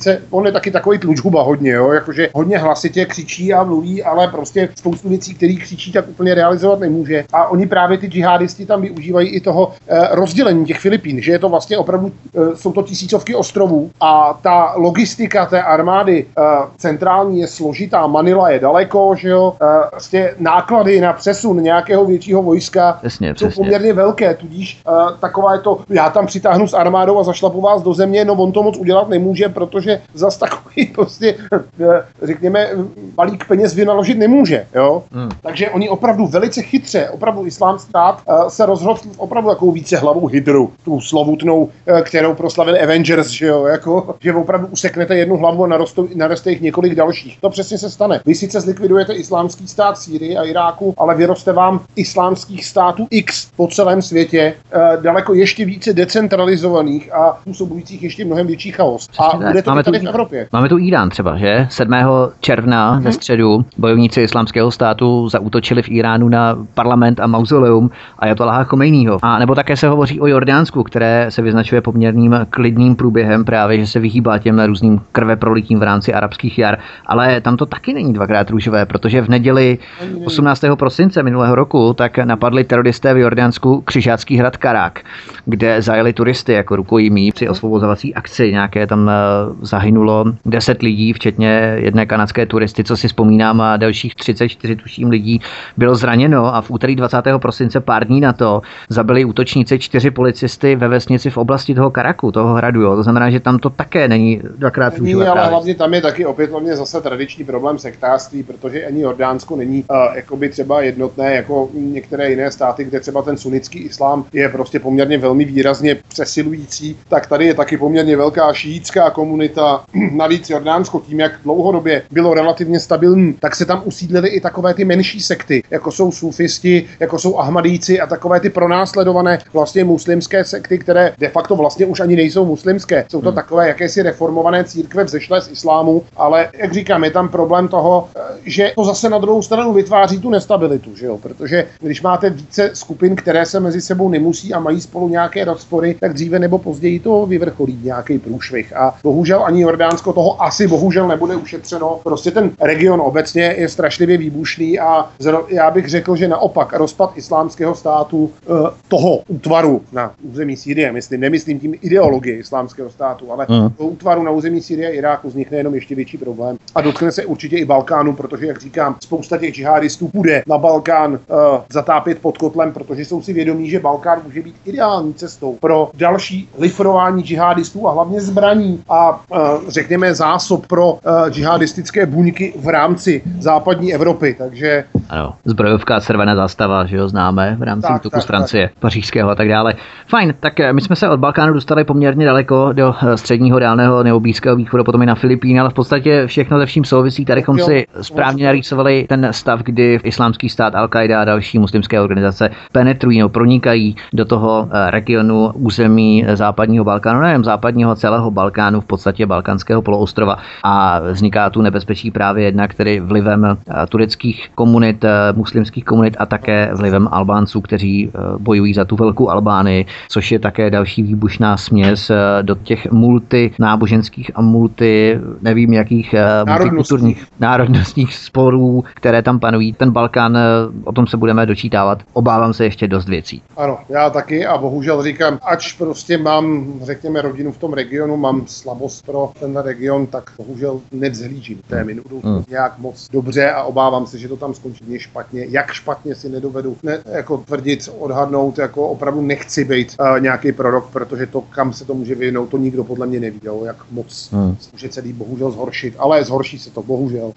sice on je taky takový tlučhuba hodně, jo, jakože hodně hlasitě křičí a mluví, ale prostě spoustu věcí, který křičí, tak úplně realizovat nemůže. A oni právě ty džihadisti tam využívají i toho rozdělení těch Filipín, že je to vlastně opravdu, jsou to tisícovky ostrovů a ta logistika té armády centrální je složitá, Manila je daleko, že jo, vlastně náklady na přesun nějakého většího vojska jsou poměrně velké, tudíž taková je to, já tam přitáhnu s armádou a zašlapu vás do země, no on to moc udělat nemůže, protože zas takový prostě, řekněme, balík peněz vynaložit nemůže, jo. Takže oni opravdu velice chytře, opravdu Islámský stát se rozhodl opravdu jako více hlavou hydru, tu slovutnou, kterou proslavili Avengers, že jo, jako, že opravdu useknete jednu hlavu a naroste jich několik dalších. To přesně se stane. Vy sice zlikvidujete Islámský stát Sýrii a Iráku, ale vyroste vám islámských států X po celém světě, daleko ještě více decentralizovaných a působujících ještě mnohem větší chaos. A bude to tady v Evropě. Máme tu Irán třeba, že? 7. června ve středu bojovníci Islámského státu zaútočili v Iránu na parlament a mauzoleum ajatoláha Chomejního. A nebo také se hovoří o Jordánsku, které se vyznačuje poměrným klidným průběhem, právě že se vyhýbá těm různým krveprolitím v rámci arabských jar, ale tam to taky není dvakrát růžové, protože v neděli 18. prosince minulého roku tak napadli teroristé v Jordánsku křižácký hrad Karak, kde zajeli turisty jako rukojmí při osvobozovací akci. Nějaké tam zahynulo 10 lidí, včetně jedné kanadské turisty, co si vzpomínám, a dalších 34 tuším lidí bylo zraněno a v úterý 20. prosince pár dní na to zabili útočníci 4 policisty ve vesnici v oblasti toho Karaku, toho hradu. Jo. To znamená, že tam to také není dvakrát růžové. Ale hlavně tam je taky opětovně zase tradiční problém sektářství, protože ani Jordánsko není jakoby třeba jednotné jako některé jiné státy, kde třeba ten sunnický islám je prostě poměrně velmi výrazně přesilující, tak tady je taky poměrně velká šíitská komunita. Navíc Jordánsko tím, jak dlouhodobě bylo relativně stabilní, tak se tam usídlily i takové ty menší sekty, jako jsou sufisti, jako jsou ahmadíci a takové ty pronásledované vlastně muslimské sekty, které de facto vlastně už ani nejsou muslimské. Jsou to takové jakési reformované církve vzešlé z islámu, ale jak říkám, je tam problém toho, že to zase na druhou stranu vytváří tu nestabilitu, že jo? Protože když máte více skupin, které se mezi sebou nemusí a mají spolu nějaké rozpory, tak dříve nebo později to vyvrcholí nějaký průšvih. A bohužel ani Jordánsko toho asi bohužel nebude ušetřeno. Prostě ten region obecně je strašlivě výbušný a já bych řekl, že naopak rozpad Islámského státu, toho útvaru na území Sýrie, nemyslím tím ideologie Islámského státu, ale toho útvaru na území Sýrie a Iráku vznikne jenom ještě větší problém. A dotkne se určitě i Balkánu, protože, jak říkám, spousta těch džihadistů půjde na Balkán zatápět pod kotlem, protože jsou si vědomí, že Balkán může být ideální cestou pro další lifrování džihadistů a hlavně zbraní a řekněme zásob pro džihadistické buňky v rámci západní Evropy. Takže ano, zbrojovka Červená zástava, že jo, známe v rámci útoku z Francie, pařížského a tak dále. Fajn, tak my jsme se od Balkánu dostali poměrně daleko do středního, dálného nebo Blízkého východu, potom i na Filipíny, ale v podstatě všechno ze vším souvisí. Tady bychom si správně narýsovali ten stav, kdy Islámský stát, Al-Qaida a další muslimské organizace penetrují nebo pronikají do toho regionu území západního Balkánu, nejen západního, celého Balkánu, v podstatě balkánského poloostrova, a vzniká tu nebezpečí právě jednak tedy vlivem tureckých komunit, muslimských komunit a také vlivem Albánců, kteří bojují za tu velkou Albánii, což je také další výbušná směs do těch multináboženských a nevím jakých multikulturních národnostních sporů, které tam panují. Ten Balkán, o tom se budeme dočítávat. Obávám se ještě dost věcí. Ano, já taky a bohužel říkám, ač prostě mám, řekněme, rodinu v tom regionu, mám slabost pro ten region, tak bohužel nevzhlížím té minutu nějak moc dobře a obávám se, že to tam skončí špatně. Jak špatně si nedovedu jako tvrdit, odhadnout, jako opravdu nechci být nějaký prorok, protože to, kam se to může vyvinout, to nikdo podle mě neví, jak moc může celý bohužel zhoršit, ale zhorší se to, bohužel.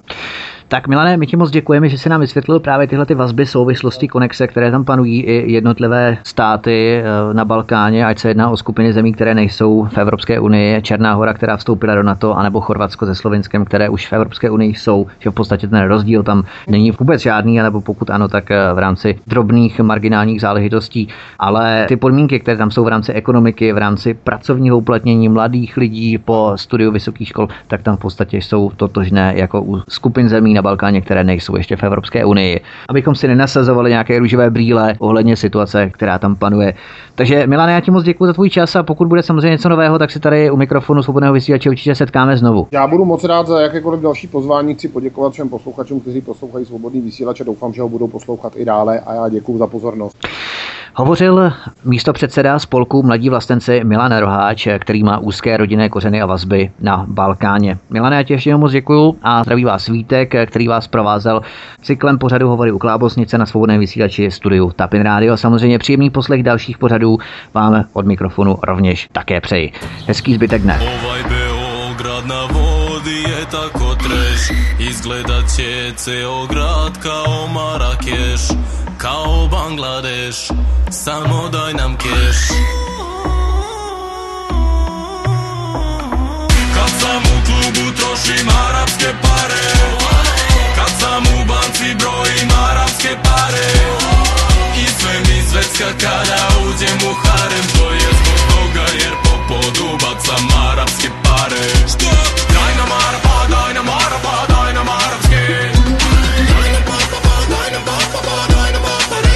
Tak Milane, my ti moc děkujeme, že se nám vysvětlil právě tyhle ty vazby, souvislosti, konexe, které tam panují, i jednotlivé státy na Balkáně, ať se jedná o skupiny zemí, které nejsou v Evropské unii, Černá Hora, která vstoupila do NATO, anebo Chorvatsko se Slovinskem, které už v Evropské unii jsou, že v podstatě ten rozdíl tam není vůbec žádný, anebo pokud ano, tak v rámci drobných marginálních záležitostí, ale ty podmínky, které tam jsou v rámci ekonomiky, v rámci pracovního uplatnění mladých lidí po studiu vysokých škol, tak tam v podstatě jsou totožné jako u skupin zemí na Balkáně, které nejsou ještě v Evropské unii, abychom si nenasazovali nějaké růžové brýle ohledně situace, která tam panuje. Takže Milane, já ti moc děkuji za tvůj čas a pokud bude samozřejmě něco nového, tak si tady u mikrofonu Svobodného vysílače určitě setkáme znovu. Já budu moc rád za jakékoliv další pozvání, chci poděkovat všem posluchačům, kteří poslouchají Svobodný vysílač a doufám, že ho budou poslouchat i dále a já děkuji za pozornost. Hovořil místopředseda spolku Mladí vlastenci Milan Roháč, který má úzké rodinné kořeny a vazby na Balkáně. Milane, já ti ještě moc děkuju a zdraví vás Vítek, který vás provázel cyklem pořadu Hovory u Klábosnice na Svobodném vysílači studiu Tapin Radio. Samozřejmě příjemný poslech dalších pořadů vám od mikrofonu rovněž také přeji. Hezký zbytek dne. Je tako treš, izgleda će ceo grad kao Marakeš, kao Bangladeš, samo daj nam keš. Kad sam u klubu trošim arapske pare, kad sam u banci brojim arapske pare, i sve mi zvecka kada uđem u harem, to je zbog toga jer po podu bacam arapske pare. Daj nam arapa, daj nam arapa, daj nam arapske. Daj nam papapa, daj nam papapa, daj nam papare.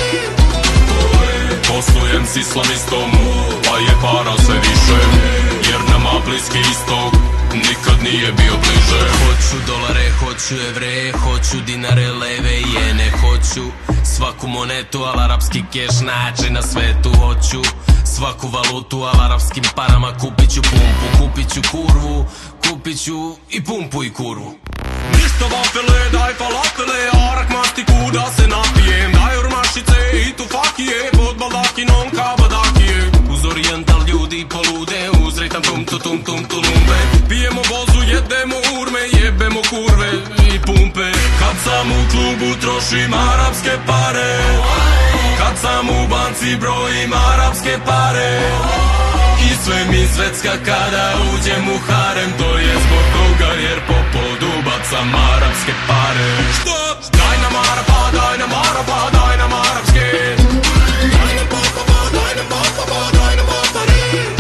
Poslujem s islamistom, pa je para sve više, jer nama Bliski istok nikad nije bio bliže. Hoću dolare, hoću evre, hoću dinare, leve i jene, hoću svaku monetu, al arapski keš nađe na svetu, hoću svaku valutu, al arapskim parama kupit ću pumpu, kupit ću kurvu, kupit ću i pumpu i kurvu. Ništa vafele, daj falafele, arak mastiku da se napijem, daj urmašice i tufakije, pod baldakinom kabadakije. Uz orijental ljudi polude, uz ritam tum tulumbe, pijemo vozu, jedemo urme, jebemo kurve i pumpe. Kad sam u klubu trošim arapske pare, kad sam u banci brojim arapske pare, i sve mi zvecka kada uđem u harem, to je zbog toga jer po podu bacam arapske pare. Daj nam arapa, daj nam arapa, daj nam arapske. Daj nam papapa, daj nam papapa, daj nam papare.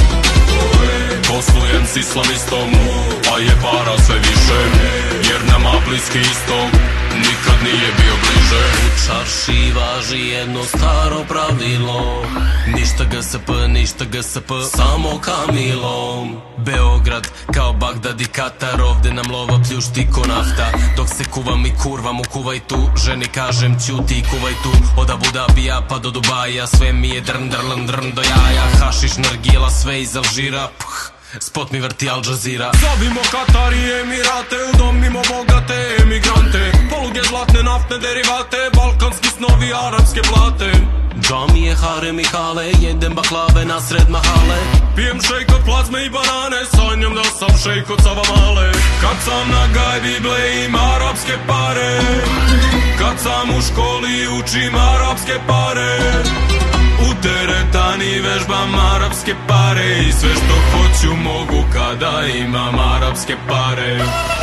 Poslujem s islamistom, pa je para sve više, jer nama Bliski istok nikad nije bio bliže. U čarši važi jedno staro pravilo, ništa GSP, ništa GSP, samo Kamilom. Beograd kao Bagdad i Katar, ovde nam lova pljušti ko nafta, dok se kuvam i kurvam u Kuvajtu, ženi kažem ćuti i kuvaj tu. Od Abu Dabija pa do Dubaja, sve mi je drn do jaja, hašiš, nargila, sve iz Alžira, spot mi vrti Al Jazeera. Zovimo Katar i Emirate, udomimo bogate emigrante, poluge zlatne naftne derivate, balkanski snovi, arapske plate. Džamije, harem i hale, jedem baklave na sred mahale, pijem šejk od plazme i banane, sanjam da sam šejk od Savamale. Kad sam na gajbi blejim arapske pare, kad sam u školi učim arapske pare, u teretani vežbam arapske pare, i sve što hoću mogu kada imam arapske pare.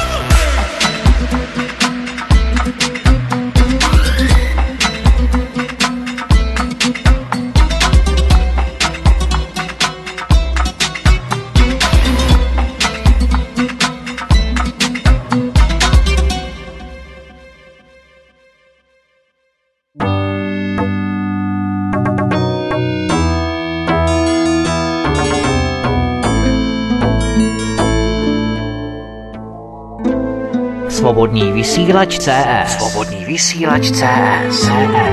Svobodný vysílač CS. Svobodný vysílač CS.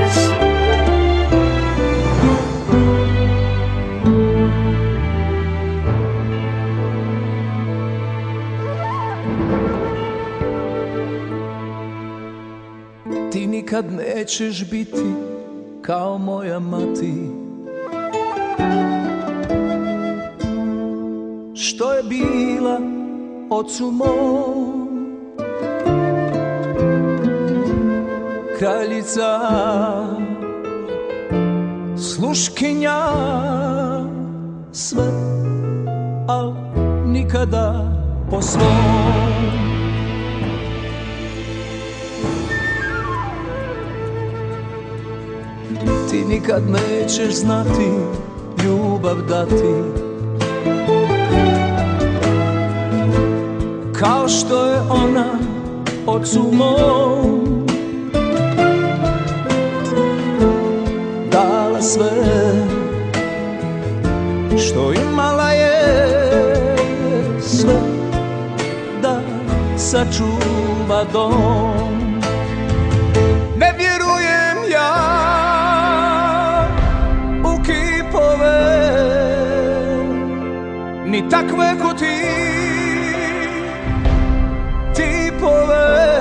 Ti nikad nećeš biti kao moja mati, što je bila ocu mom, kraljica, sluškinja, sve, al nikada po svom. Ti nikad nećeš znati ljubav dati, kao što je ona ocu mom dala sve što imala je, sve da sačuva dom. Ne vjerujem ja u kipove, ni takve ko ti tipove.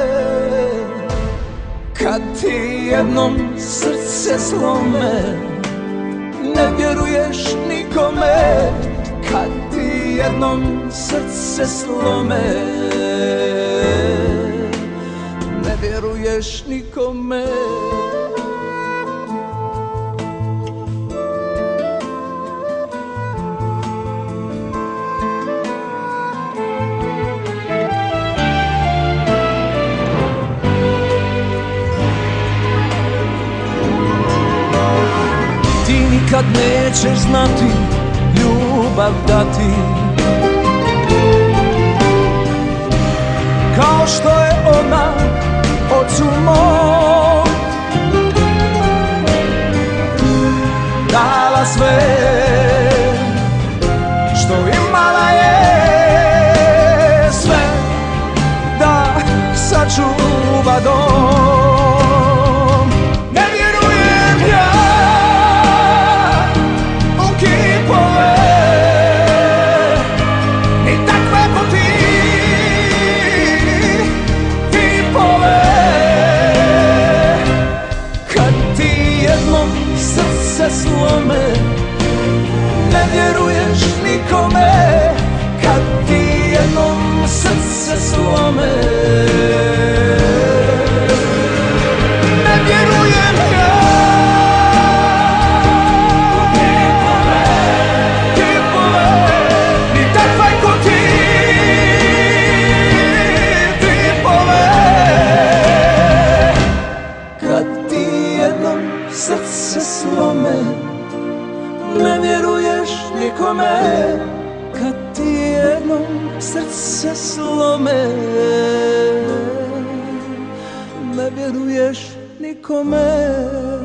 Kad ti jednom srce slome, ne vjeruješ nikome. Kad ti jednom srce slome, ne vjeruješ nikome. Ti nikad nećeš znati ljubav dati, kao što je ona ocu mom dala sve što imala je, sve da sačuva dom. Ne vjerujem ja u kipove, ni takve ko ti tipove. Kad ti jednom srce slome, ne vjeruješ nikome. Kad ti jednom srce slome, ne vjerujem ja u kipove, ni takve ko ti tipove. Kad ti jednom srce slome, ne vjeruješ nikome. Kad ti jednom srce slome, ne vjeruješ nikome.